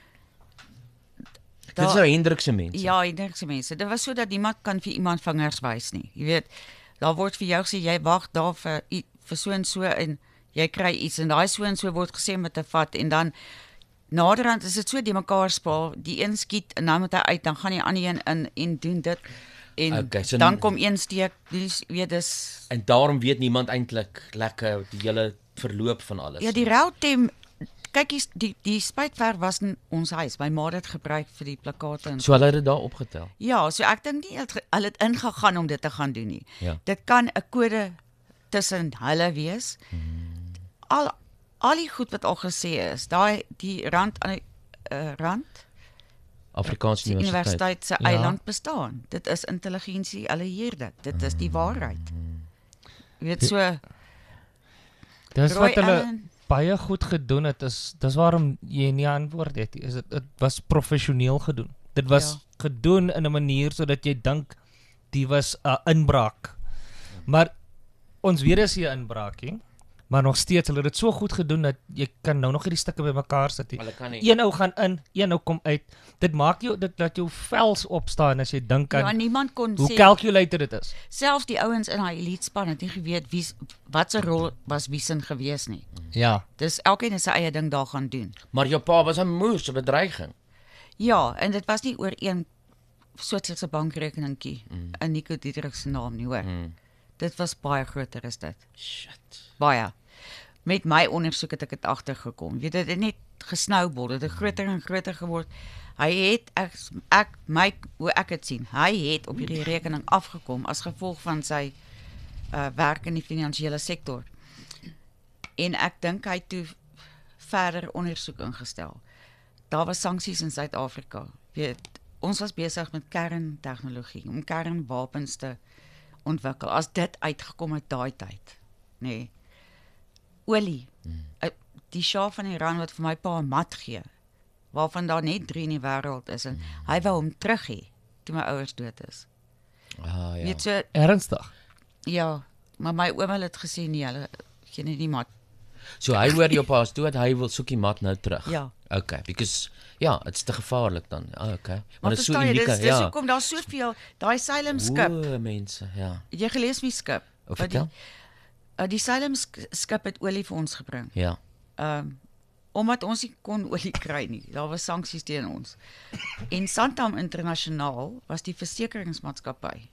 [SPEAKER 5] Dit is nou Hendrik se mense.
[SPEAKER 14] Ja, Hendrik se mense. Dit was sodat niemand kan vir iemand vingers wys nie. Jy weet, daar word vir jou gesê jy wag daar vir i- vir so en so en jy kry iets en daai so en so word gesê met 'n vat en dan naderhand is dit so die mekaar spaal, die een skiet en dan moet hy uit, dan gaan die ander een in en doen dit en
[SPEAKER 5] Okay, so
[SPEAKER 14] dan kom een steek, dis weet dis
[SPEAKER 5] En daarom weet niemand eintlik lekker die hele verloop van alles.
[SPEAKER 14] ja, die Rautem, kyk die die, die spuitverf was in ons huis. My ma het dit gebruik vir die plakate en
[SPEAKER 5] So hulle het dit daar opgetel.
[SPEAKER 14] ja, so ek dink nie het ge- hulle het ingegaan om dit te gaan doen nie.
[SPEAKER 5] Ja.
[SPEAKER 14] Dit kan 'n kode tussen hulle wees. Al al die goed wat al gesê is, daai die rand aan die uh, rand
[SPEAKER 5] Afrikaanse
[SPEAKER 14] die
[SPEAKER 5] Universiteit.
[SPEAKER 14] universiteit se
[SPEAKER 7] Ja.
[SPEAKER 14] eiland bestaan. Dit is intelligensie, hulle hier dit. Dit is die waarheid. Jy weet so
[SPEAKER 7] Dis
[SPEAKER 14] Roy
[SPEAKER 7] wat hulle
[SPEAKER 14] Allen,
[SPEAKER 7] baie goed gedoen het, is dis waarom jy nie antwoord het nie. Is dit dit was professioneel gedoen. Dit was
[SPEAKER 14] Ja.
[SPEAKER 7] gedoen in 'n manier sodat jy dink die was 'n uh, inbraak. Maar ons weet dis nie 'n inbraak nie. Maar nog steeds, hulle het dit so goed gedoen dat jy kan nou nog hierdie stukke bymekaar sit.
[SPEAKER 5] Hulle kan nie.
[SPEAKER 7] Een ou gaan in, een ou kom uit. Dit maak jou dit laat jou vels opstaan as jy dink aan
[SPEAKER 14] Ja, niemand kon
[SPEAKER 7] hoe
[SPEAKER 14] sê-
[SPEAKER 7] calculated dit is.
[SPEAKER 14] Selfs die ouens in daai elite span het nie geweet wie wat se rol was wie sin gewees nie.
[SPEAKER 7] Ja.
[SPEAKER 14] Dis elkeen het sy eie ding daar gaan doen.
[SPEAKER 5] Maar jou pa was 'n moerse bedreiging.
[SPEAKER 14] Ja, en dit was nie oor een Switserse bankrekeningkie mm. in Nico Dietrich se naam nie, hoor.
[SPEAKER 5] Mm.
[SPEAKER 14] Dit was baie groter as dit.
[SPEAKER 5] Shit.
[SPEAKER 14] Baie. Met my ondersoek het ek dit agtergekom. Weet dit het net gesnowball, dit het groter en groter geword. Hy het ek ek my hoe ek dit sien. Hy het op hierdie rekening afgekom as gevolg van sy uh werk in die finansiële sektor. En ek dink hy het toe verder ondersoek ingestel. Daar was sanksies in Suid-Afrika. Weet, ons was besig met kerntegnologie om kernwapens te ontwikkel. As dit uitgekom het daai tyd, nê. Nee. Olie. Hmm. Die Shah van Iran wat vir my pa 'n mat gee, waarvan daar net drie in die wêreld is en hmm. hy wou hom terug hê toe my ouers dood is.
[SPEAKER 5] Ah ja.
[SPEAKER 14] Weet so
[SPEAKER 7] ernstig.
[SPEAKER 14] Ja, maar my ouma het gesê nee, hulle gee net die mat.
[SPEAKER 5] So hy hoor jou pa's dood, hy wil soek die mat nou terug.
[SPEAKER 14] Ja.
[SPEAKER 5] Okay, because ja, dit's te gevaarlik dan. Ah, okay.
[SPEAKER 14] Maar
[SPEAKER 5] dit is so
[SPEAKER 14] verstaan jy,
[SPEAKER 5] uniek,
[SPEAKER 14] dis, dis
[SPEAKER 5] ja.
[SPEAKER 14] hoekom daar soveel daai Salem skip.
[SPEAKER 5] O, mense, ja.
[SPEAKER 14] Het jy gelees wie skip?
[SPEAKER 5] Of
[SPEAKER 14] Wat die,
[SPEAKER 5] vertel?
[SPEAKER 14] uh, die Salem sk- skip het olie vir ons gebring.
[SPEAKER 5] Ja.
[SPEAKER 14] Ehm um, omdat ons nie kon olie kry nie. Daar was sanksies teen ons. En Santam Internasionaal was die versekeringsmaatskappy.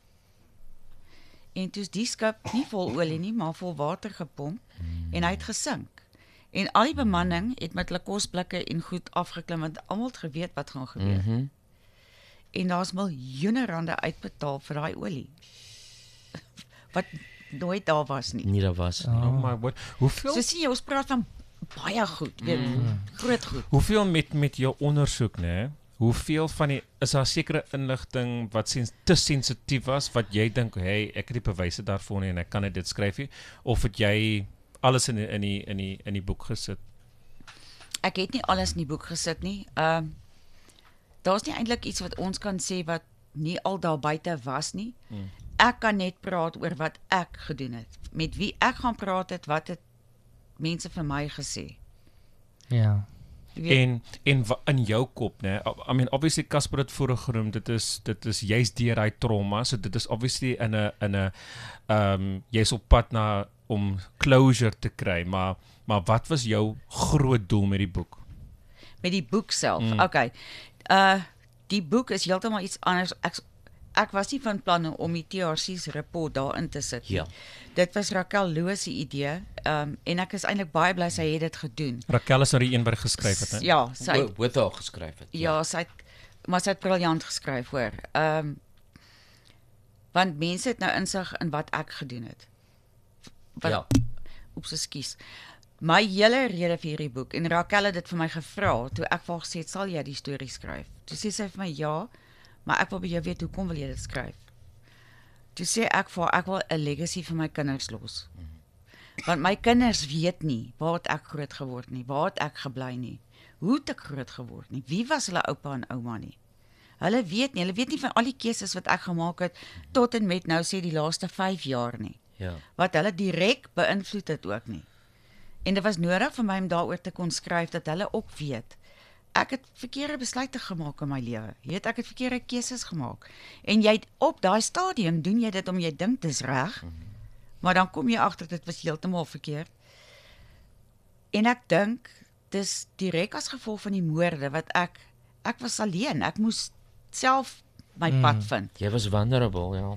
[SPEAKER 14] En toe is die skip nie vol olie nie, maar vol water gepomp hmm. en hy het gesink. En al die bemanning het met hulle kosblikke en goed afgeklim want almal het geweet wat gaan gebeur.
[SPEAKER 5] Mhm. Mm
[SPEAKER 14] En daar's miljoene rande uitbetaal vir daai olie. Wat nooit daar was nie.
[SPEAKER 5] Nie daar was nie.
[SPEAKER 6] Oh my word. Hoeveel
[SPEAKER 14] So sien jy, ons praat van baie goed, weet mm. groot goed.
[SPEAKER 6] Hoeveel met met jou ondersoek, né? Hoeveel van die is daar sekere inligting wat sens, te sensitief was wat jy dink, hey, ek het die bewyse daarvoor nie en ek kan net dit skryf nie, of het jy alles in die, in die in die in die boek gesit?
[SPEAKER 14] Ek het nie alles in die boek gesit nie. Ehm um, daar's nie eintlik iets wat ons kan sê wat nie al daar buite was nie. Hmm. Ek kan net praat oor wat ek gedoen het. Met wie ek gaan praat het, wat het mense vir my gesê.
[SPEAKER 7] Ja.
[SPEAKER 6] En en wa- in jou kop, né? I mean obviously Casper het vroeër genoem, dit is dit is juist deur hy trauma, so dit is obviously in 'n in 'n ehm um, jy's op pad na om closure te kry, maar maar wat was jou groot doel met die boek?
[SPEAKER 14] Met die boek self.
[SPEAKER 6] Mm.
[SPEAKER 14] Mm. Okay. Uh die boek is heeltemal iets anders. Ek ek was nie van plan om die T R C's rapport daarin te sit nie.
[SPEAKER 5] Ja.
[SPEAKER 14] Dit was Raquel Loos se idee. Um en ek is eintlik baie bly sy het dit gedoen.
[SPEAKER 6] Raquel is nou die een wat geskryf het, hè?
[SPEAKER 14] Ja, sy
[SPEAKER 5] Wo- With haar geskryf het.
[SPEAKER 14] Ja, sy het, maar sy het briljant geskryf, hoor. Ehm um, want mense het nou insig in wat ek gedoen het. Wat,
[SPEAKER 5] Ja.
[SPEAKER 14] Oeps, ekskuus. My hele rede vir hierdie boek, en Raquel het dit vir my gevra, toe ek vir haar gesê het, sal jy die storie skryf? Toe sê sy vir my, ja, maar ek wil by jou weet, hoekom wil jy dit skryf? Toe sê ek vir haar, ek wil 'n legacy vir my kinders los. Want my kinders weet nie, waar het ek groot geword nie, waar het ek gebly nie, hoe het ek groot geword nie, wie was hulle oupa en ouma nie. Hulle weet nie, hulle weet nie van al die keuses wat ek gemaak het, tot en met nou sê die laaste vyf jaar nie.
[SPEAKER 5] Ja.
[SPEAKER 14] Wat hulle direk beïnvloed het ook nie. En dit was nodig vir my om daaroor te kon skryf, dat hulle ook weet, ek het verkeerde besluite gemaak in my lewe. Jy weet, ek het verkeerde keuses gemaak. En jy op daai stadium doen jy dit om jy dink dis reg, mm-hmm. maar dan kom jy agter dit was heeltemal verkeerd. En ek dink dis direk as gevolg van die moorde wat ek ek was alleen, ek moes self my mm. pad vind.
[SPEAKER 5] Jy was vulnerable, ja.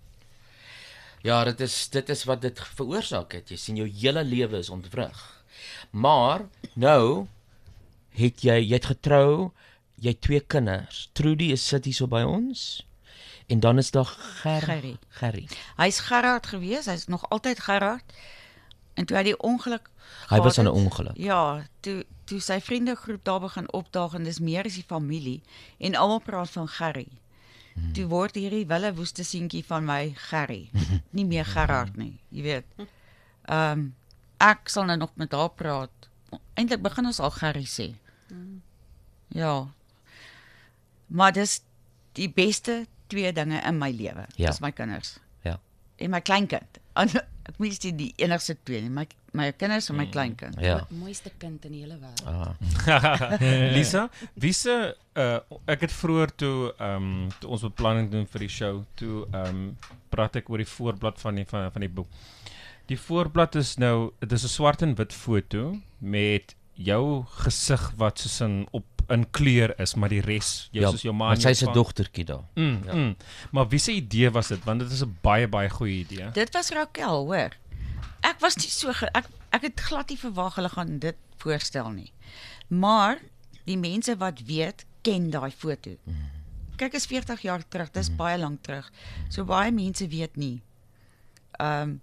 [SPEAKER 5] Ja, dit is dit is wat dit veroorsaak het. Jy sien jou hele lewe is ontwrig. Maar nou het jy jy het getrou, jy het twee kinders. Trudy is sit hier so by ons. En dan is daar Ger
[SPEAKER 14] Gerry.
[SPEAKER 5] Gerry.
[SPEAKER 14] Hy's Gerard gewees, hy's nog altyd Gerard. En toe hy die ongeluk
[SPEAKER 5] Hy was
[SPEAKER 14] gehad
[SPEAKER 5] aan 'n
[SPEAKER 14] het,
[SPEAKER 5] ongeluk.
[SPEAKER 14] Ja, toe toe sy vriendegroep daar begin opdaag en dis meer as die familie en almal praat van Gerry. Hmm. Toe word hierdie wille woeste seentjie van my Gerry, nie meer Gerard nie, jy weet. Ehm um, ek sal nou nog met haar praat eintlik begin ons al Gerrie sê. Ja. Maar dis die beste twee dinge in my lewe.
[SPEAKER 5] Ja.
[SPEAKER 14] Dis my kinders.
[SPEAKER 5] Ja.
[SPEAKER 14] En my kleinkind. Ek moet nie die enigste twee nie, my my kinders en my kleinkind.
[SPEAKER 5] Ja.
[SPEAKER 15] Mooiste kind in die hele wêreld.
[SPEAKER 5] Ah.
[SPEAKER 6] Lisa, wie se uh, ek het vroeër toe ehm um, toe ons beplanning doen vir die show, toe ehm um, praat ek oor die voorblad van die van, van die boek. Die voorblad is nou, dit is 'n swart en wit foto met jou gesig wat soos in op in kleur is, maar die res, jou
[SPEAKER 5] Ja,
[SPEAKER 6] soos jou ma
[SPEAKER 5] maar
[SPEAKER 6] en
[SPEAKER 5] sy
[SPEAKER 6] jou
[SPEAKER 5] is 'n
[SPEAKER 6] pa.
[SPEAKER 5] dogtertjie daar.
[SPEAKER 6] Mm,
[SPEAKER 5] Ja.
[SPEAKER 6] mm. Maar wie se idee was dit? Want dit is 'n baie baie goeie idee.
[SPEAKER 14] Dit was Raquel, hoor. Ek was nie so ge, ek ek het glad nie verwag hulle gaan dit voorstel nie. Maar die mense wat weet, ken daai foto. Kyk, is veertig jaar terug, dis baie lank terug. So baie mense weet nie. Ehm um,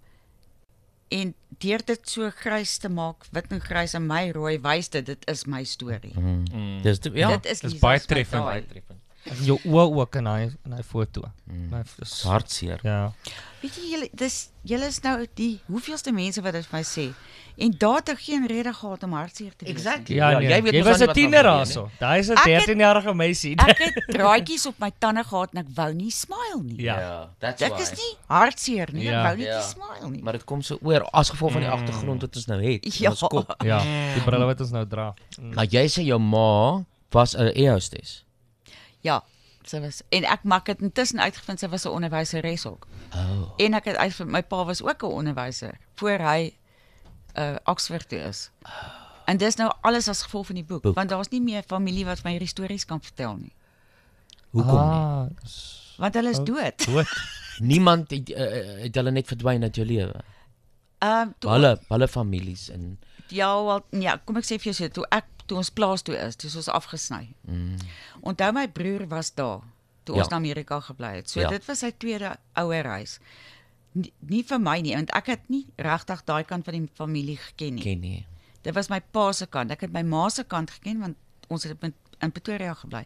[SPEAKER 14] en deur dit so grys te maak, wit en grys en my rooi, wys dit dit is my storie.
[SPEAKER 5] Mm. Mm. Dis ja,
[SPEAKER 14] dit is
[SPEAKER 6] dis
[SPEAKER 14] Lisa's
[SPEAKER 6] baie
[SPEAKER 14] my
[SPEAKER 6] treffend.
[SPEAKER 14] daai.
[SPEAKER 6] Baie treffend. Jou oë ook in hy in hy foto.
[SPEAKER 5] Mm.
[SPEAKER 6] My
[SPEAKER 5] dis hartseer.
[SPEAKER 6] Ja.
[SPEAKER 14] Weet jy, julle dis julle is nou die hoeveelste mense wat dit vir my sê. En daar het ek geen rede gehad om hartseer te wees.
[SPEAKER 5] Exactly.
[SPEAKER 7] Ja,
[SPEAKER 5] Ja,
[SPEAKER 7] nee.
[SPEAKER 5] jy weet
[SPEAKER 7] jy
[SPEAKER 5] mos
[SPEAKER 7] was
[SPEAKER 5] dan
[SPEAKER 7] 'n
[SPEAKER 5] nie wat
[SPEAKER 7] tiener
[SPEAKER 5] gaan
[SPEAKER 7] daarso.
[SPEAKER 5] gebeur
[SPEAKER 7] Daai is 'n
[SPEAKER 14] Ek het-
[SPEAKER 7] dertien-jarige meisie.
[SPEAKER 14] Ek het draadjies op my tande gehad en ek wou nie smile nie.
[SPEAKER 6] Ja.
[SPEAKER 5] Ja, that's
[SPEAKER 14] Ek
[SPEAKER 5] why.
[SPEAKER 14] is nie hartseer nie,
[SPEAKER 6] Ja.
[SPEAKER 14] ek wou nie
[SPEAKER 5] Ja.
[SPEAKER 14] smile nie.
[SPEAKER 5] Maar dit kom so oor as gevolg van die
[SPEAKER 6] Mm.
[SPEAKER 5] agtergrond wat ons nou het. in
[SPEAKER 14] Ja.
[SPEAKER 5] ons kop.
[SPEAKER 6] Ja, die brille wat ons nou dra. Mm.
[SPEAKER 5] Maar jy sê jou ma was 'n air-hostess.
[SPEAKER 14] Ja, sy was en ek maak dit intussen uitgevind sy was 'n onderwyseres ook.
[SPEAKER 5] Oh.
[SPEAKER 14] En ek het uitgevind my pa was ook 'n onderwyser voor hy uh Oxford toe is. En dis nou alles as gevolg van die boek,
[SPEAKER 5] Boek.
[SPEAKER 14] want daar's nie meer familie wat my hierdie stories kan vertel nie.
[SPEAKER 5] Hoekom nie?
[SPEAKER 6] Ah, dis-
[SPEAKER 14] Want hulle is
[SPEAKER 6] Oh,
[SPEAKER 14] dood.
[SPEAKER 6] dood.
[SPEAKER 5] Niemand het, uh, het hulle net verdwyn uit jou lewe.
[SPEAKER 14] Ehm um, toe
[SPEAKER 5] Hulle hulle families en
[SPEAKER 14] ja, wel ja, kom ek sê vir jou so, toe ek toe ons plaas toe is, toe is ons afgesny.
[SPEAKER 5] mm,
[SPEAKER 14] Onthou my broer was daar toe
[SPEAKER 5] Ja.
[SPEAKER 14] ons na Amerika gebly het. So
[SPEAKER 5] Ja.
[SPEAKER 14] dit was sy tweede ouerhuis. Nie, nie vir my nie, want ek het nie regtig daai kant van die familie geken nie.
[SPEAKER 5] ken nie.
[SPEAKER 14] Dit was my pa se kant. Ek het my ma se kant geken want ons het in, in Pretoria gebly.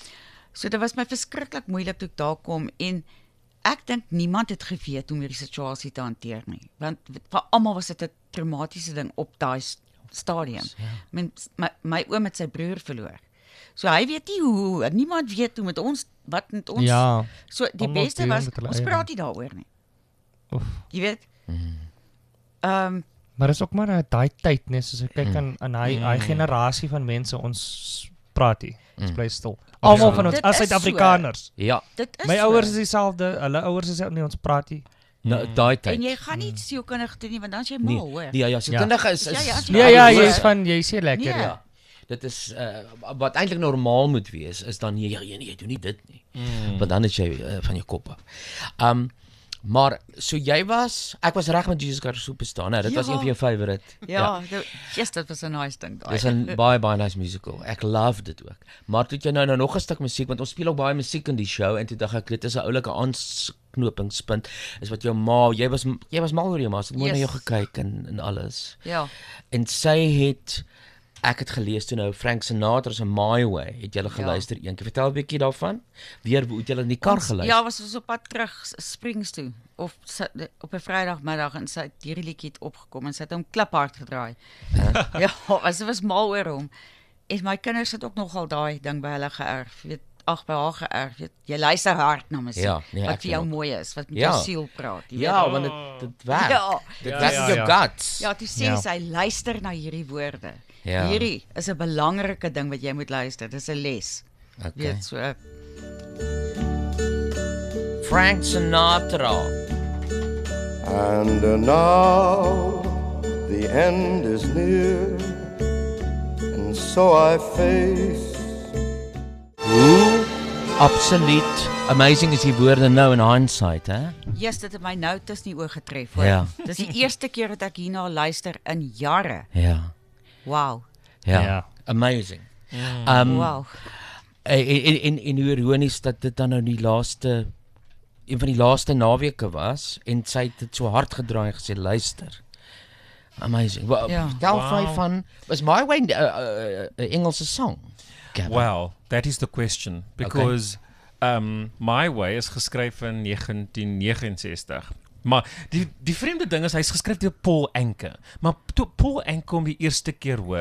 [SPEAKER 14] So dit was my verskriklik moeilik toe ek daar kom en ek dink niemand het geweet hoe om hierdie situasie te hanteer nie. Want vir almal was dit 'n traumatiese ding op daai s- stadium.
[SPEAKER 5] Ja.
[SPEAKER 14] My, my my oom het sy broer verloor. So hy weet nie hoe, niemand weet hoe met ons wat met ons.
[SPEAKER 7] Ja.
[SPEAKER 14] So die
[SPEAKER 7] Almal
[SPEAKER 14] beste
[SPEAKER 7] deel
[SPEAKER 14] was
[SPEAKER 7] met hulle
[SPEAKER 14] ons
[SPEAKER 7] eie
[SPEAKER 14] praat nie daaroor nie.
[SPEAKER 7] Oef.
[SPEAKER 14] Jy weet?
[SPEAKER 5] Mm.
[SPEAKER 14] Ehm um,
[SPEAKER 7] Maar dis ook maar 'n daai tyd, nee, soos ek kyk
[SPEAKER 5] Mm.
[SPEAKER 7] aan aan hy
[SPEAKER 6] Mm.
[SPEAKER 7] hy generasie van mense ons praat nie. Ons
[SPEAKER 5] Mm.
[SPEAKER 7] bly stil. Almal van ons
[SPEAKER 14] Dit
[SPEAKER 7] as
[SPEAKER 14] is so.
[SPEAKER 7] Suid-Afrikaners.
[SPEAKER 5] Ja,
[SPEAKER 14] dit is
[SPEAKER 7] My
[SPEAKER 14] so.
[SPEAKER 7] ouers is dieselfde, hulle ouers is nie ons praat nie.
[SPEAKER 5] nou daai tyd.
[SPEAKER 14] En jy gaan nie sielkundig doen nie want dan is jy
[SPEAKER 5] Nee,
[SPEAKER 14] mal, hoor.
[SPEAKER 5] nee, ja, ja, sielkundige is is
[SPEAKER 14] Ja, ja, as jy-
[SPEAKER 7] Ja ja,
[SPEAKER 14] Ja,
[SPEAKER 7] jy's
[SPEAKER 14] ja.
[SPEAKER 7] van jy sê lekker
[SPEAKER 14] Nee.
[SPEAKER 7] ja.
[SPEAKER 5] Dit is uh, wat eintlik normaal moet wees is dan nee, jy, jy doen nie dit nie.
[SPEAKER 6] Mm.
[SPEAKER 5] Want dan is jy uh, van jou kop af. Um maar so jy was ek was reg met Jesus Christus Superstar, né? Dit was
[SPEAKER 14] Ja.
[SPEAKER 5] een van jou favourite.
[SPEAKER 14] Ja, ja. Yes, dit was 'n nice ding daai.
[SPEAKER 5] Dis 'n baie baie nice musical. Ek love dit ook. Maar toe het jy nou nou nog 'n stuk musiek want ons speel ook baie musiek in die show en toe dink ek dit is 'n oulike aanknopingspunt is wat jou ma, jy was jy was mal oor jou ma, sy het mooi
[SPEAKER 14] Yes.
[SPEAKER 5] na jou gekyk en en alles.
[SPEAKER 14] Ja.
[SPEAKER 5] En sy het ek het gelees toe nou Frank Sinatra se My Way, het jy geluister ja. eendag. Vertel 'n bietjie daarvan. Weer hoe het jy in die kar
[SPEAKER 14] Ons-
[SPEAKER 5] geluister?
[SPEAKER 14] Ja, was ons op pad terug S- Springs toe of sy, de- op 'n Vrydagmiddag en sy het hierdie liedjie het opgekom en sy het hom kliphard gedraai. ja, was was mal oor hom. En my kinders het ook nogal daai ding by hulle geërf. Weet, ag by haar geërf. Weet, jy luister hard na musiek
[SPEAKER 5] Ja, nee, ek
[SPEAKER 14] wat vir jou
[SPEAKER 5] ook.
[SPEAKER 14] mooi is, wat met
[SPEAKER 5] Ja.
[SPEAKER 14] jou siel praat. Jy
[SPEAKER 5] Ja,
[SPEAKER 14] weet.
[SPEAKER 5] want dit dit werk.
[SPEAKER 14] Ja.
[SPEAKER 5] Dit
[SPEAKER 7] Ja,
[SPEAKER 5] werk
[SPEAKER 7] ja,
[SPEAKER 5] met jou
[SPEAKER 7] ja.
[SPEAKER 5] guts.
[SPEAKER 14] Ja, toe sê
[SPEAKER 7] Ja.
[SPEAKER 14] sy luister na hierdie woorde.
[SPEAKER 5] Ja.
[SPEAKER 14] Hierdie is 'n belangrike ding wat jy moet luister. Dis 'n les.
[SPEAKER 5] Okay.
[SPEAKER 14] Weet so.
[SPEAKER 5] Frank Sinatra.
[SPEAKER 16] And uh, now the end is near, and so I face.
[SPEAKER 5] Hoe absoluut amazing is die woorde nou in hindsight, hè?
[SPEAKER 14] Yes, dit het my nou tussen die oë getref hoor.
[SPEAKER 5] Ja.
[SPEAKER 14] Dis die eerste keer dat ek hierna luister in jare.
[SPEAKER 5] Ja.
[SPEAKER 14] Wow.
[SPEAKER 5] Ja.
[SPEAKER 7] Ja.
[SPEAKER 5] Amazing.
[SPEAKER 7] Mm.
[SPEAKER 5] Um
[SPEAKER 14] Wow.
[SPEAKER 5] En en en, en hoe ironies dat dit dan nou die laaste een van die laaste naweke was en sy het dit so hard gedraai en gesê luister. Amazing. Well,
[SPEAKER 14] Ja.
[SPEAKER 5] Vertel
[SPEAKER 6] Wow.
[SPEAKER 5] vir van was My Way 'n uh, uh, uh, Engelse song. Gavin?
[SPEAKER 6] Well, that is the question because okay. um My Way is geskryf in negentien negenensestig. Maar die die vreemde ding is hy's geskryf deur Paul Anka. Maar toe Paul Anka hom die eerste keer hoor,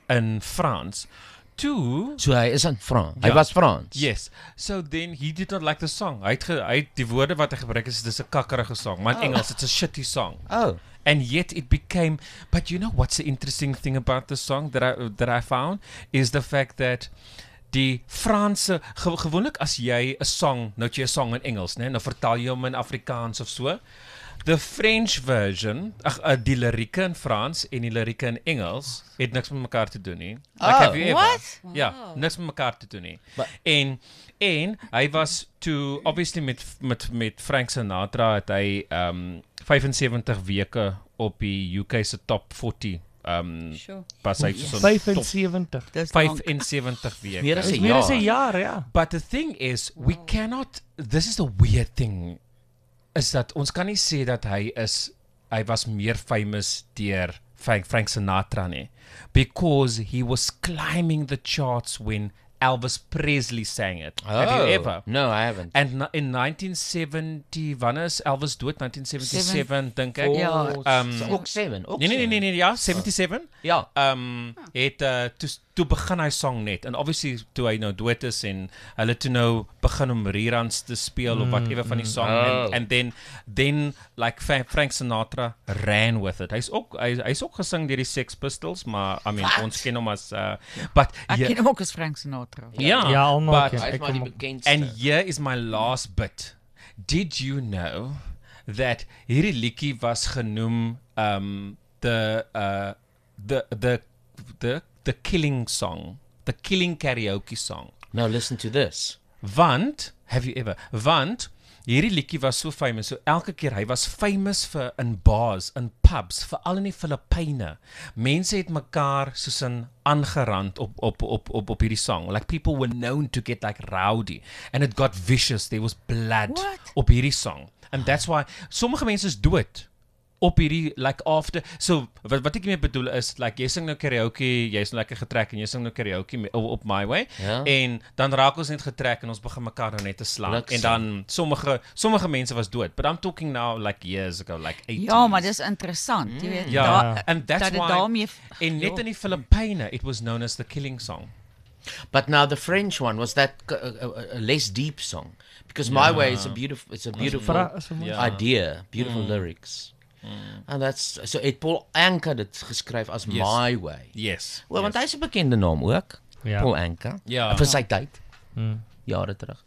[SPEAKER 6] in Frans. Toe,
[SPEAKER 5] so hy is in Frans.
[SPEAKER 6] Ja.
[SPEAKER 5] Hy was Frans.
[SPEAKER 6] Yes. So then he did not like the song. Hy het, ge, hy het die woorde wat hy gebruik is dis 'n kakkerige song, maar in
[SPEAKER 5] Oh.
[SPEAKER 6] Engels it's a shitty song.
[SPEAKER 5] Oh.
[SPEAKER 6] And yet it became, but you know what's the interesting thing about the song that I that I found is the fact that die Franse ge, gewoonlik as jy 'n song, nou het jy 'n song in Engels, né, nou vertaal jy hom in Afrikaans of so. The French version, ag uh, die lirieke in Frans en die lirieke in Engels het niks met mekaar te doen nie. Like,
[SPEAKER 5] Oh,
[SPEAKER 6] have you ever?
[SPEAKER 14] what?
[SPEAKER 6] Ja, niks met mekaar te doen nie. En en hy was toe obviously met met met Frank Sinatra het hy um vyf-en-sewentig weke op die U K se top forty um
[SPEAKER 15] Sure.
[SPEAKER 6] pas hy
[SPEAKER 7] Yes.
[SPEAKER 6] so
[SPEAKER 7] vyf-en-sewentig.
[SPEAKER 14] Dis lank.
[SPEAKER 6] vyf-en-sewentig weke.
[SPEAKER 5] Meer as 'n
[SPEAKER 7] Dis meer as 'n
[SPEAKER 5] jaar.
[SPEAKER 7] jaar, ja.
[SPEAKER 6] But the thing is, we cannot, this is the weird thing, is dat ons kan nie sê dat hy is, hy was meer famous deur Frank, Frank Sinatra nie, because he was climbing the charts when Elvis Presley sang it.
[SPEAKER 5] Oh,
[SPEAKER 6] Have you ever?
[SPEAKER 5] No, I haven't.
[SPEAKER 6] And na- in nineteen seventy, wanneer is Elvis dood? nineteen seventy-seven, dink ek.
[SPEAKER 14] Ja.
[SPEAKER 6] Um,
[SPEAKER 5] So ook seven, ook
[SPEAKER 6] Nee nee nee
[SPEAKER 5] seven.
[SPEAKER 6] nee, nee ja, seventy-seven.
[SPEAKER 5] Ja.
[SPEAKER 6] Um het uh, toe toe begin hy song net en obviously toe hy nou dood is en hulle toe nou begin om reruns te speel mm, of whatever van die song
[SPEAKER 5] oh.
[SPEAKER 6] and, and then then like Fra- Frank Sinatra ran with it. Hy's ook hy, hy's ook gesing deur die Sex Pistols, maar I mean
[SPEAKER 14] Wat?
[SPEAKER 6] ons ken hom as uh, but
[SPEAKER 14] Ek
[SPEAKER 6] yeah,
[SPEAKER 14] ken hom ook as Frank Sinatra.
[SPEAKER 6] ja,
[SPEAKER 7] Ja, almal
[SPEAKER 6] but
[SPEAKER 7] ken.
[SPEAKER 5] Hy is
[SPEAKER 7] Ek
[SPEAKER 5] maar die
[SPEAKER 7] kom-
[SPEAKER 5] bekendste.
[SPEAKER 6] and here is my last bit. Did you know that hierdie liedjie was genoem um the uh the the the the killing song, the killing karaoke song.
[SPEAKER 5] Now listen to this.
[SPEAKER 6] Want, have you ever, want hierdie liedjie was so famous, so elke keer hy was famous vir in bars, in pubs, veral in die Filippyne. Mense het mekaar soos in aangerand op op op op op hierdie song. Like people were known to get like rowdy and it got vicious. There was blood
[SPEAKER 14] What?
[SPEAKER 6] op hierdie song. And that's why sommige mense is dood op hierdie like after so wat wat ek mee bedoel is like jy sing nou karaoke, jy's nou lekker getrek en jy sing nou karaoke me, op my way
[SPEAKER 5] Ja.
[SPEAKER 6] en dan raak ons net getrek en ons begin mekaar nou net te slaan
[SPEAKER 5] Bliksem.
[SPEAKER 6] en dan sommige sommige mense was dood, but I'm talking now like years ago, like eighties.
[SPEAKER 14] Ja, maar dis interessant, jy weet.
[SPEAKER 6] Ja,
[SPEAKER 14] daar-
[SPEAKER 6] and that's
[SPEAKER 14] dat dit
[SPEAKER 6] why
[SPEAKER 14] daarmee
[SPEAKER 6] en net in die Filippyne it was known as the killing song.
[SPEAKER 5] But now the French one was that uh, uh, a less deep song because My Way is a beautiful, it's a beautiful
[SPEAKER 7] Fra- is 'n mooi-
[SPEAKER 6] Ja.
[SPEAKER 5] idea, beautiful
[SPEAKER 6] Mm.
[SPEAKER 5] lyrics. And that's so het Paul Anka dit geskryf as
[SPEAKER 6] Yes.
[SPEAKER 5] My Way.
[SPEAKER 6] Yes.
[SPEAKER 5] Wel, want
[SPEAKER 6] yes.
[SPEAKER 5] hy's 'n bekende naam ook.
[SPEAKER 7] Ja.
[SPEAKER 5] Paul Anka.
[SPEAKER 6] Ja.
[SPEAKER 5] Vir sy tyd.
[SPEAKER 7] Hmm.
[SPEAKER 5] Jare terug.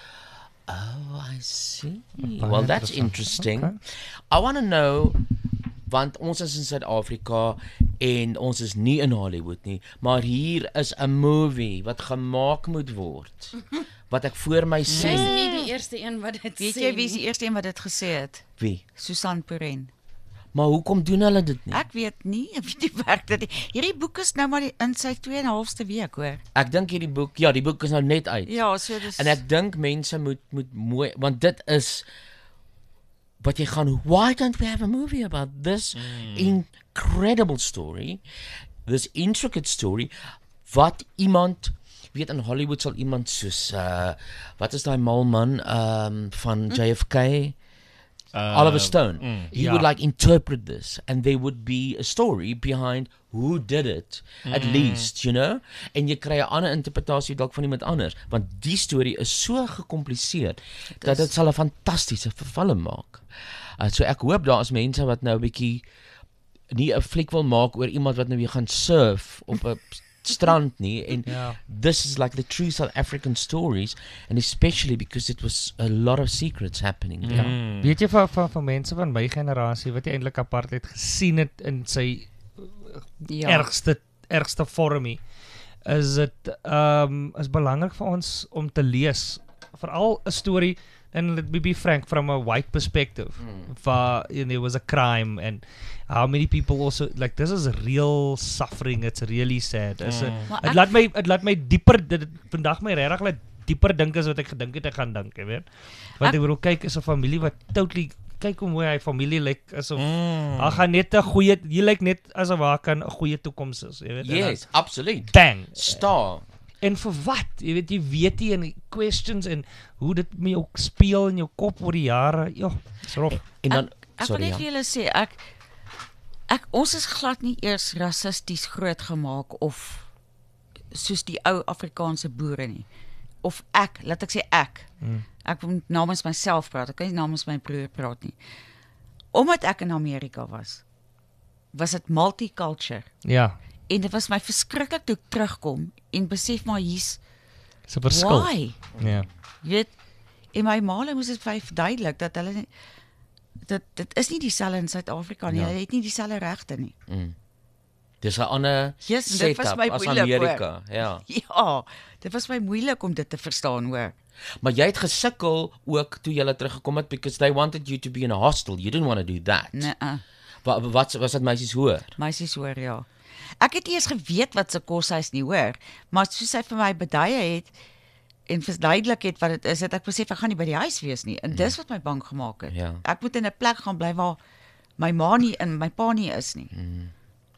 [SPEAKER 5] Oh, I see.
[SPEAKER 7] Baie
[SPEAKER 5] Well, that's
[SPEAKER 7] interessant.
[SPEAKER 5] interesting.
[SPEAKER 7] Okay.
[SPEAKER 5] I want to know want ons is in Suid-Afrika en ons is nie in Hollywood nie, maar hier is 'n movie wat gemaak moet word. Wat ek voor my
[SPEAKER 15] Sy's
[SPEAKER 5] sien.
[SPEAKER 15] nie die eerste een wat dit
[SPEAKER 14] Weet
[SPEAKER 15] sê
[SPEAKER 14] jy wie is
[SPEAKER 15] nie.
[SPEAKER 14] die eerste een wat dit gesê het?
[SPEAKER 5] Wie?
[SPEAKER 14] Susan Puren.
[SPEAKER 5] Maar hoekom doen hulle dit nie?
[SPEAKER 14] Ek weet nie, of die werk dit. Hierdie boek is nou maar die, in sy twee en 'n halfste week, hoor.
[SPEAKER 5] Ek dink hierdie boek, ja, die boek is nou net uit.
[SPEAKER 14] Ja, so dis
[SPEAKER 5] En ek dink mense moet moet mooi want dit is wat jy gaan why don't we have a movie about this mm. incredible story, this intricate story wat iemand weet in Hollywood sal iemand soos uh wat is daai mal man um van J F K
[SPEAKER 6] Uh,
[SPEAKER 5] Oliver Stone.
[SPEAKER 6] mm,
[SPEAKER 5] He
[SPEAKER 7] ja.
[SPEAKER 5] would like interpret this and there would be a story behind who did it at
[SPEAKER 6] Mm.
[SPEAKER 5] least, you know? En jy kry 'n ander interpretasie dalk van iemand anders, want die storie is so gekompliseer dat dit sal 'n fantastiese film maak. Uh, so ek hoop daar is mense wat nou 'n bietjie nie 'n fliek wil maak oor iemand wat nou weer gaan surf op 'n strand nie en
[SPEAKER 7] Ja.
[SPEAKER 5] this is like the true South African stories and especially because it was a lot of secrets happening there.
[SPEAKER 6] Mm.
[SPEAKER 7] Weet jy van van van mense van my generasie wat jy eintlik apartheid gesien het in sy
[SPEAKER 14] ja.
[SPEAKER 7] ergste ergste vormie, is dit ehm um, is belangrik vir ons om te lees, veral 'n storie and let me be frank from a white perspective.
[SPEAKER 5] Mm.
[SPEAKER 7] For you know, there was a crime and how many people also like this is real suffering. It's really sad. Is
[SPEAKER 6] Mm.
[SPEAKER 14] Maar
[SPEAKER 7] dit
[SPEAKER 14] ek-
[SPEAKER 7] laat my dit laat my dieper dit vandag my regtig laat dieper dink as wat ek gedink het ek gaan dink, jy weet. Want
[SPEAKER 14] Ek-
[SPEAKER 7] ek bedoel kyk is 'n familie wat totally kyk hoe mooi hy familie lyk asof
[SPEAKER 6] Mm.
[SPEAKER 7] hy gaan net 'n goeie jy lyk net asof hy kan 'n goeie toekoms is, jy weet. En dan-
[SPEAKER 5] Yes, absoluut.
[SPEAKER 7] Bang.
[SPEAKER 5] Star.
[SPEAKER 7] En vir wat? Jy weet jy weet nie en die questions en hoe dit met jou speel in jou kop oor die jare. Ja, dis rof.
[SPEAKER 5] En dan
[SPEAKER 14] Ek wil
[SPEAKER 5] sorry.
[SPEAKER 14] net
[SPEAKER 5] Ja.
[SPEAKER 14] vir julle sê ek Ek ons is glad nie eers rassisties grootgemaak of soos die ou Afrikaanse boere nie. Of ek, laat ek sê ek.
[SPEAKER 7] Hmm.
[SPEAKER 14] Ek moet namens myself praat, ek kan nie namens my broer praat nie. Omdat ek in Amerika was, was dit multiculture.
[SPEAKER 7] Ja.
[SPEAKER 14] En dit was my verskriklik toe ek terugkom en besef maar hier's
[SPEAKER 7] Dis 'n verskil.
[SPEAKER 14] why?
[SPEAKER 7] Ja.
[SPEAKER 14] Jy weet, en my maale moes dit vir my verduidelik dat hulle nie, dit dit is nie dieselfde in Suid-Afrika nie.
[SPEAKER 5] Ja.
[SPEAKER 14] Hulle het nie dieselfde regte nie.
[SPEAKER 5] Mm. Dis 'n ander
[SPEAKER 14] Yes, en dit was
[SPEAKER 5] setup
[SPEAKER 14] my
[SPEAKER 5] as
[SPEAKER 14] moeilik,
[SPEAKER 5] Amerika,
[SPEAKER 14] hoor.
[SPEAKER 5] ja.
[SPEAKER 14] Ja, dit was my moeilik om dit te verstaan, hoor.
[SPEAKER 5] Maar jy het gesukkel ook toe jy teruggekom het because they wanted you to be in a hostel. You didn't want to do that.
[SPEAKER 14] Nee.
[SPEAKER 5] Wat wat was dit meisies hoor?
[SPEAKER 14] Meisies hoor, ja. Ek het nie eens geweet wat se koshuis nie, hoor. Maar soos hy vir my beduie het en verduidelik het wat dit is, het ek besef ek gaan nie by die huis wees nie. En dis wat my bang gemaak het.
[SPEAKER 5] Ja.
[SPEAKER 14] Ek moet in 'n plek gaan bly waar my ma nie en my pa nie is nie.
[SPEAKER 5] Mm.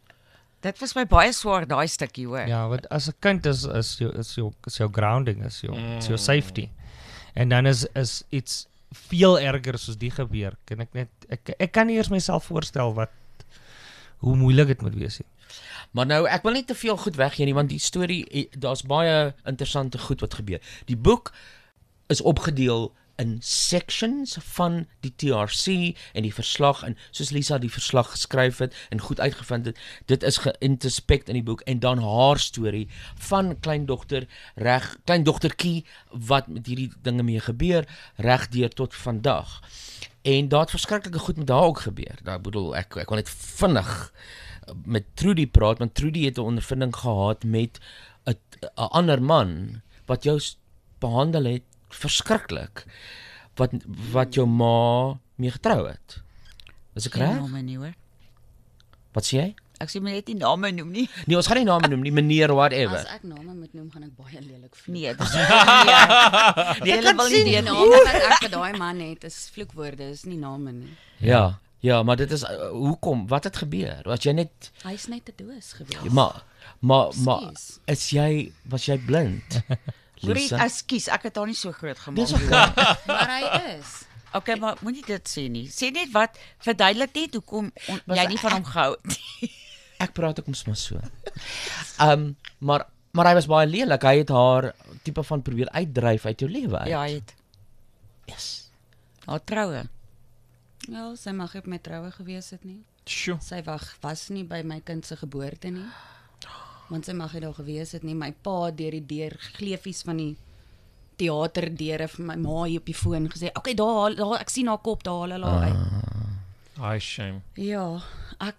[SPEAKER 14] Dit was my baie swaar daai stukkie, hoor.
[SPEAKER 7] Ja, want as 'n kind is is jou is jou is jou grounding, is jou is jou
[SPEAKER 14] Mm.
[SPEAKER 7] safety. En dan is is iets veel erger soos die gebeur. Kan ek net ek ek kan nie eers myself voorstel wat hoe moeilik dit moet wees nie.
[SPEAKER 5] Maar nou, ek wil nie te veel goed weggee nie, want die storie, daar's baie interessante goed wat gebeur. Die boek is opgedeel in sections van die T R C en die verslag, en soos Lisa die verslag geskryf het en goed uitgevind het, dit is geïntrospect in die boek, en dan haar storie van kleindogter reg, kleindogtertjie wat met hierdie dinge mee gebeur, reg deur tot vandag. En daar het verskriklike goed met haar ook gebeur. Daar bedoel ek ek wil net vinnig met Trudy praat, want Trudy het 'n ondervinding gehad met 'n ander man wat jou behandel het verskriklik, wat wat jou ma mee getrou het. Is ek reg?
[SPEAKER 14] Name nie, hoor.
[SPEAKER 5] Wat sê jy?
[SPEAKER 14] Ek sê my net nie name noem nie.
[SPEAKER 5] Nee, ons gaan nie name noem nie, meneer whatever.
[SPEAKER 15] As ek name moet noem, gaan ek baie lelik vloek.
[SPEAKER 14] Nee, dis
[SPEAKER 15] nee.
[SPEAKER 14] Jy
[SPEAKER 15] Jy
[SPEAKER 14] wil
[SPEAKER 15] kan
[SPEAKER 14] nie
[SPEAKER 15] sien
[SPEAKER 14] weet
[SPEAKER 15] die
[SPEAKER 14] nie.
[SPEAKER 15] name wat ek vir daai man het, is vloekwoorde, is nie name nie.
[SPEAKER 5] Ja, ja, maar dit is uh, hoekom? Wat het gebeur? Was jy net
[SPEAKER 15] Hy's net 'n doos gewees.
[SPEAKER 5] Maar maar maar
[SPEAKER 15] Ekskuus.
[SPEAKER 5] is jy was jy blind?
[SPEAKER 14] Lisa, ekskuus, ek het haar nie so groot gemaak.
[SPEAKER 5] Dis okay.
[SPEAKER 15] Maar hy is.
[SPEAKER 14] Okay, maar moenie dit sê nie. Sê net wat, verduidelik net hoekom on,
[SPEAKER 5] Was
[SPEAKER 14] jy nie van
[SPEAKER 5] ek-
[SPEAKER 14] hom gehou het.
[SPEAKER 5] Ek praat ook mos maar so. Ehm um, maar maar hy was baie lelik. Hy het haar tipe van probeer uitdryf uit jou lewe uit.
[SPEAKER 14] Ja, hy het.
[SPEAKER 5] Yes.
[SPEAKER 14] Haar troue.
[SPEAKER 15] Ja, sy mag op my troue gewees het nie.
[SPEAKER 6] Sjoe.
[SPEAKER 15] Sy wag was nie by my kind se geboorte nie. Want sy mag nie daar gewees het nie. My pa deur die deur gleefies van die teaterdeure vir my ma hier op die foon gesê, "Oké, daar daar ek sien haar kop, daar haal hulle haar uit."
[SPEAKER 6] Ai shame.
[SPEAKER 15] Ja, ek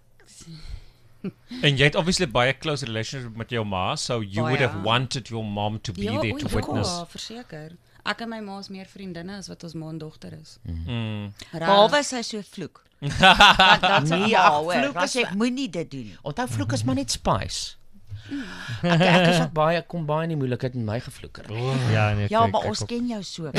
[SPEAKER 6] En jy het obviously baie close relationship met jou ma, so you would have
[SPEAKER 15] Baie.
[SPEAKER 6] wanted your mom to be there to
[SPEAKER 15] oei,
[SPEAKER 6] witness.
[SPEAKER 15] Ja, verseker. Ek en my ma is meer vriendinne as wat ons ma en dogter is.
[SPEAKER 6] Mm.
[SPEAKER 14] Behalwe sy so vloek. Want dat sy
[SPEAKER 5] Nee,
[SPEAKER 14] ma,
[SPEAKER 5] ag,
[SPEAKER 14] hoor.
[SPEAKER 5] vloek
[SPEAKER 14] Dan
[SPEAKER 5] is-
[SPEAKER 14] sê ek moenie dit doen nie.
[SPEAKER 5] Onthou vloek is maar net spice. Ek ek is ook baie kom baie in die moeilikheid met my gevloeker.
[SPEAKER 7] Ja, nee,
[SPEAKER 14] Ja,
[SPEAKER 7] kyk,
[SPEAKER 14] maar
[SPEAKER 7] ek
[SPEAKER 14] ons
[SPEAKER 7] ook.
[SPEAKER 14] ken jou so.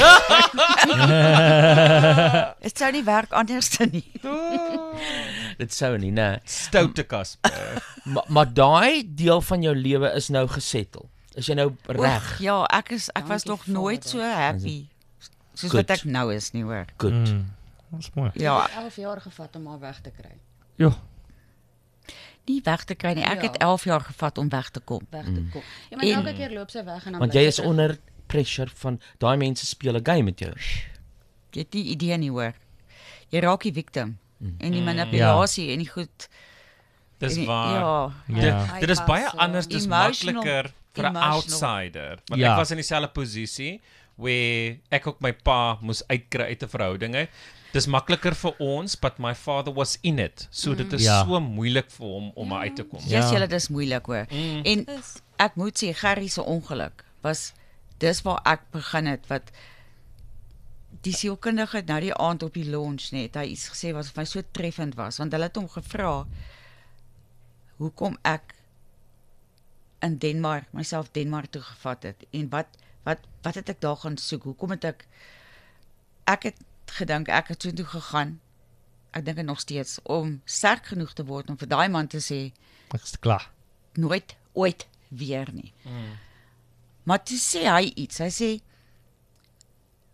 [SPEAKER 14] Dit sou nie werk anders nie.
[SPEAKER 5] Dit sou nie, né?
[SPEAKER 6] Stoute Kasper.
[SPEAKER 5] maar maar daai deel van jou lewe is nou gesettel. Is jy nou reg?
[SPEAKER 14] Oeg, ja, ek is ek was
[SPEAKER 15] Dankie,
[SPEAKER 14] nog nooit so happy soos
[SPEAKER 5] Goed.
[SPEAKER 14] wat ek nou is nie, hoor.
[SPEAKER 5] Goed.
[SPEAKER 7] Mm. Dis mooi.
[SPEAKER 14] Ja,
[SPEAKER 15] elf jaar gevat om haar weg te kry.
[SPEAKER 7] Ja.
[SPEAKER 14] nie weg te kry nie. Ek
[SPEAKER 15] Ja.
[SPEAKER 14] het elf jaar gevat om weg te kom.
[SPEAKER 15] Weg te kom. Ja, maar
[SPEAKER 14] En-
[SPEAKER 15] elke keer loop sy weg en dan
[SPEAKER 5] Want
[SPEAKER 15] bly
[SPEAKER 5] jy
[SPEAKER 15] sy
[SPEAKER 5] is
[SPEAKER 15] terug.
[SPEAKER 5] onder pressure van daai mense speel 'n game met jou.
[SPEAKER 14] Jy het nie idee nie, hoor. Jy raak die victim.
[SPEAKER 5] Mm.
[SPEAKER 14] En die
[SPEAKER 7] Mm.
[SPEAKER 14] manipulasie en die goed.
[SPEAKER 6] Dis
[SPEAKER 14] en die-
[SPEAKER 6] waar.
[SPEAKER 14] Ja.
[SPEAKER 6] Dit, dit is baie anders, dis
[SPEAKER 14] Emotional-
[SPEAKER 6] makliker vir 'n
[SPEAKER 14] emotional.
[SPEAKER 6] outsider. Want
[SPEAKER 7] Ja.
[SPEAKER 6] ek was in dieselfde posisie waar ek ook my pa moes uitkry uit 'n verhouding uit. Dis makliker vir ons, but my father was in it. So dit is
[SPEAKER 7] Ja.
[SPEAKER 6] so moeilik vir hom om uit te kom.
[SPEAKER 14] Ja, yes, julle dis moeilik, hoor.
[SPEAKER 6] Mm.
[SPEAKER 14] En ek moet sê Gerry se ongeluk was dis waar ek begin het wat die sielkundige het nou die aand op die lunch net hy iets gesê wat vir my so treffend was, want hulle het hom gevra hoekom ek in Denmark myself Denmark toe gevat het en wat wat wat het ek daar gaan soek? Hoekom het ek ek het gedink ek het so toe gegaan. Ek dink dit nog steeds om sterk genoeg te word om vir daai man te sê
[SPEAKER 7] Ek is klaar.
[SPEAKER 14] nooit ooit weer nie.
[SPEAKER 6] Mm.
[SPEAKER 14] Maar toe sê hy iets. Hy sê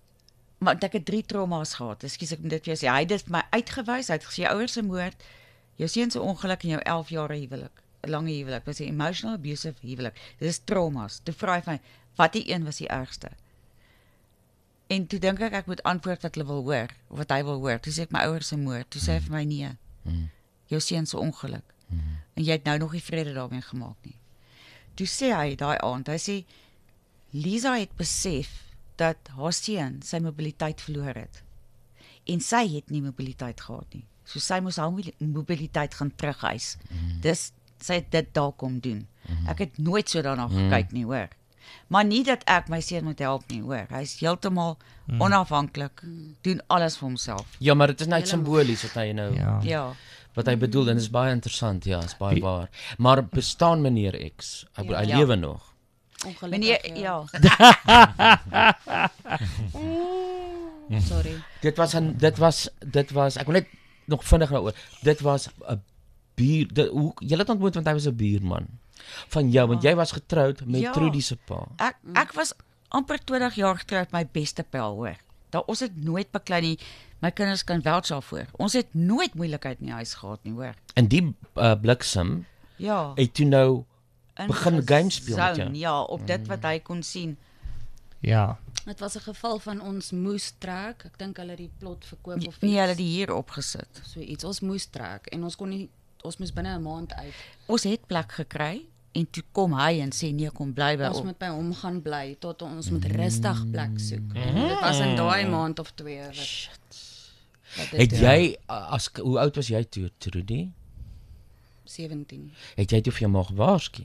[SPEAKER 14] maar ek het drie trauma's gehad. Ekskuus ek moet dit vir jou sê. Hy het dit vir my uitgewys. Hy het gesê jou ouers se moord, jou seun se ongeluk en jou elf jaar huwelik, 'n lange huwelik, was 'n emotional abusive huwelik. Dit is traumas. Toe vra hy vir my, wat die een was die ergste? En toe dink ek ek moet antwoord wat hulle wil hoor, of wat hy wil hoor. Toe sê ek my ouers se moord. Toe sê hy vir my nee.
[SPEAKER 5] Mm.
[SPEAKER 14] Jou seun se ongeluk. Mm. En jy het nou nog nie vrede daarmee gemaak nie. Toe sê hy daai aand, hy sê Lisa het besef dat haar seun sy mobiliteit verloor het. En sy het nie mobiliteit gehad nie. So sy moes haar mobiliteit gaan terughuis. Mm. Dis sy het dit daar kom doen. Mm. Ek het nooit so daarna
[SPEAKER 5] Mm.
[SPEAKER 14] gekyk nie, hoor. Maar nie dat ek my seun moet help nie, hoor. Hy's heeltemal
[SPEAKER 5] Mm.
[SPEAKER 14] onafhanklik, doen alles vir homself.
[SPEAKER 5] Ja, maar dit is net simbolies wat hy nou
[SPEAKER 14] Ja. Ja.
[SPEAKER 5] wat hy bedoel en dit is baie interessant, ja, is baie waar. Maar bestaan meneer X? Hy,
[SPEAKER 14] Ja.
[SPEAKER 5] hy
[SPEAKER 14] Ja.
[SPEAKER 5] lewe nog.
[SPEAKER 15] Ongelukkig,
[SPEAKER 14] Meneer, ja.
[SPEAKER 15] Sorry.
[SPEAKER 5] Dit was 'n dit was dit was ek wil net nog vinnig daaroor. Dit was 'n buur dit, hoe jy het ontmoet want hy was 'n buurman van jou want jy was getroud met
[SPEAKER 14] Ja.
[SPEAKER 5] Trudy se pa.
[SPEAKER 14] Ek ek was amper twintig jaar getroud met my beste pel, hoor. Daar ons het nooit beklei nie. My kinders kan wel daarvoor. Ons het nooit moeilikheid in die huis gehad nie, hoor.
[SPEAKER 5] En die uh, bliksem
[SPEAKER 14] Ja.
[SPEAKER 5] het toe nou begin games speel met jou.
[SPEAKER 14] Ingezoon, ja, op dit wat hy kon sien.
[SPEAKER 7] Ja.
[SPEAKER 15] Dit was 'n geval van ons moes trek. Ek dink hulle het die plot verkoop of iets.
[SPEAKER 14] Nee, hulle het die hier opgesit.
[SPEAKER 15] So iets. Ons moes trek en ons kon nie ons moes binne 'n maand uit.
[SPEAKER 14] Ons het plek gekry en toe kom hy en sê nee, kom bly by
[SPEAKER 15] Ons
[SPEAKER 14] ons.
[SPEAKER 15] moet by hom gaan bly tot ons moet rustig plek soek. Mm. Dit was in daai maand of twee wat. wat dit
[SPEAKER 5] Het
[SPEAKER 15] doen.
[SPEAKER 5] jy uh, as hoe oud was jy toe, Trudy?
[SPEAKER 15] sewentien.
[SPEAKER 5] Het jy toe vir jou ma gewaarsku?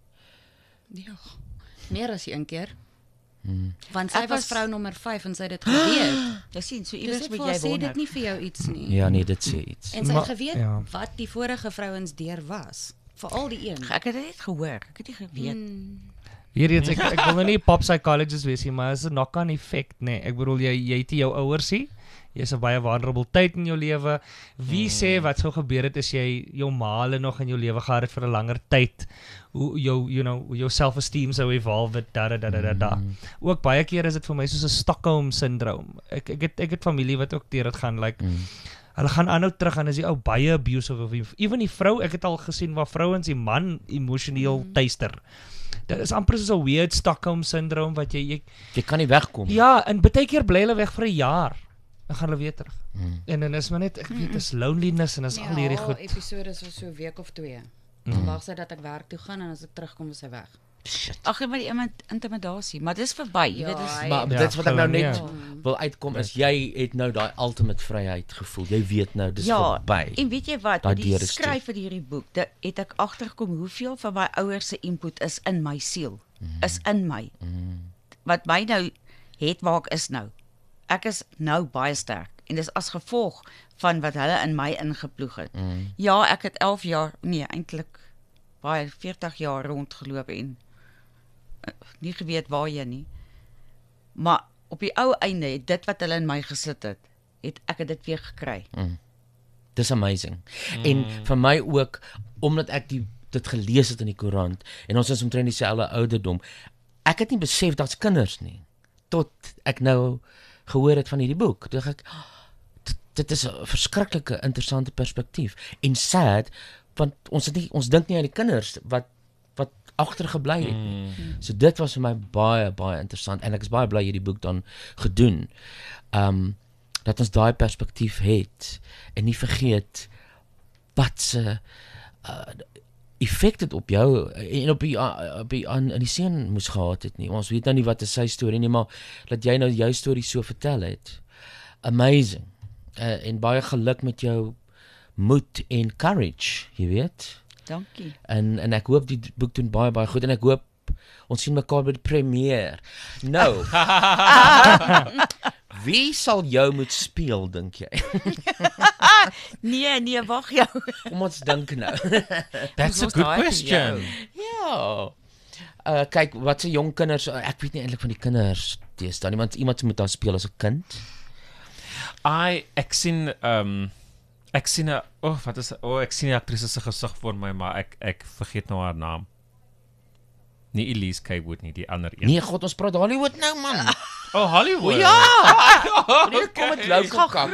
[SPEAKER 15] Ja. Meer as een keer.
[SPEAKER 5] Hmm.
[SPEAKER 15] Want sy
[SPEAKER 14] Ek
[SPEAKER 15] was
[SPEAKER 14] was-
[SPEAKER 15] vrou nommer vyf en sy het dit geweet.
[SPEAKER 14] Jy sien, so
[SPEAKER 15] Dus
[SPEAKER 14] iewers
[SPEAKER 15] dit
[SPEAKER 14] moet
[SPEAKER 15] vir
[SPEAKER 14] jy
[SPEAKER 15] haar sê
[SPEAKER 14] wonder.
[SPEAKER 15] dit nie vir jou iets nie.
[SPEAKER 5] Ja, nee, dit sê iets.
[SPEAKER 15] En sy
[SPEAKER 7] Maar-
[SPEAKER 15] het geweet
[SPEAKER 7] ja.
[SPEAKER 15] wat die vorige vrouens deur was. Veral die een.
[SPEAKER 14] Ek het dit net gehoor. Ek het nie geweet.
[SPEAKER 15] Hmm.
[SPEAKER 7] Hier eens ek ek wil nou nie pop psychologist wees nie, maar is 'n knock-on effek, nê. Nee. Ek bedoel jy jy het nie jou ouers nie. Jy's 'n baie vulnerable tyd in jou lewe. Wie mm. sê wat sou gebeur het as jy jou maale nog in jou lewe gehad het vir 'n langer tyd? Hoe jou you know, jou self-esteem sou evolve het, da da da da da. Mm. Ook baie keer is dit vir my soos 'n Stockholm syndroom. Ek ek het ek het familie wat ook deur dit gaan like mm. Hulle gaan aanhou terug en as die ou baie abusive of ewen die vrou, ek het al gesien waar vrouens die man emosioneel mm. tuister. Dit is amper soos 'n weird Stockholm syndroom wat jy jy,
[SPEAKER 5] jy kan nie wegkom.
[SPEAKER 7] Ja, en baie keer bly hulle weg vir 'n jaar. Dan gaan hulle weer terug.
[SPEAKER 5] Mm.
[SPEAKER 7] En dan is maar net ek weet dis loneliness en is
[SPEAKER 15] Nee,
[SPEAKER 7] al hierdie
[SPEAKER 15] haar
[SPEAKER 7] goed.
[SPEAKER 15] episode was so 'n week of twee.
[SPEAKER 7] Mm.
[SPEAKER 15] Dan wag sy dat ek werk toe gaan en as ek terugkom is sy weg.
[SPEAKER 14] Ag, maar die iemand intimidasie, maar dis verby, jy
[SPEAKER 15] Ja,
[SPEAKER 14] weet dis.
[SPEAKER 5] Maar
[SPEAKER 7] Ja,
[SPEAKER 5] dit wat ek nou net
[SPEAKER 7] ja.
[SPEAKER 5] wil uitkom is jy het nou daai ultimate vryheid gevoel. Jy weet nou dis
[SPEAKER 14] Ja,
[SPEAKER 5] verby.
[SPEAKER 14] en weet jy wat,
[SPEAKER 5] Daai
[SPEAKER 14] met die
[SPEAKER 5] deur is toe.
[SPEAKER 14] skryf van hierdie boek, dit het ek agtergekom hoeveel van my ouers se input is in my siel, mm. is in my.
[SPEAKER 5] Mm.
[SPEAKER 14] Wat my nou het waar ek is nou. Ek is nou baie sterk en dis as gevolg van wat hulle in my ingeploeg het.
[SPEAKER 5] Mm.
[SPEAKER 14] Ja, ek het elf jaar, nee, eintlik baie veertig jaar rondgeloop en uh, nie geweet waarheen nie. Maar op die ou einde het dit wat hulle in my gesit het, het ek het dit weer gekry.
[SPEAKER 5] Mm. Dis amazing. Mm. En vir my ook omdat ek die dit gelees het in die koerant en ons is omtrent dieselfde ouderdom. Ek het nie besef dat's kinders nie tot ek nou gehoor het van hierdie boek. Toe dink ek dit, dit is 'n verskriklike interessante perspektief en sad want ons het nie ons dink nie aan die kinders wat wat agtergebly het nie. Mm. So dit was vir my baie baie interessant en ek is baie bly hierdie boek dan gedoen. Um dat ons daai perspektief het en nie vergeet wat se uh, effek dit op jou en op die op die aan in die seun moes gehad het nie. Ons weet nou nie wat is sy storie nie, maar dat jy nou jou storie so vertel het. Amazing. Uh, en baie geluk met jou moed en courage, jy weet.
[SPEAKER 14] Dankie.
[SPEAKER 5] En en ek hoop die boek doen baie baie goed en ek hoop ons sien mekaar by die premier. Nou. Wie sal jou moet speel dink jy?
[SPEAKER 14] nee, nee, wag jou.
[SPEAKER 5] Kom ons dink nou.
[SPEAKER 6] That's a good question.
[SPEAKER 5] Ja. Uh kyk, wat se jong kinders, ek weet nie eintlik van die kinders deesdae nie, want iemand moet daar speel as 'n kind.
[SPEAKER 6] I ek sien um ek sien 'n oh wat is oh ek sien die aktrise se gesig voor my, maar ek ek vergeet nou haar naam. Nie Elise Kaywood nie, die ander een.
[SPEAKER 5] Nee, God, ons praat Hollywood nou man.
[SPEAKER 6] Oh, Hollywood.
[SPEAKER 5] O ja. Nee, kom met local kak.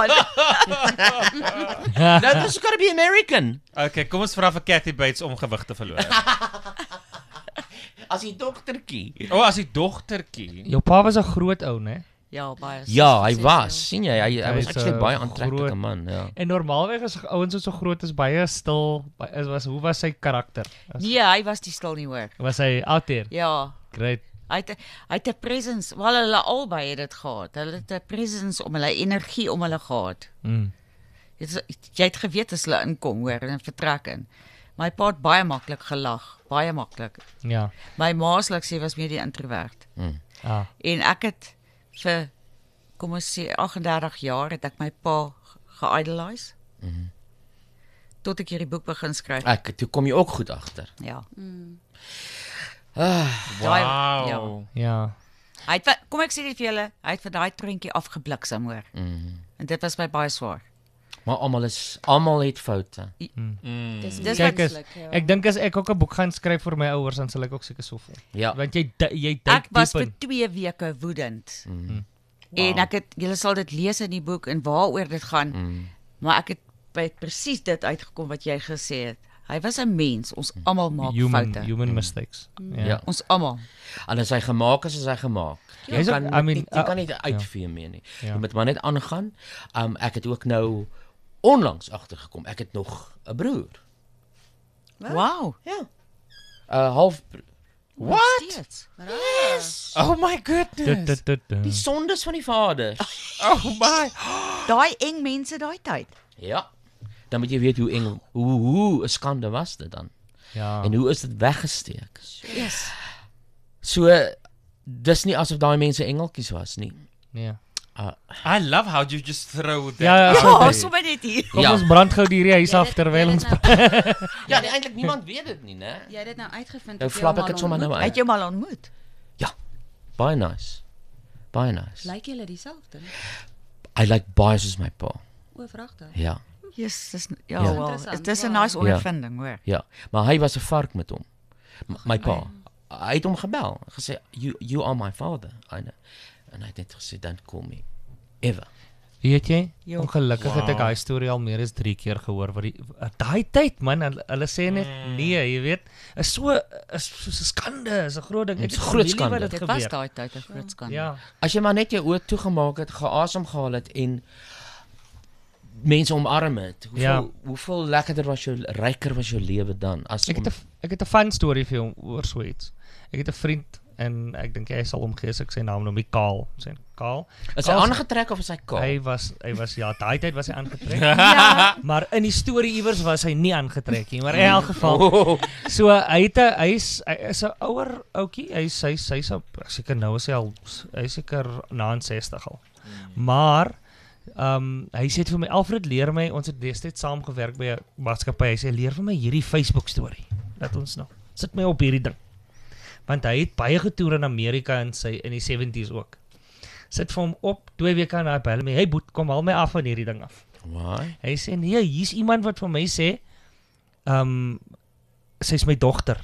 [SPEAKER 5] Nou, dis gotta be American.
[SPEAKER 6] Okay, kom ons vra vir Kathy Bates om gewig te verloor.
[SPEAKER 5] As die dogtertjie.
[SPEAKER 6] O, oh, as die dogtertjie.
[SPEAKER 7] Jou pa was 'n groot ou, né?
[SPEAKER 14] Ja, baie.
[SPEAKER 5] Ja, hy was. sien jy, hy, hy
[SPEAKER 7] Hy
[SPEAKER 5] was
[SPEAKER 7] is
[SPEAKER 5] actually
[SPEAKER 7] 'n
[SPEAKER 5] baie aantreklike
[SPEAKER 7] groot-
[SPEAKER 5] man, ja.
[SPEAKER 7] En normaalweg as ouens wat so groot is, baie stil, baie, is was hoe was sy karakter? Was,
[SPEAKER 14] Nee, hy was die stil nie hoor.
[SPEAKER 7] was hy out there?
[SPEAKER 14] Ja.
[SPEAKER 7] Great.
[SPEAKER 14] Hy het hy het 'n presence, wel hulle albei het dit gehad. Hulle het 'n presence om hulle energie om hulle gehad.
[SPEAKER 7] Mm.
[SPEAKER 14] Jy het, jy het geweet as hulle inkom hoor en vertrek in. My pa het baie maklik gelag, baie maklik.
[SPEAKER 7] Ja.
[SPEAKER 14] My ma sal ek sê was meer die introvert.
[SPEAKER 5] Mm.
[SPEAKER 7] Ah.
[SPEAKER 14] En ek het vir kom ons sê agt en dertig jaar het ek my pa ge-idolize.
[SPEAKER 5] Mhm.
[SPEAKER 14] Tot ek hierdie boek begin skryf.
[SPEAKER 5] Ek, toe kom jy ook goed agter.
[SPEAKER 14] Ja.
[SPEAKER 15] Mm.
[SPEAKER 5] Ah,
[SPEAKER 14] Daai- ja.
[SPEAKER 7] Ja.
[SPEAKER 14] Hy het, kom ek sê dit vir julle, hy het vir daai trentjie afgebliksem hoor.
[SPEAKER 5] Mhm.
[SPEAKER 14] En dit was my baie swaar.
[SPEAKER 5] Maar almal is almal het foute.
[SPEAKER 7] Mm.
[SPEAKER 14] Dis
[SPEAKER 15] Dis
[SPEAKER 7] Kyk as,
[SPEAKER 15] menslik, ja.
[SPEAKER 7] ek dink as ek ook 'n boek gaan skryf vir my ouers, dan sal ek ook seker so voel.
[SPEAKER 5] Ja.
[SPEAKER 7] Want jy du- jy
[SPEAKER 14] Ek
[SPEAKER 7] duik
[SPEAKER 14] was
[SPEAKER 7] diep
[SPEAKER 14] vir
[SPEAKER 7] in.
[SPEAKER 14] twee weke woedend.
[SPEAKER 5] Mm.
[SPEAKER 14] En ek het julle sal dit lees in die boek en waaroor dit gaan.
[SPEAKER 5] Mm.
[SPEAKER 14] Maar ek het by presies dit uitgekom wat jy gesê het. Hy was 'n mens, ons almal maak
[SPEAKER 7] Human,
[SPEAKER 14] foute.
[SPEAKER 7] human mistakes.
[SPEAKER 5] Ja.
[SPEAKER 7] Ja.
[SPEAKER 14] Ons almal.
[SPEAKER 5] En as hy gemaak is, is hy gemaak.
[SPEAKER 7] Ja.
[SPEAKER 5] Jy
[SPEAKER 7] Jy's ook-
[SPEAKER 5] kan,
[SPEAKER 7] I mean,
[SPEAKER 5] nie, jy kan
[SPEAKER 7] uh,
[SPEAKER 5] nie uitvee meer nie.
[SPEAKER 7] Ja.
[SPEAKER 5] Jy moet maar net aangaan. Um, ek het ook nou onlangs agtergekom. Ek het nog 'n broer.
[SPEAKER 14] Wow.
[SPEAKER 5] Ja. 'n uh, half
[SPEAKER 14] What?
[SPEAKER 5] Yes.
[SPEAKER 6] Oh my goodness.
[SPEAKER 7] Tut, tut, tut, tut.
[SPEAKER 5] Die sondes van die vaders.
[SPEAKER 6] Oh my.
[SPEAKER 14] Daai eng mense daai tyd.
[SPEAKER 5] Ja. Dan moet jy weet hoe eng hoe hoe 'n skande was dit dan.
[SPEAKER 7] Ja.
[SPEAKER 5] En hoe is dit weggesteek?
[SPEAKER 14] Yes.
[SPEAKER 5] So dis nie asof daai mense engeltjies was nie.
[SPEAKER 7] Nee.
[SPEAKER 5] Uh,
[SPEAKER 6] I love how you just throw that.
[SPEAKER 7] Ja, ja,
[SPEAKER 6] out
[SPEAKER 7] so-
[SPEAKER 14] Ja,
[SPEAKER 6] there.
[SPEAKER 14] sommer net hier.
[SPEAKER 7] Kom
[SPEAKER 5] Ja.
[SPEAKER 7] ons brand gou hierdie huis af
[SPEAKER 15] dit-
[SPEAKER 7] terwyl
[SPEAKER 15] jy
[SPEAKER 7] ons
[SPEAKER 15] dit nou-
[SPEAKER 5] ja, nee, eintlik niemand weet dit nie, né?
[SPEAKER 15] Jy het dit nou uitgevind.
[SPEAKER 5] Nou
[SPEAKER 15] op jou
[SPEAKER 5] flap ek
[SPEAKER 15] mal
[SPEAKER 5] dit sommer nou
[SPEAKER 15] ontmoet.
[SPEAKER 14] Het jy hom al ontmoet?
[SPEAKER 5] Baie nice. Baie nice.
[SPEAKER 15] Lyk julle dieselfde?
[SPEAKER 5] I like baie soos my pa.
[SPEAKER 15] O, vragtig.
[SPEAKER 5] Ja.
[SPEAKER 14] Yes, dis ja,
[SPEAKER 5] Ja.
[SPEAKER 14] wel.
[SPEAKER 15] Interessant,
[SPEAKER 14] Dit is 'n
[SPEAKER 15] ja.
[SPEAKER 14] nice ondervinding, hoor.
[SPEAKER 5] Ja, maar hy was 'n vark met hom. M my pa. Hy het hom gebel, gesê you you are my father. I know. En hy het net gesê don't call me ever.
[SPEAKER 7] Weet jy,
[SPEAKER 14] Jo.
[SPEAKER 7] ongelukkig het ek
[SPEAKER 6] Wow.
[SPEAKER 7] daai storie al meer as drie keer gehoor wat die daai tyd man, hulle, hulle sê net nee, jy weet, is so is soos 'n skande, is 'n groot ding.
[SPEAKER 5] Dit is
[SPEAKER 7] het
[SPEAKER 5] groot
[SPEAKER 7] familie wat
[SPEAKER 5] skande.
[SPEAKER 14] Dit
[SPEAKER 7] dit
[SPEAKER 14] was
[SPEAKER 7] gebeur.
[SPEAKER 14] daai tyd 'n groot skande.
[SPEAKER 7] Ja.
[SPEAKER 5] As jy maar net jou oë toegemaak het, geasem gehaal het en mense omarm het, hoeveel
[SPEAKER 7] Ja.
[SPEAKER 5] hoeveel lekkerder was jou ryker was jou lewe dan as
[SPEAKER 7] Ek het 'n ek het 'n fun storie vir jou oor so iets. Ek het 'n vriend en ek dink jy sal hom gee as ek sy naam noem, Kaal. Sy Kaal.
[SPEAKER 5] is hy
[SPEAKER 7] Kaal-
[SPEAKER 5] aangetrek of is hy kaal?
[SPEAKER 7] Hy was hy was ja, daai tyd was hy aangetrek.
[SPEAKER 14] Ja.
[SPEAKER 7] Maar in die storie iewers was hy nie aangetrek nie, maar in elk geval.
[SPEAKER 5] Oh.
[SPEAKER 7] So hy het 'n hy is hy is 'n ouer ouetjie. Hy hy hy's op seker nou is hy al hy is seker na sestig al. Maar ehm um, hy sê vir my Alfred leer my, ons het destyds saam gewerk by 'n maatskappy. Hy sê leer vir my hierdie Facebook storie. Laat ons nou. Sit my op hierdie ding. Want hy het baie getoer in Amerika in sy in die seventies ook. Sit vir hom op twee weke en hy bel my, "Hey boet, kom haal my af van hierdie ding af."
[SPEAKER 5] Why?
[SPEAKER 7] Hy sê nee, hier's iemand wat vir my sê ehm um, sy's my dogter.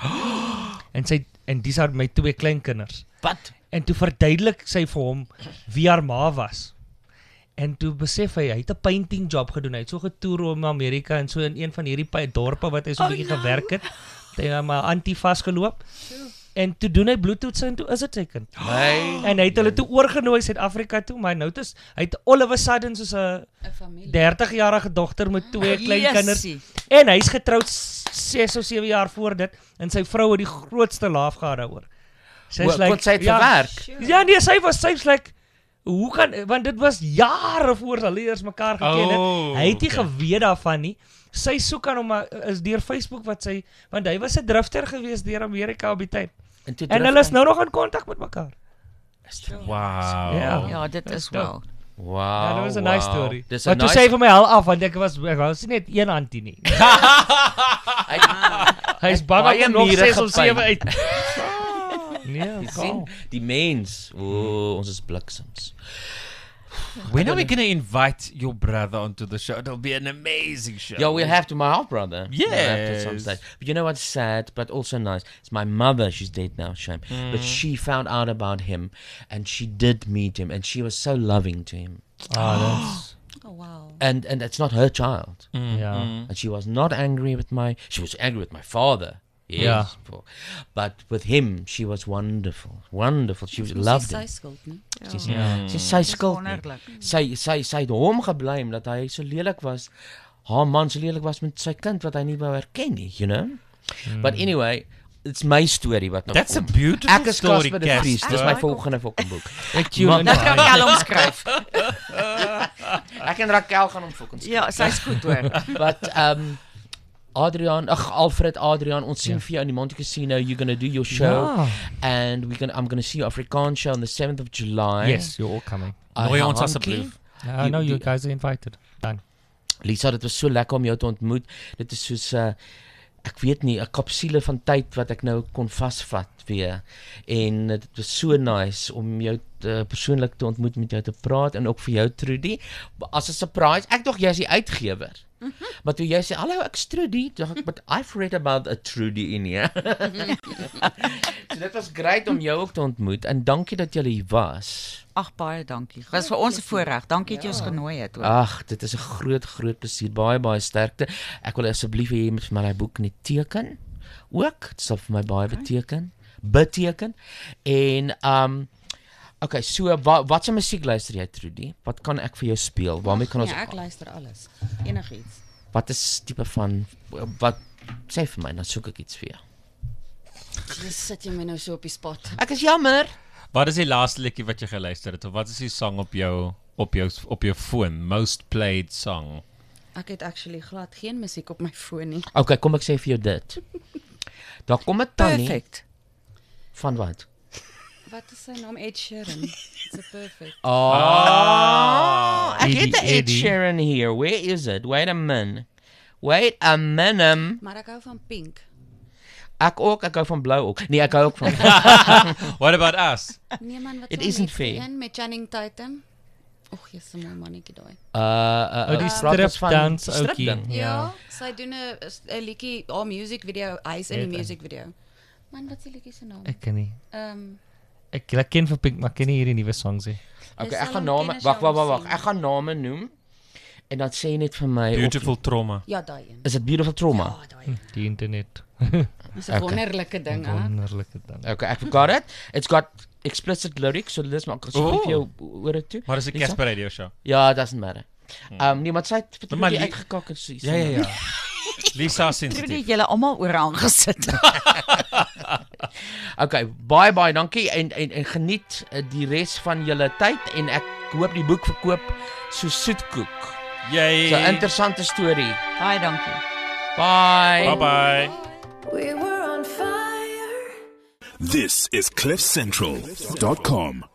[SPEAKER 7] en sy en dis haar my twee kleinkinders.
[SPEAKER 5] Wat?
[SPEAKER 7] En toe verduidelik sy vir hom wie haar ma was. En toe besef hy hy het 'n painting job gedoen. Hy het so getoer om Amerika en so in een van hierdie pa- dorpe wat hy so 'n
[SPEAKER 14] Oh,
[SPEAKER 7] bietjie
[SPEAKER 14] no.
[SPEAKER 7] gewerk het. Hy het maar anti vasgeloop. En toe doen hy bloedtoetse en toe is dit sy kind.
[SPEAKER 5] Nee.
[SPEAKER 7] En hy het hulle toe oorgenooi Suid-Afrika toe, maar nou is hy het all of a sudden soos 'n
[SPEAKER 15] 'n familie.
[SPEAKER 7] dertig-jarige dogter met twee kleinkinders.
[SPEAKER 14] Jessie.
[SPEAKER 7] En hy's getroud ses of sewe jaar voor dit en sy vrou het die grootste laaf gehad daaroor.
[SPEAKER 5] Wa- want sy het verwerk?
[SPEAKER 7] Ja, nee, sy was sy's like hoe kan want dit was jare voor hulle eers mekaar geken het.
[SPEAKER 6] Oh,
[SPEAKER 7] Hy het nie
[SPEAKER 6] okay.
[SPEAKER 7] geweet daarvan nie. Sy soek aan hom maar is deur Facebook wat sy want hy was 'n drifter geweest deur Amerika op die tyd.
[SPEAKER 5] En, toe
[SPEAKER 7] En
[SPEAKER 5] drif
[SPEAKER 7] hulle is
[SPEAKER 5] hy-
[SPEAKER 7] nou nog in kontak met mekaar.
[SPEAKER 6] Wow.
[SPEAKER 7] Ja.
[SPEAKER 14] Ja, dit
[SPEAKER 7] Dis
[SPEAKER 14] is
[SPEAKER 7] dope.
[SPEAKER 14] wel.
[SPEAKER 5] Wow.
[SPEAKER 7] Ja, dit was 'n
[SPEAKER 5] wow.
[SPEAKER 7] nice story.
[SPEAKER 5] Dis 'n
[SPEAKER 7] Maar toe
[SPEAKER 5] nice
[SPEAKER 7] sê hy vir my hel af want ek was ek was nie net een antie nie. Hy is bang
[SPEAKER 5] baie
[SPEAKER 7] om nog
[SPEAKER 5] mure
[SPEAKER 7] ses of
[SPEAKER 5] gepyn.
[SPEAKER 7] sewe uit. Nee,
[SPEAKER 5] Jy sien, die mens, o, ons is bliksems.
[SPEAKER 6] When are we going to invite your brother onto the show? It'll be an amazing show.
[SPEAKER 5] Yeah, we'll have to. My half brother.
[SPEAKER 6] Yes.
[SPEAKER 5] We'll have to at some stage. But you know what's sad, but also nice? It's my mother. She's dead now, shame.
[SPEAKER 6] Mm.
[SPEAKER 5] But she found out about him, and she did meet him, and she was so loving to him.
[SPEAKER 6] Oh, that's...
[SPEAKER 15] Oh, wow.
[SPEAKER 5] And and it's not her child.
[SPEAKER 6] Mm,
[SPEAKER 7] Yeah.
[SPEAKER 6] mm.
[SPEAKER 5] And she was not angry with my. She was angry with my father. Yes.
[SPEAKER 7] Yeah.
[SPEAKER 5] for- But with him, she was wonderful. Wonderful. She was
[SPEAKER 15] Dis mos
[SPEAKER 5] loved
[SPEAKER 15] nie
[SPEAKER 5] him.
[SPEAKER 15] sy skuld nie.
[SPEAKER 5] Dis
[SPEAKER 7] Ja.
[SPEAKER 5] sy sy
[SPEAKER 14] Dis
[SPEAKER 5] skuld nie.
[SPEAKER 14] wonderlik.
[SPEAKER 5] Sy sy sy het hom geblame dat hy so lelik was. Haar man so lelik was met sy kind wat hy nie wou herken nie, you know. But anyway, it's my story wat nou
[SPEAKER 6] That's a
[SPEAKER 5] kom.
[SPEAKER 6] beautiful
[SPEAKER 5] Ek is
[SPEAKER 6] story,
[SPEAKER 5] Casper de Vries.
[SPEAKER 6] Casper.
[SPEAKER 5] Dis my volgende fucking boek.
[SPEAKER 7] Ek tune
[SPEAKER 5] Maar-
[SPEAKER 7] in.
[SPEAKER 14] Dat kan Raquel omskryf.
[SPEAKER 5] Ek en Raquel gaan hom fucking skryf.
[SPEAKER 14] Ja, sy's goed hoor.
[SPEAKER 5] But um Adrian, ag Alfred Adrian, ons sien
[SPEAKER 7] Ja.
[SPEAKER 5] vir jou in die Monte Casino. You're going to do your show
[SPEAKER 7] Ja.
[SPEAKER 5] and we're going I'm going to see your Afrikaans show on the seventh of July.
[SPEAKER 7] Yes, you're all coming.
[SPEAKER 5] Uh,
[SPEAKER 6] Nooi ons
[SPEAKER 5] Hankie.
[SPEAKER 6] asseblief.
[SPEAKER 7] Yeah, I know you guys are invited. Done.
[SPEAKER 5] Lisa, dit was so lekker om jou te ontmoet. Dit is soos 'n uh, ek weet nie, 'n kapsule van tyd wat ek nou kon vasvat weer. En dit was so nice om jou te, persoonlik te ontmoet, met jou te praat en ook vir jou Trudy. As 'n surprise, ek dink jy is die uitgewer. Mm-hmm. Maar toe jy sê, hallo, ek's Trudy, dink ek, but I've read about a Trudy in here. So dit was great om jou ook te ontmoet en dankie dat jy hier was.
[SPEAKER 14] Ag, baie dankie. Dit was vir ons 'n voorreg. Dankie dat jy ons genooi het. hoor.
[SPEAKER 5] Ag, dit is 'n groot groot plesier. Baie baie sterkte. Ek wil asseblief hê jy moet vir my daai boek net teken. Ook, dit sal vir my baie beteken. Beteken. En um okay, so wa, wat se musiek luister jy, Trudy? Wat kan ek vir jou speel? Waarmee kan ons
[SPEAKER 15] Ja, ek luister alles. Enigiets.
[SPEAKER 5] Wat is tipe van wat sê vir my, dan soek ek iets vir jou.
[SPEAKER 15] Dis sit jy my nou so op die spot.
[SPEAKER 5] Ek is jammer.
[SPEAKER 6] Wat is die laaste liedjie wat jy geluister het? Of wat is die song op jou op jou op jou foon? Most played song.
[SPEAKER 15] Ek het actually glad geen musiek op my foon nie.
[SPEAKER 5] Okay, kom ek sê vir jou dit. Daar kom 'n tannie.
[SPEAKER 14] Perfect.
[SPEAKER 5] Van wat?
[SPEAKER 15] Wat is sy naam? Ed Sheeran. It's a perfect.
[SPEAKER 5] Oh, ek
[SPEAKER 6] Eddie,
[SPEAKER 5] het 'n Ed
[SPEAKER 6] Eddie.
[SPEAKER 5] Sheeran here. Where is it? Wait a minute. Wait a minute.
[SPEAKER 15] Maar ek hou van Pink.
[SPEAKER 5] Ek ook, ek hou van blou ook. Nee, ek hou ook van.
[SPEAKER 6] What about us?
[SPEAKER 15] Nee man, wat
[SPEAKER 5] It
[SPEAKER 15] is
[SPEAKER 5] isn't fair.
[SPEAKER 15] Een met Channing Tatum. Och, jy's 'n mooi mannetjie daai.
[SPEAKER 5] Uh, uh,
[SPEAKER 7] Oh, die
[SPEAKER 5] uh, praat ons van
[SPEAKER 7] stripdans
[SPEAKER 5] die
[SPEAKER 7] oukie.
[SPEAKER 5] stripding.
[SPEAKER 7] Ja.
[SPEAKER 15] Ja, sy doen 'n 'n liedjie, haar music video, hy's in die
[SPEAKER 7] Weet ek.
[SPEAKER 15] music video. Man, wat is die liedjie se naam?
[SPEAKER 7] Ek ken nie.
[SPEAKER 15] Ehm
[SPEAKER 7] Ek, ek ken vir Pink, maar ek ken nie hierdie nuwe songs nie.
[SPEAKER 5] Okay,
[SPEAKER 15] Jy
[SPEAKER 5] ek
[SPEAKER 15] sal
[SPEAKER 5] gaan
[SPEAKER 15] hom
[SPEAKER 5] name,
[SPEAKER 15] ken as
[SPEAKER 5] wag,
[SPEAKER 15] jy
[SPEAKER 5] wag,
[SPEAKER 15] hom
[SPEAKER 5] wag, wag.
[SPEAKER 15] sien.
[SPEAKER 5] Ek gaan name noem en dan sê jy net vir my.
[SPEAKER 6] Beautiful Trauma.
[SPEAKER 15] ja, daai een.
[SPEAKER 5] Is dit Beautiful Trauma?
[SPEAKER 15] Ja, daai een.
[SPEAKER 7] Die internet.
[SPEAKER 15] Dis 'n
[SPEAKER 5] Okay.
[SPEAKER 15] wonderlike ding, hè.
[SPEAKER 7] Wonderlike ding.
[SPEAKER 5] Okay, ek got it. It's got explicit lyrics, so dis maar asseblief vir jou oor dit toe.
[SPEAKER 6] Maar dis 'n
[SPEAKER 5] Lisa?
[SPEAKER 6] Casper Radio show.
[SPEAKER 5] Ja, it doesn't matter. Um nee, maar sy het vir
[SPEAKER 6] Maar
[SPEAKER 5] my
[SPEAKER 6] Li-
[SPEAKER 5] uitgekak en so iets.
[SPEAKER 6] Ja ja ja. Lisa
[SPEAKER 14] Trudy
[SPEAKER 6] sensitief.
[SPEAKER 14] het julle almal oor aangesit.
[SPEAKER 5] Okay, baie baie dankie en en en geniet uh, die res van julle tyd en ek hoop die boek verkoop so soetkoek.
[SPEAKER 6] Yay.
[SPEAKER 5] So 'n interessante storie.
[SPEAKER 14] Baie dankie.
[SPEAKER 5] Bye.
[SPEAKER 6] Bye bye.
[SPEAKER 11] We were on fire.
[SPEAKER 1] This is cliff central dot com.